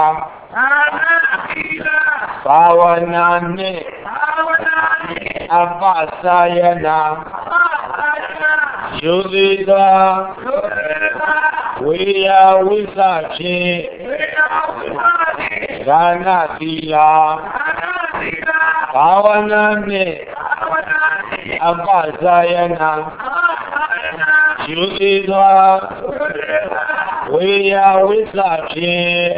ဘာဝနာနဲ့အပ္ပစာယနာယူသည်သာဝေယဝိသဖြင့်ဒါနသီလဘာဝနာနဲ့အပ္ပစာယနာယူသည်သာဝေယဝိသဖြင့်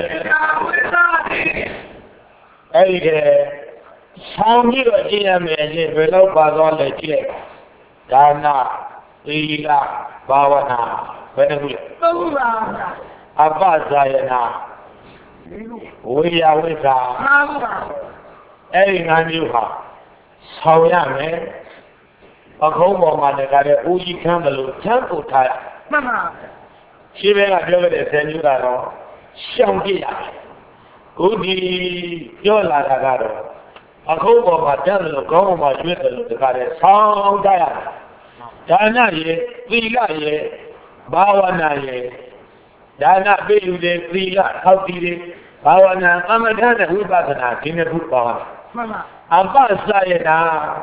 အဲ့ဒီကဆောင်ပြီးတော့ကြည့်ရမယ်လေဘယ်တော့ပါသွားလဲကြည့်လိုက်ဒါနသီလဘာဝနာဘယ်နှခုလဲသုံးပါအပ္ပဇာယနာဝေယဝိသအဲ့ဒီ၅မျိုးဟာဆောင်ရမယ်ပခုံးပေါ်မှာတခါတည်းဦးကြီးခမ်းတယ်လို့ချမ်းပို့ထားရမှန်ပါရှင်းဘက်ကပြောခဲ့တဲ့10မျိုးကတော့ရှောင်ကြည့်ရတယ်ခုဒီပြောလာတာကတော့အခုပေါ်မှာတက်တယ်လို့ခေါင်းပေါ်မှာရွေ့တယ်လို့တခါတည်းဆောင်းကြရတယ်ဒါနရေသီလရေဘာဝနာရေဒါနပိယူတယ်သီလထောက်တည်တယ်ဘာဝနာသမထနဲ့ဝိပဿနာဒီနှစ်ခုပါမှန်ပါအပ္ပစာယနာ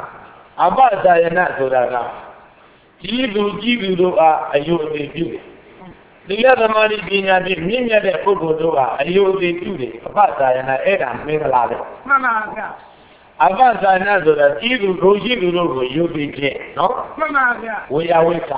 ဆိုတာကကြီးသူတို့ကအယုအသေးပြုတယ်သီလသမာဓိပညာဖြင့်မြင့်မြတ်တဲ့ပုဂ္ဂိုလ်တို့ကအယုအသေးပြုတယ်အပ္ပစာယနာအဲ့ဒါမင်္ဂလာပဲမှန်ပါဗျာအပ္ပစာယနာဆိုတာကြီးသူတို့ကိုယုတ်ပြီးဖြစ်နော်မှန်ပါဗျာဝေယဝိသ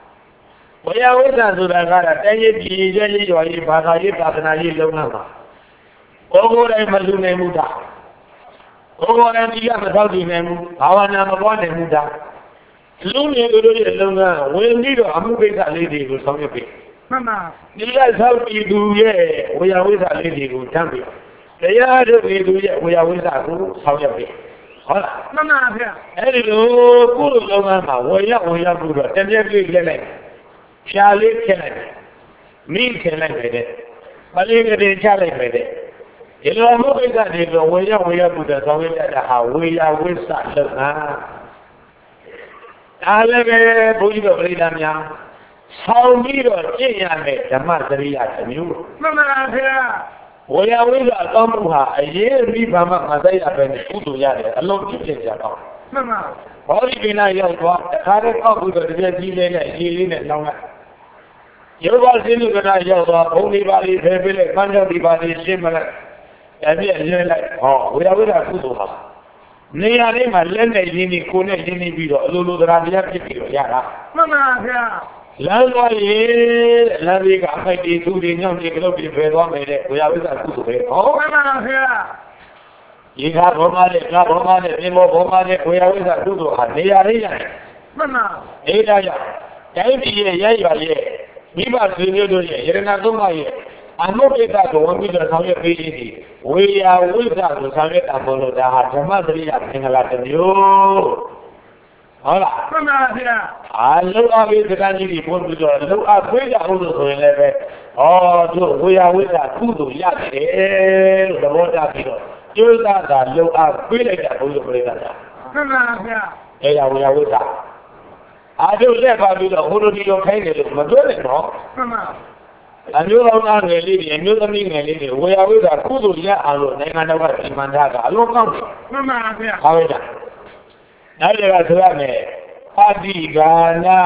ဆိုတာကတိုင်းရည်ပြည်ရေးရွာရေးဘာသာရေးသာသနာရေးလုပ်ငန်းပါကိုယ်တိုင်မလူနိုင်မှုတာကိုယ်တိုင်ဒီကမထောက်တည်နိုင်မှုဘာဝနာမပွားနိုင်မှုတာလူနေသူတို့ရဲ့လုပ်ငန်းဝင်ပြီးတော့အမှုကိစ္စလေးတွေကိုဆောင်ရွက်ပြီးမှန်ပါဒီကသောက်တည်သူရဲ့ဝေယဝိသလေးတွေကိုတန်းပြီးတရားထုတ်ပြီးသူရဲ့ဝေယဝိသကိုဆောင်ရွက်ပြီးဟုတ်လားမှန်ပါဗျာအဲ့ဒီလိုကုသိုလ်လုပ်ငန်းမှာဝင်ရောက်ပြီးတော့တပြက်ပြည့်လက်လိုက်ဖြာလေးဖြတ်လိုက်မိခင်လိုက်ပဲတဲ့ပလီကလေးချလိုက်ပဲတဲ့ဒီလိုမှုကိစ္စတွေကိုဝင်ရောက်ပြီးတော့ဆောင်ရွက်တတ်တာဟာဝေယဝိသလုပ်ငန်းဒါလည်းပဲဘုန်းကြီးတို့ပြိဿများဆောင်ပြီးတော့ကျင့်ရမယ်ဓမ္မစရိယတစ်မျိုးမှန်ပါဗျာဝေယဝိသအကောင်းမှုဟာအရေးပြီးဘာမှမသိရပဲနဲ့ကုသိုလ်ရတယ်အလုံးပြည့်ကြတော့မှန်ပါဘောဓိပိဏရောက်သွားအခါတည်းပောက်ပြီးတော့တပြည့်ကြီးလေးနဲ့ရေလေးနဲ့လောင်းလိုက်ရုပ်ပါစင်းလူကနာရောက်သွားဘုံဒီပါလေးဖယ်ပေးလိုက်ကမ်းကြောက်ဒီပါလေးရှင်းမလိုက်အပြည့်ရင်းလိုက်ဟောဝေယဝိသကုသိုလ်ဟာနေရာလေးမှာလက်နဲ့ရင်းနေကိုယ်နဲ့ရင်းနေပြီးတော့အလိုလိုတရားတရားဖြစ်ပြီးတော့ရတာမှန်ပါဗျာလမ်းသွားရင်လမ်းလေးကအခိုက်တီသူတွေညောင်းနေကြလို့ပြဖယ်သွားမယ်တဲ့ဝေယဝိသကုသိုလ်ပဲဟောမှန်ပါဗျာရေခါဘောမနဲ့ကားဘောမနဲ့ပြင်ဘောဘောမနဲ့ဝေယဝိသကုသိုလ်ဟာနေရာလေးရတယ်မှန်ပါအေးဒါကြောင့်တိုင်းပြည်ရဲ့ရဲရွာရဲ့မိဘဆွေမျိုးတို့ရဲ့ယရဏသုံးပါးရဲ့အနုပိတကိုဝင်ပြီးတော့ဆောင်ရွက်ပေးသည်ဝေယဝိသကိုဆောင်ရွက်တာမလို့ဒါဟာဓမ္မစရိယသင်္ကလာတစ်မျိုးဟုတ်လားမှန်ပါဗျာလုံအပ်ပြီးစကားကြီးကိုပို့ပြီးတော့လုံအပ်ခွေးကြအောင်လို့ဆိုရင်လည်းပဲတို့ဝေယဝိသကုသိုလ်ရတယ်လို့သဘောထားပြီးတော့ကျိုးသားတာလုံအပ်ခွေးလိုက်တာဘုရားပြိဿတာမှန်ပါဗျာအဲ့ဒါဝေယဝိသတို့လက်ပါပြီးတော့ဟိုလိုဒီလိုခိုင်းတယ်လို့မပြောနဲ့တော့မှန်ပါအမျိုးကောင်းသားငယ်လေးတွေအမျိုးသမီးငယ်လေးတွေဝေယဝိသကုသိုလ်ရအောင်လို့နိုင်ငံတော်ကစီမံထားတာအလုံးကောင်းတယ်မှန်ပါဗျာဟုတ်တယ်နောက်တစ်ခါဆိုရမယ်ပါတိကာနာ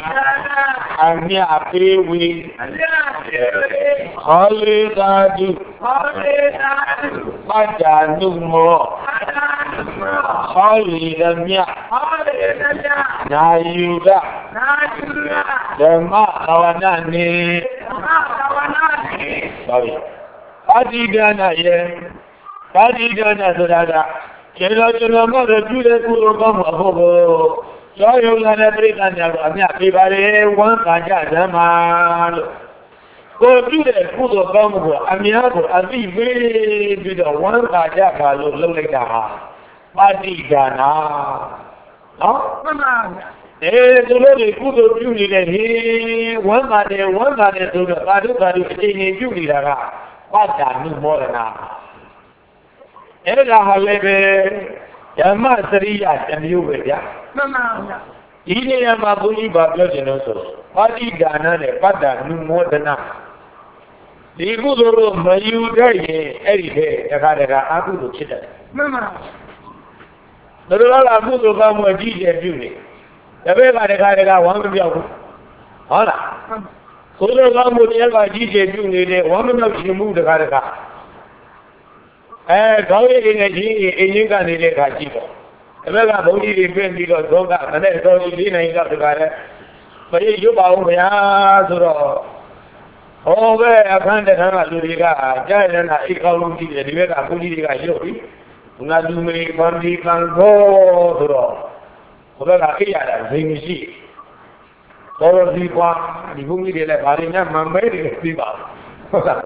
အမြပေးဝေခေါ်လေသာတုပတ်တာနုမောဟောလီရမြနာယူကဓမ္မဘာဝနာနေပါပြီပါတိဒါနယေပါတိဒါနဆိုတာကကျေတော်ကျွန်တော်တို့ပြုတဲ့ကုသိုလ်ကောင်းမှုအဖို့ကိုကျောင်းရုံလာတဲ့ပြိဿများကိုအမြပေးပါလေဝမ်းသာကြဓမ္မလို့ကိုပြုတဲ့ကုသိုလ်ကောင်းမှုကိုအများကိုအသိပေးပြီးတော့ဝမ်းသာကြပါလို့လုပ်လိုက်တာဟာပါတိဒါနနော်မှန်ပါဗျာသူတို့တွေကုသိုလ်ပြုနေတဲ့ဟေးဝမ်းသာတယ်ဆိုတော့သာဓုအချိန်ကြီးပြုနေတာကပါဒာနုမောဒနာအဲ့ဒါဟာလည်းပဲဓမ္မစရိယတမျိုးပဲဗျာမှန်ပါဗျာဒီနေရာမှာဘုန်းကြီးဘာပြောချင်လို့ဆိုတော့ပါတိဒါနနဲ့ပတ္တနုမောဒနာဒီကုသိုလ်ကိုမယူတတ်ရင်အဲ့ဒီတဲ့တခါအကုသိုလ်ဖြစ်တယ်မှန်ပါဘယ်လိုလဲကုသိုလ်ကောင်းမှုအကြီးကျယ်ပြုနေတပည့်ကတခါဝမ်းမပြောက်ဘူးဟုတ်လားကုသိုလ်ကောင်းမှုတရားကအကြီးကျယ်ပြုနေတယ်ဝမ်းမပြောက်ခြင်းမှုတခါခေါင်းရည်ငယ်ကြီးအင်းကြီးကနေတဲ့ခါကြည့်တော့တပည့်ကဘုန်းကြီးတွေပြင်ပြီးတော့သောကမနဲ့သောကြီး၄နိုင်တော့တခါလဲမရရွတ်ပါဦးဗျာဆိုတော့ဟောပဲအခန်းတခန်းကလူတွေကကြားရတဲ့အိကောင်းလုံးကြည့်တယ်ဒီဘက်ကဘုန်းကြီးတွေကရွတ်ပြီးငါလူမေပန္ဒီကံသောဆိုတော့ဘုရားကအိရတာဇင်မရှိတော်တော်ဒီကွာဒီဘုန်းကြီးတွေလည်းဗာရင်းများမမဲတွေပြီးပါဟုတ်လား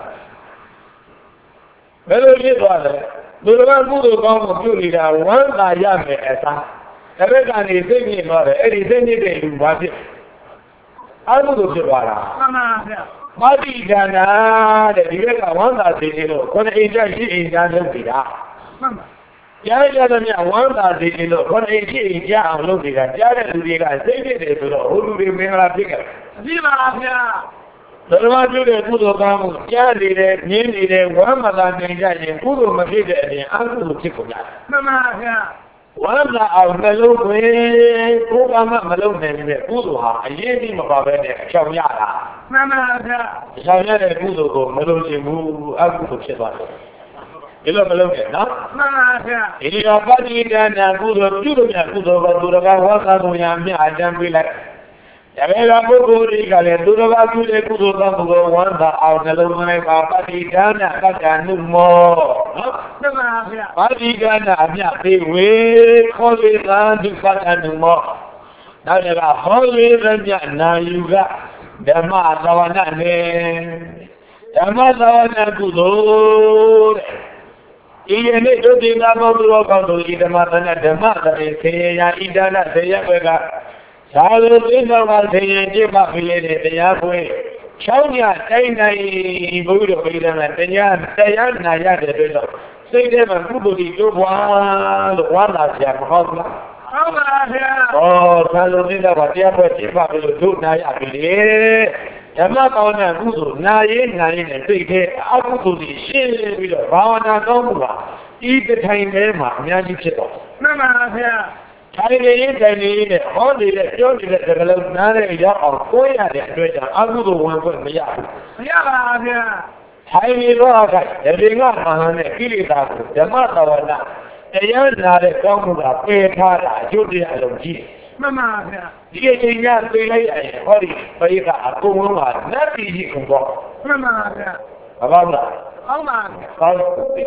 ဘယ်လိုဖြစ်သွားလဲလူတော်ကုသိုလ်ကောင်းကိုပြုနေတာဝမ်းသာရမယ်အစားတစ်ခါကနေစိတ်ညစ်သွားတယ်အဲ့ဒီစိတ်ညစ်တဲ့လူဘာဖြစ်အကုသိုလ်ဖြစ်သွားတာမှန်ပါဗျာပါတိဒါနတဲ့ဒီဘက်ကဝမ်းသာစေလို့ခொနအိမ်ကျရှိအိမ်ကျလုပ်နေတာမှန်ပါကြားရတဲ့မြဝမ်းသာစေလို့ခொနအိမ်ရှိအိမ်ကျအောင်လုပ်နေတာကြားတဲ့လူတွေကစိတ်ဖြစ်တယ်ဆိုတော့ဟိုလူတွေမင်္ဂလာဖြစ်ကြတယ်ဖြစ်ပါဗျာဓမ္မပြုတဲ့ကုသိုလ်ကောင်းမှုကြားနေတယ်မြင်နေတယ်ဝမ်းမသာနိုင်ကြရင်ကုသိုလ်မဖြစ်တဲ့အပြင်အကုသိုလ်ဖြစ်ကုန်ကြတယ်မှန်ပါဗျာဝမ်းသာအောင်နှလုံးသွင်းကိုယ်ကမှမလုပ်နိုင်တဲ့ကုသိုလ်ဟာအရေးကြီးမပါပဲနဲ့အချောင်ရတာမှန်ပါဗျာအချောင်ရတဲ့ကုသိုလ်ကိုမလုပ်ချင်ဘူးအကုသိုလ်ဖြစ်သွားတယ်ဒီလိုမလုပ်နဲ့နော်မှန်ပါဗျာဒီတော့ပဋိဒါနကုသိုလ်ပြုလို့ရကုသိုလ်ကသူတော်ကဝါသာကုန်ရမြအတန်းပေးလိုက်ဒါပေမဲ့ပုဂ္ဂိုလ်တွေကလည်းသူတော်ကပြုတဲ့ကုသိုလ်ကောင်းမှုကိုဝမ်းသာအောင်နှလုံးသွင်းပါပဋိဒါနပတ္တနုမောနော်မှန်ပါဗျာပဋိဒါနအမြပေးဝေခေါ်လေသာဒုပတ္တနုမောနောက်တစ်ခါဟောလေရမြနာယူကဓမ္မသဝနာနဲ့ဓမ္မသဝနာကုသိုလ်တဲ့ဒီနေ့ဒုတိယဘုရားကောင်းတို့ဤဓမ္မသနာဓမ္မသရေခေယဣဒနာသေယဘကသာလိုသိတော်ကသေရင်ပြပါပြီလေတရားခွင့်6ညတိုင်းတိုင်းဘုရားပြည်တယ်တရားနာရတဲ့အတွက်တော့စိတ်ထဲမှာကုသိုလ်ကြီးတိုးပွားလို့ဝါလာစရာမဟုတ်ဘူးဟုတ်ပါဗျာဟောသာလိုသိတော်ကတရားခွင့်ပြပါပြီလို့တို့နာရပြီလေဓမ္မကောင်းတဲ့ကုသိုလ်နာရေးနဲ့စိတ်ထဲအကုသိုလ်ကြီးရှင်းပြီးတော့ဘာဝနာကောင်းမှုပါဤတထိုင်ထဲမှာအများကြီးဖြစ်တော့မှန်ပါဗျာထိုင်နေရင်နဲ့ဟောနေတဲ့ပြောနေတဲ့စကားလုံးနားနဲ့ရောက်အောင်ကိုးရတဲ့အတွက်ကြောင့်အကုသိုလ်ဝင်ခွင့်မရဘူးမရပါဗျာထိုင်နေတော့အခါဒီငါမဟာနဲ့ကိလေသာကိုဓမ္မသဝနာတရားနာတဲ့ကောင်းမှုကပယ်ထားတာအကျိုးတရားလုံးကြီးမှန်ပါဗျာဒီအချိန်ကသိလိုက်ရင်ဟောဒီပိဋကအကုန်လုံးကနတ်ပြည်ကြီးကုန်တော့မှန်ပါဗျာဘာပါလားဟုတ်ပါဗျာကောင်းပြီ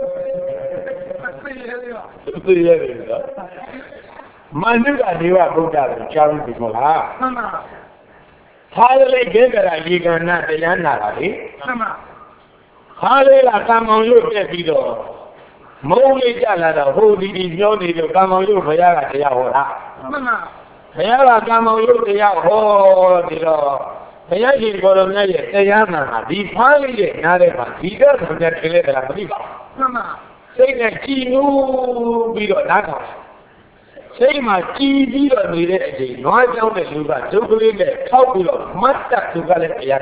သိရတယ်နော်မန္တုကနေဝဗုဒ္ဓကိုကြားပြီးပြီမလားမှန်ပါသာလေးကေကရာဒီကနာတရားနာတာလေမှန်ပါခါလေးကကံမောင်ရုပ်ပြက်ပြီးတော့မုံလေးကြလာတော့ဟိုဒီပြောနေလို့ကံမောင်ရုပ်ဘုရားကတရားဟောတာမှန်ပါဘုရားကကံမောင်ရုပ်တရားဟောဒီတော့ဘုရားရှင်ကိုယ်တော်မြတ်ရဲ့တရားနာတာဒီဖားလေးရဲ့နားထဲမှာဒီတော့ဆံတဲ့ကလေးကမသိပါဘူးမှန်ပါစိတ်နဲ့ကြည်နူးပြီးတော့နားထောင်စိတ်မှာကြည်ပြီးတော့နေတဲ့အချိန်နွားကြောင်းတဲ့လူကဒုက္ခလေးနဲ့ထောက်ပြီးတော့မတ်တက်သူကလည်းတရား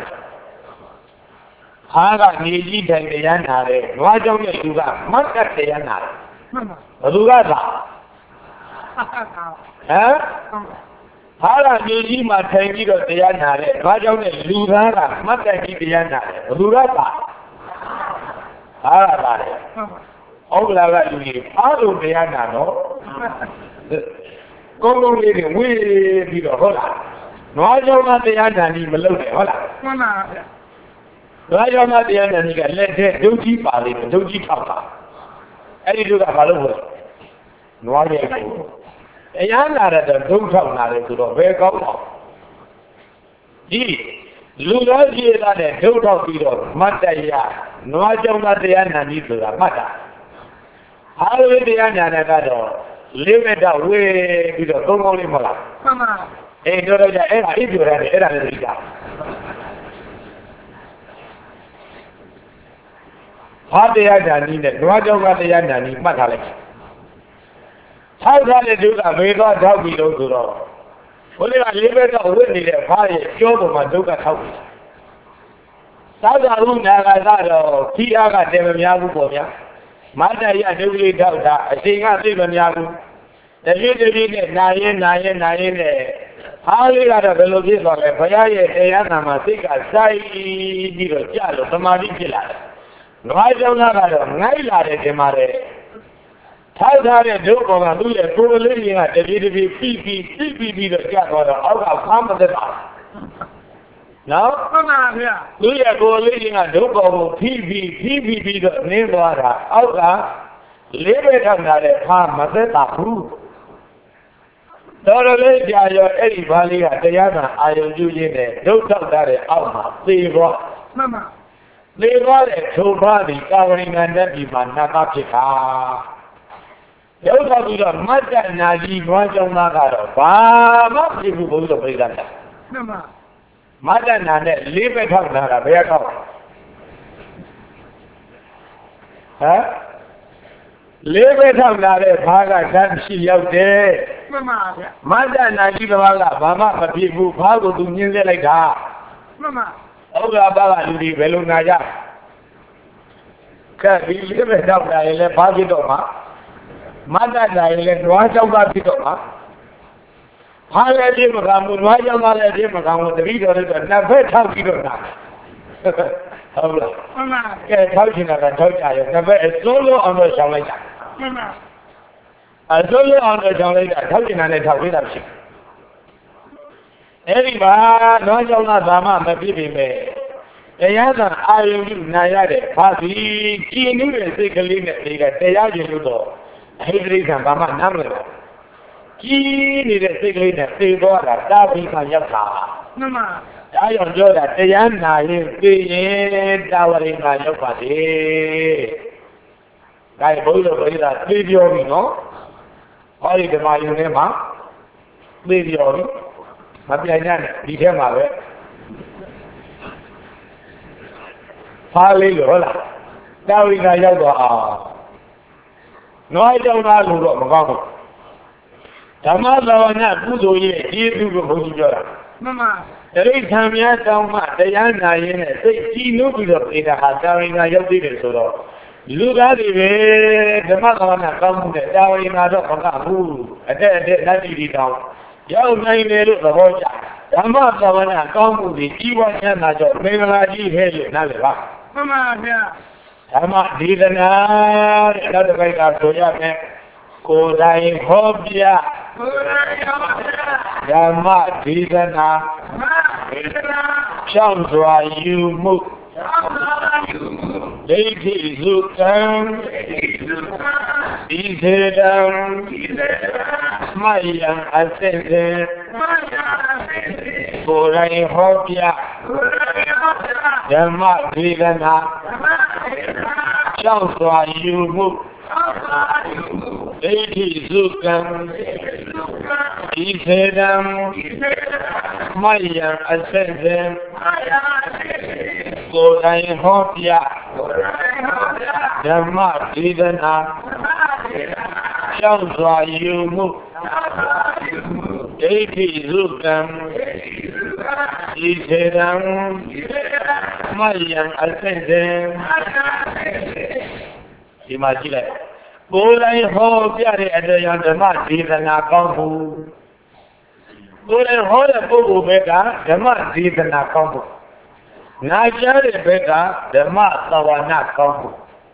ဟာကနေကြီးတိုင်တရားနာတယ်နွားကြောင်းတဲ့လူကမတ်တက်တရားနာတယ်မှန်ပါဘယ်သူကသာဟမ်ဟာကနေကြီးမှာထိုင်ပြီးတော့တရားနာတယ်နွားကြောင်းတဲ့လူသားကမတ်တက်ကြီးတရားနာတယ်ဘယ်သူကသာပါတယ်ဟုတ်လားကလူကြီးအားလုံးတရားနာတော့ကုန်းကုန်းလေးတွေဝေးပြီးတော့ဟုတ်လားနွားကြောင့်တရားနာနီမလုပ်နဲ့ဟုတ်လားမှန်ပါဗျာနွားကြောင့်တရားနာနီကလက်ထဲဒုတ်ကြီးပါလိမ့်မယ်ဒုတ်ကြီးထောက်ပါအဲ့ဒီတို့ကဘာလို့လဲနွားရဲ့ကိုတရားနာတဲ့ဒုတ်ထောက်နာတယ်ဆိုတော့ဘယ်ကောင်းတော့ဒီလူသားကြီးသားနဲ့ဒုတ်ထောက်ပြီးတော့မတ်တရားနွားကြောင့်တရားနာနီဆိုတာမှတ်တာအားလုံးတရားနာတဲ့ကတော့လေးမဲ့တော့ဝေးပြီးတော့သုံးကောင်းလေးမဟုတ်လားမှန်ပါပြောတော့ကြအဲ့ဒါအိပ်ပြောရတယ်အဲ့ဒါလည်းသိကြဘာတရားညာနည်းနဲ့နွားကြောင့်ကတရားညာနည်းမှတ်ထားလိုက်ထောက်ထားတဲ့သူကမေသွားထောက်ပြီးတော့ဆိုတော့ဘုရားလေးမဲ့တော့ဝေးနေတဲ့ဖားရဲ့ကြောပေါ်မှာဒုက္ခထောက်ပြီးသာသာရုံနာကတော့ခီးအားကတည်မများဘူးပေါ့ဗျာမတ္တရဒုက္ခလေးထောက်တာအချိန်ကသိမများဘူးတပြည့်တပြည့်နဲ့နာရင်နဲ့အားလေးကတော့ဘယ်လိုဖြစ်သွားလဲဘုရားရဲ့တရားနာမှာစိတ်ကစိုက်ပြီးတော့ကြာလို့သမာဓိဖြစ်လာတယ်။နွားကြောင့်ကတော့ငိုက်လာတယ်တင်ပါတယ်။ထောက်ထားတဲ့ဒုက္ခကသူ့ရဲ့ကိုယ်လေးကတပြည့်တပြည့်ပြီးတော့ကြာသွားတော့အောက်ကဖမ်းမသက်ပါဘူး။နော်မှန်ပါဗျာသူ့ရဲ့ကိုယ်လေးကဒုက္ခကိုဖိပြီးတော့နင်းသွားတာအောက်ကလေးပဲထောက်လာတဲ့ဖမ်းမသက်ပါဘူး။တော်တော်လေးကြာရောအဲ့ဒီဘာလေးကတရားနာအာယုံပြုရင်းနဲ့ဒုက္ခတောက်တဲ့အောက်မှာသေသွားမှန်ပါသေသွားတဲ့ထိုဘာဒီကာဝရိဏန်တဲ့ဒီမှာနာမဖြစ်တာဒုက္ခပြီးတော့မတ္တနာကြီးဘွားကြောင့်သားကတော့ဘာမှဖြစ်ဘူးဘုရားပြိဿတာမှန်ပါမတ္တနာနဲ့လေးပဲထောက်လာတာဘယ်ရောက်ဟမ်လေးပဲထောက်လာတဲ့ဘာကတန်းရှိရောက်တယ်မှန်ပါဗျာမတ္တနာကြီးတစ်ပါးကဘာမှမဖြစ်ဘူးဘာကိုသူညှင်းဆက်လိုက်တာမှန်ပါဟုတ်ကဲ့ဘာကလူတွေဘယ်လိုနာကြကဲဒီလေးပဲထောက်လာရင်လည်းဘာဖြစ်တော့မှာမတ္တနာရင်လည်းနွားကြောက်တာဖြစ်တော့မှာဘာလည်းဖြစ်မကောင်းဘူးနွားကြောက်တာလည်းဖြစ်မကောင်းဘူးတတိတော်လည်းနှစ်ဖက်ထောက်ပြီးတော့နာဟုတ်လားမှန်ပါကဲထောက်ချင်တာကထောက်ကြရောနှစ်ဖက်အစိုးလို့အောင်တော့ရှောင်းလိုက်တာမှန်ပါအစိုးလို့အောင်တော့ရှောင်းလိုက်တာထောက်ချင်တာနဲ့ထောက်ပေးတာဖြစ်အဲ့ဒီမှာနွားကြောင့်သာမှမဖြစ်ပေမဲ့တရားသာအာယုံနာရတဲ့ဘာစီကြည်နူးတဲ့စိတ်ကလေးနဲ့ဒီကတရားကျင်လို့တော့အဟိတရိကံဘာမှနားမလဲကြည်နေတဲ့စိတ်ကလေးနဲ့သိသွားတာတာပြီးမှရောက်တာမှန်ပါဒါကြောင့်ပြောတာတရားနာရင်သိရင်တာဝရိနာရောက်ပါစေ။ဒါဘုရားပြိဿသိပြောပြီနော်။ဟောဒီဓမ္မယုံထဲမှာသိပြောပြီ။မပြိုင်နဲ့ဒီထဲမှာပဲ။ဖားလေးလို့ဟုတ်လား။တာဝရိနာရောက်တော့အောင်။နွားကြောင့်လားလို့တော့မကောင်းဘူး။ဓမ္မသာဝနာကုသိုလ်ရဲ့ကျေးဇူးကိုဘုရားပြောတာ။မှန်ပါတရိษံများတောင်းမှတရားနာရင်းနဲ့စိတ်ကြည်နုပြီးတော့ပြေတာဟာတာဝိနာရောက်သေးတယ်ဆိုတော့လူသားတွေပဲဓမ္မကမ္ဘာကောင်းမှုနဲ့တာဝိနာတော့မကဘူးအတက်လက်တီတောင်းရောက်နိုင်တယ်လို့သဘောကျဓမ္မကမ္ဘာကောင်းမှုတွေကြီးပွားချမ်းသာကြောင့်မင်္ဂလာကြီးဟဲ့လို့နားလည်ပါမှန်ပါဗျာဓမ္မဒေသနာတဲ့နောက်တစ်ပိုက်ကဆိုရမယ်ကိုယ်တိုင်ဟောပြဓမ္မဒေသနာဖြောင်းစွာယူမှုဒိဋ္ဌိစုကံဒီစေတံမှတ်ရန်အစစ်စစ်ကိုယ်တိုင်ဟောပြဓမ္မဒေသနာဖြောင်းစွာယူမှုဒိဋ္ဌိစုကံဒီစေတံမှတ်ရန်အစစ်စစ်ကိုယ်တိုင်ဟောပြဓမ္မဒေသနာဖြောင်းစွာယူမှုဒိဋ္ဌိစုကံဒီစေတံမှတ်ရန်အစစ်စစ်ဒီမှာကြည့်လိုက်ကိုယ်တိုင်ဟောပြတဲ့အတရားဓမ္မဒေသနာကောင်းမှုကိုယ်တိုင်ဟောတဲ့ပုဂ္ဂိုလ်ဘက်ကဓမ္မဒေသနာကောင်းမှုနာကြားတဲ့ဘက်ကဓမ္မသဝနာကောင်းမှု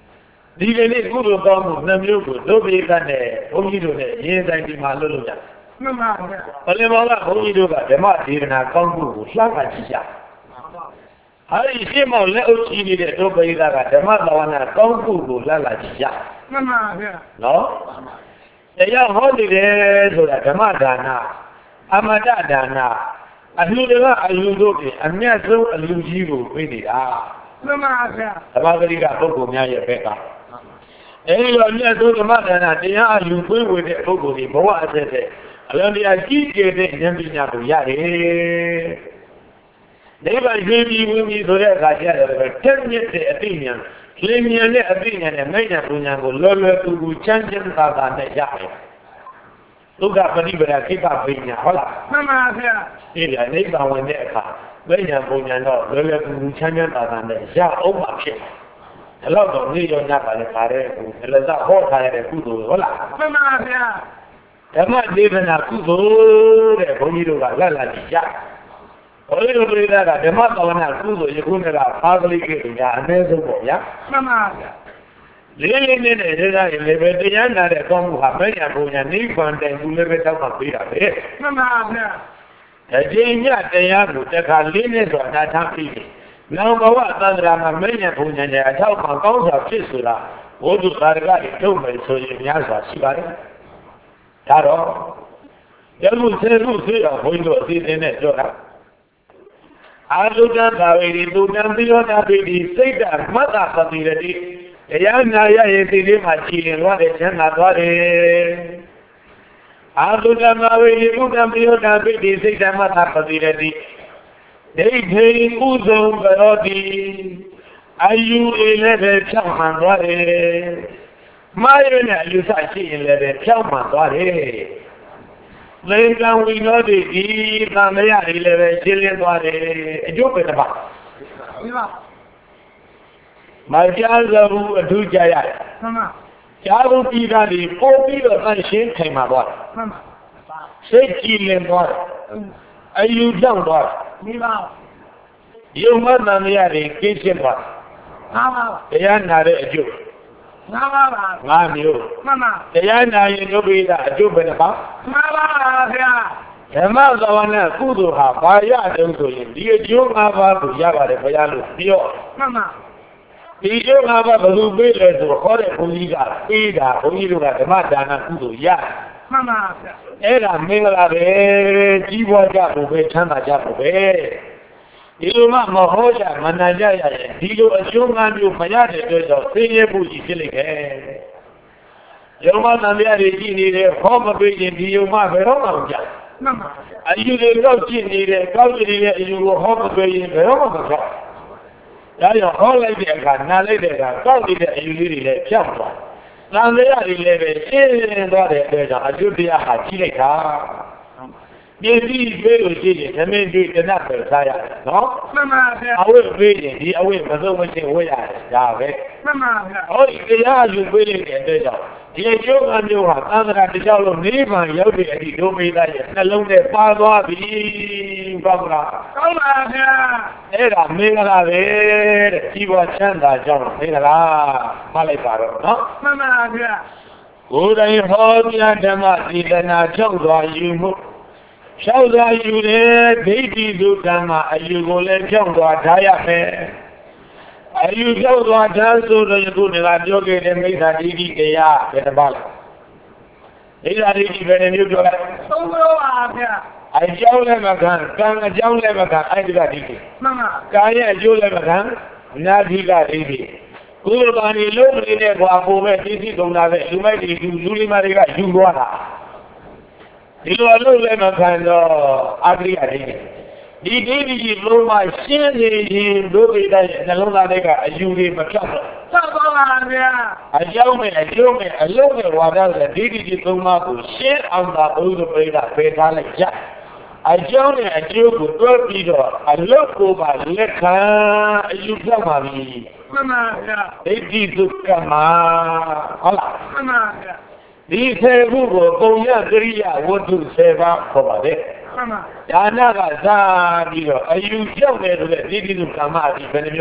ဒီကနေ့ကုသိုလ်ကောင်းမှုနှမျိုးကိုတို့ပိသနဲ့ဘုန်းကြီးတို့နဲ့ရေးဆိုင်ဒီမှာလုပ်လို့ရတယ်မှန်ပါဗျာ။ဘယ်လိုမှဘုန်းကြီးတို့ကဓမ္မဒေသနာကောင်းမှုကိုလှမ်းကကြည့်ကြ။အဲဒီရှင်းမောင်လက်အုပ်ကြီးနေတဲ့တို့ပိသကဓမ္မသာဝနာကောင်းမှုကိုလှမ်းလာကြည့်ကြမှန်ပါဗျာ။နော်။တရားဟောနေတယ်ဆိုတာဓမ္မဒါနအမတဒါနအလှူတွေကအလှူတို့တွေအမြတ်ဆုံးအလှူကြီးကိုပေးနေတာမှန်ပါဗျာဓမ္မဂရိကပုဂ္ဂိုလ်များရဲ့ဘက်ကအဲဒီလိုအမြတ်ဆုံးဓမ္မဒါနတရားအလှူပေးဝေတဲ့ပုဂ္ဂိုလ်ဒီဘဝအဆက်ဆက်အလုံးတရားကြီးကျယ်တဲ့ဉာဏ်ပညာကိုရတယ်။နိဗ္ဗာန်ရှိပြီးဝင်ပြီးဆိုတဲ့အခါကျတော့တက်မြင့်တဲ့အသိဉာဏ်လင်းမြင်တဲ့အသိဉာဏ်နဲ့မိညာပညာကိုလောလောကူကူချမ်းချမ်းသာသာနဲ့ရတယ်။ဒုက္ခပရိပဒါခိပပညာဟုတ်လားမှန်ပါဗျာ။ဒီကနိဗ္ဗာန်ဝင်တဲ့အခါမိညာပညာတော့လောလောကူကူချမ်းချမ်းသာသာနဲ့ရအောင်ပါဖြစ်တယ်။ဒါတော့နေ့ရောညပါလေခါတဲ့ကိုလည်းဟောထားရတဲ့ကုသိုလ်ဟုတ်လားမှန်ပါဗျာဓမ္မဒေသနာကုသိုလ်တဲ့ဘုန်းကြီးတို့ကလက်လာကြည့်ကြ။ဘုန်းကြီးတို့တွေကဓမ္မသာဝနာကုသိုလ်ယခုနေ့ကဖားကလေးကိညာအနည်းဆုံးပေါ့ဗျာမှန်ပါဗျာ။လေးလေးနဲ့ဒေသရင်လည်းပဲတရားနာတဲ့ကောင်းမှုဟာမညာဘုံညာနိဗ္ဗာန်တိုင်ဘူးလည်းပဲတောက်မှပေးတာပဲမှန်ပါဗျာ။အကျဉ်းညတရားကိုတစ်ခါလေးနဲ့ဆိုအနာထပြီးတယ်။နောက်ဘဝသံဃာမှာမညာဘုံညာနဲ့အထောက်မှကောင်းစွာဖြစ်ဆိုတာဘုဒ္ဓသာရကတွေထုတ်မယ်ဆိုရင်များစွာရှိပါတယ်။ဒါတော့ယခုဆေရုဆေးတော်ဘုန်းကြီးတို့အစီအစဉ်နဲ့ပြောတာအာသုတသာဝေဒီသူတံပိယောတာပိဒီစိတ်တမတ္တပတိရတိတရားနာရရဲ့ဒီလေးမှာကြည်ရင်သွားတယ်ချမ်းသာသွားတယ်အာသုတသာဝေဒီသူတံပိယောတာပိဒီစိတ်တမတ္တပတိရတိဒိဋ္ဌိဥဇုံကရောတိအာယုအေလည်းပဲဖြောင်းမှန်သွားတယ်မာယနဲ့အယူဆရှိရင်လည်းဖြောင်းမှန်သွားတယ်လေကံဝိနောတိဒီသံဃာတွေလည်းပဲရှင်းလင်းသွားတယ်အကျိုးပဲတစ်ပါးဒီပါမကြားစဘူးအထူးကြရတယ်မှန်ပါကြားဘူးပြီးတာဒီပို့ပြီးတော့တန်ရှင်းခိုင်မှာသွားတယ်မှန်ပါစိတ်ကြည်လင်သွားတယ်အယူကြောက်သွားတယ်ဒီပါယုံမသံဃာတွေကိစ္စသွားတယ်ငါးပါးတရားနာတဲ့အကျိုးငါးပါးပါငါမျိုးမှန်ပါတရားနာရင်ဒုပိသအကျိုးပဲတစ်ပါးငါးပါးပါဗျာဓမ္မသဝနာကုသိုလ်ဟာဘာရတုံးဆိုရင်ဒီအကျိုး၅ပါးကိုရပါတယ်ဘုရားလို့ပြောမှန်ပါဒီကျိုး၅ပါးဘယ်သူပေးလဲဆိုခေါ်တဲ့ဘုန်းကြီးကပေးတာဘုန်းကြီးတို့ကဓမ္မဒါနကုသိုလ်ရမှန်ပါဗျာအဲ့ဒါမင်္ဂလာပဲကြီးပွားကြဖို့ပဲချမ်းသာကြဖို့ပဲဒီလိုမှမဟောကြမနာကြရရင်ဒီလိုအကျိုး၅မျိုးမရတဲ့အတွက်ကြောင့်သိရဖို့ကြီးဖြစ်လိမ့်မယ်ယုံမသံဃာတွေကြည်နေတယ်ဟောမပေးရင်ဒီယုံမဘယ်တော့မှမကြမှန်ပါအယူတွေတော့ကြည့်နေတယ်ကောက်ကြည့်နေတဲ့အယူကိုဟောမပေးရင်ဘယ်တော့မှမကြောက်ဒါကြောင့်ဟောလိုက်တဲ့အခါနားလိုက်တဲ့အခါကောက်ကြည့်တဲ့အယူလေးတွေလည်းဖြောက်သွားသံဃာတွေလည်းပဲရှင်းနေသွားတဲ့အတွက်ကြောင့်အကျိုးတရားဟာကြီးလိုက်တာပြည့်စည်ပေးလို့ရှိရင်သမင်းတွေတနတ်ပဲစားရတယ်နော်မှန်ပါဗျာအဝိ့ပေးရင်ဒီအဝိ့မစုံမချင်းဝိ့ရတယ်ဒါပဲမှန်ပါဗျာဟောဒီတရားယူပေးလိုက်တဲ့အတွက်ကြောင့်ဒီအကျိုးအမျိုးဟာသံဃာတစ်ယောက်လုံးနိဗ္ဗာန်ရောက်တဲ့အထိဒုမေသားရဲ့နှလုံးထဲပါသွားပြီဘာမလားကောင်းပါဗျာအဲ့ဒါမင်္ဂလာပဲတဲ့ကြီးပွားချမ်းသာကြောင်းမင်္ဂလာမှတ်လိုက်ပါတော့နော်မှန်ပါဗျာကိုယ်တိုင်ဟောပြဓမ္မသီလနာဖြောက်သွားယူမှုဖြောက်သွားယူတယ်ဒိဋ္ဌိဒုက္ခမှာအယူကိုလည်းဖြောက်သွားထားရမယ်အယူဖြောက်သွားထားဆိုတော့ယခုနေကပြောခဲ့တဲ့မိစ္ဆာဒိဋ္ဌိတရားဘယ်နှပါလဲမိစ္ဆာဒိဋ္ဌိဘယ်နှမျိုးပြောလဲသုံးလို့ပါဗျာအကြောင်းလည်းမခံကံအကြောင်းလည်းမခံအဲ့ဒီကဒိဋ္ဌိမှန်ပါကာရဲ့အကျိုးလည်းမခံနာဓိကဒိဋ္ဌိကုသဘာနေလုံးနေတဲ့ကွာကိုပဲသိသိကုန်တာပဲလူမိုက်တွေလူလိမတွေကယူသွားတာဒီလိုအလုပ်လည်းမခံတော့အဂရိယဒိဋ္ဌိဒီဒိဋ္ဌိကြီးလုံးမရှင်းနေရင်ဒုပိတရဲ့နှလုံးသားတွေကအယူတွေမဖြောက်တော့ဆက်ပါပါဗျာအကြောင်းနဲ့အကျိုးနဲ့အလုံးနဲ့ဝါဒနဲ့ဒိဋ္ဌိကြီးသုံးပါးကိုရှင်းအောင်သာဘုရားပရိသတ်ဖေးထားလိုက်ကြအကြောင်းနဲ့အကျိုးကိုတွဲပြီးတော့အလုတ်ကိုပါလက်ခံအယူဖြောက်ပါပြီမှန်ပါဗျာဒိဋ္ဌိသုကမှာဟုတ်လားမှန်ပါဗျာဒီ10ခုကိုပုံရကရိယာဝတ္ထု10ပါးခေါ်ပါတယ်မှန်ပါဒါနကစားပြီးတော့အယူဖြောက်တယ်ဆိုတဲ့ဒိဋ္ဌိသုကမှာဒီဘယ်နှမျိုး 10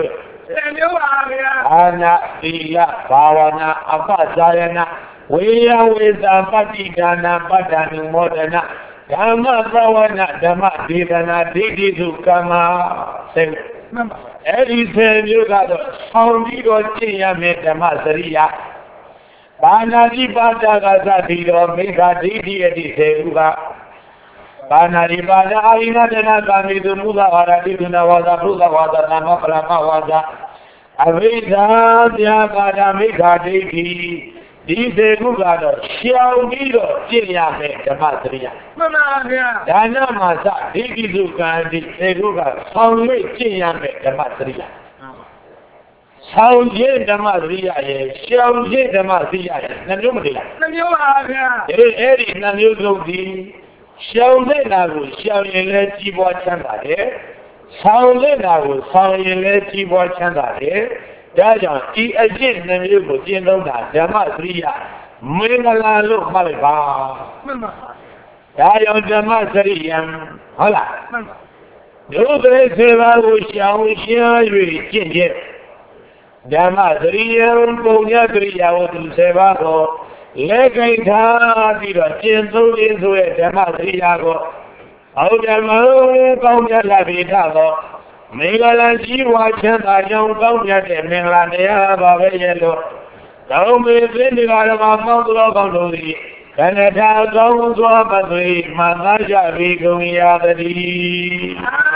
မျိုးပါဗျာအာနာသီလဘာဝနာအပ္ပဇာယနာဝေယဝေသာပတ္တိဒါနာပတ္တနုမောဒနာဓမ္မသဝနာဓမ္မဒေသနာဒိဋ္ဌိစုကမ္မစေအဲ့ဒီ10မျိုးကတော့ဆောင်းပြီးတော့ကျင့်ရမယ်ဓမ္မစရိယဘာနာတိပါဒကသတိတော်မိခဒိဋ္ဌိအတိ10ခုကဘာနာတိပါဒအာရိဏတနာကာမိသူမူလဝါဒတိဒုနဝါဒဘုဒ္ဓဝါဒနာမပရမဝါဒအဝိဇ္ဇာတရားပါဒမိခဒိဋ္ဌိဒီ10ခုကတော့ရှောင်ပြီးတော့ကျင့်ရမယ်ဓမ္မစရိယမှန်ပါဗျာဒါနမှာစဒိဋ္ဌိစုကံဒီ10ခုကဆောင်း၍ကျင့်ရမယ်ဓမ္မစရိယဆောင်းခြင်းဓမ္မစရိယရဲ့ရှောင်ခြင်းဓမ္မစရိယရဲ့နှမျိုးမတည်လားနှမျိုးပါဗျာအဲ့ဒီနှမျိုးလုံးဒီရှောင်တဲ့နာကိုရှောင်ရင်လည်းကြီးပွားချမ်းသာတယ်ဆောင်းတဲ့နာကိုဆောင်းရင်လည်းကြီးပွားချမ်းသာတယ်ဒါကြောင့်ဒီအကျင့်နှမျိုးကိုကျင့်သုံးတာဓမ္မစရိယမင်္ဂလာလို့မှတ်လိုက်ပါမှန်ပါဒါကြောင့်ဓမ္မစရိယံဟုတ်လားမှန်ပါဒုပရိစေဘာကိုရှောင်ရှင်း၍ကျင့်ခြင်းဓမ္မစရိယံပုံညစရိယဝတ္ထု7ပါးကိုလက်ကိဋ္ဌာပြီးတော့ကျင့်သုံးခြင်းဆိုတဲ့ဓမ္မစရိယကိုအောက်ဓမ္မကောင်းမြတ်လာပြီးတော့မင်္ဂလာကြီးဝါချမ်းသာကြောင်းကောင်းမြတ်တဲ့မင်္ဂလာတရားပါပဲရဲ့လို့တောင်းမေသိနေကြဓမ္မပေါင်းတော်ကောင်းတို့သည်ခန္ဓာထာကောင်းစွာပတ်သွေမှန်သားကြပြီးကုန်ရသည်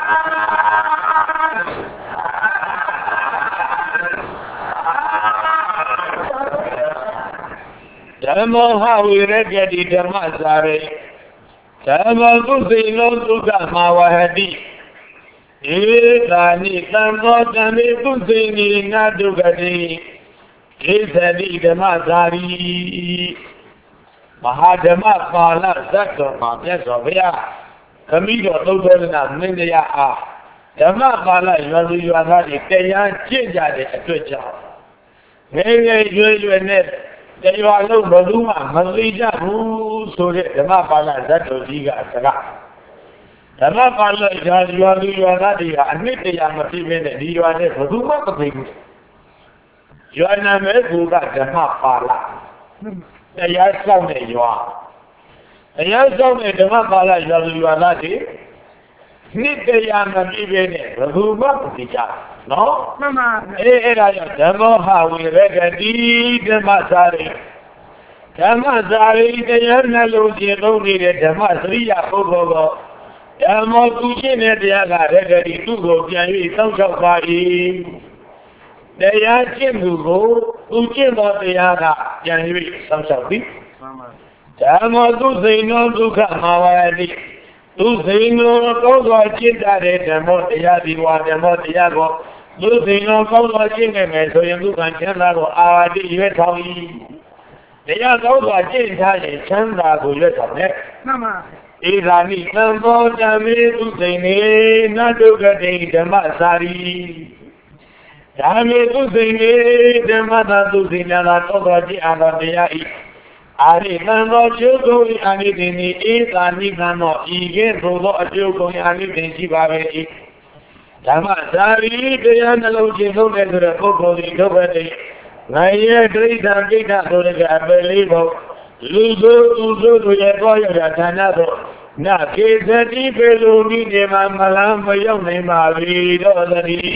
ဓမ္မောဟဝိရကတိဓမ္မစာရိဓမ္မကုသိလောဒုက္ခမဝဟတိဧကာနိသံဃောတံမေကုသိနိနာဒုက္ခတိဧသတိဓမ္မစာရိမဟာဓမ္မပါဠဇတ်တော်မှာမြတ်စွာဘုရားခမိတော်သုဒ္ဓရဏမင်းတရားအားဓမ္မပါဠရွာသူရွာသားတွေတရားကျင့်ကြတဲ့အတွက်ကြောင့်ငယ်ငယ်ရွယ်ရွယ်နဲ့တရားလုံးဘယ်သူမှမသိကြဘူးဆိုတဲ့ဓမ္မပါဠဇတ်တော်ကြီးကစကားဓမ္မပါဠရွာသူရွာသားတွေကအနှစ်တရာမပြည့်တဲ့ဒီရွာနဲ့ဘယ်သူမှမသိဘူးရွာနာမည်ကဓမ္မပါဠတရားဆောင်တဲ့ရွာတရားဆောင်တဲ့ဓမ္မပါဠရွာသူရွာသားတွေနှစ်တရားမပြည့်ပဲနဲ့ဘယ်သူမှမသိကြနော်မှန်ပါအဲ့ဒါကြောင့်ဓမ္မောဟဝိရကတိဓမ္မစာရိဓမ္မစာရိတရားနှလုံးကျင့်သုံးနေတဲ့ဓမ္မစရိယပုဂ္ဂိုလ်ကိုဓမ္မောသူချင်းတဲ့တရားကရကတိသူ့ကိုပြန်၍စောင့်ရှောက်ပါ၏တရားကျင့်သူကိုသူကျင့်သောတရားကပြန်၍စောင့်ရှောက်သည်မှန်ပါဓမ္မောသူစိန်သောဒုက္ခမဝရတိသူစိန်သောကောင်းစွာကျင့်တဲ့ဓမ္မောတရားဒီဝါဓမ္မောတရားကိုသူစိန်သောကောင်းစွာကျင့်ခဲ့မယ်ဆိုရင်ဒုက္ခချမ်းသာကိုအာဝတိရွေးဆောင်၏တရားကောင်းစွာကျင့်ထားရင်ချမ်းသာကိုရွေးဆောင်တယ်မှန်ပါဧသာနိသံဃောဓမ္မေသူစိန်နေနဒုက္ခတိဓမ္မစာရိဓမ္မေသူစိန်နေဓမ္မသာသူစိန်နာသောတော်ကြည်အာတော်တရားဤအာရိသံသောကျိုးကုန်အာနိသင်ဤဧသာနိသံသောဤကဲ့သို့သောအကျိုးကုန်အာနိသင်ရှိပါပဲ၏ဓမ္မစာရိတရားနှလုံးကျင့်သုံးတဲ့ဆိုတဲ့ပုဂ္ဂိုလ်ဒီဒုက္ခတိငါရဲ့ဒိဋ္ဌာကိဋ္ဌဆိုတဲ့အပယ်လေးပုံလူဆိုသူဆိုတို့ရဲ့တွားရတာဌာနသို့နာကေသတိပေလိုမိနေမှာမလန်းမရောက်နိုင်ပါပြီတော့သတိ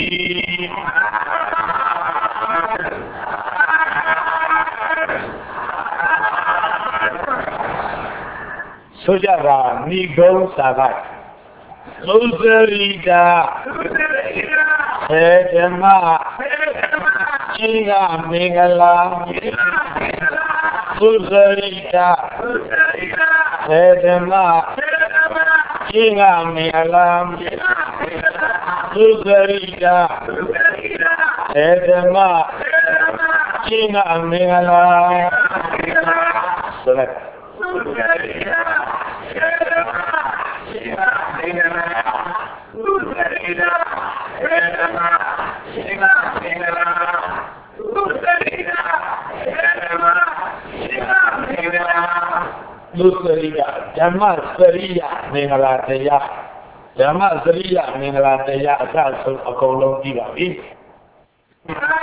ဆိုကြပါမိဂုံးစာကသုစရိတာသေဓမ္မချင်းကမင်္ဂလာသုစရိတာသေဓမ္မချင်းကမင်္ဂလာသုစရိတာသေဓမ္မချင်းကမင်္ဂလာဆိုလိုက်လူစရိယဓမ္မစရိယမင်္ဂလာတရားဓမ္မစရိယမင်္ဂလာတရားအစဆုံးအကုန်လုံးကြည့်ပါပြီမှန်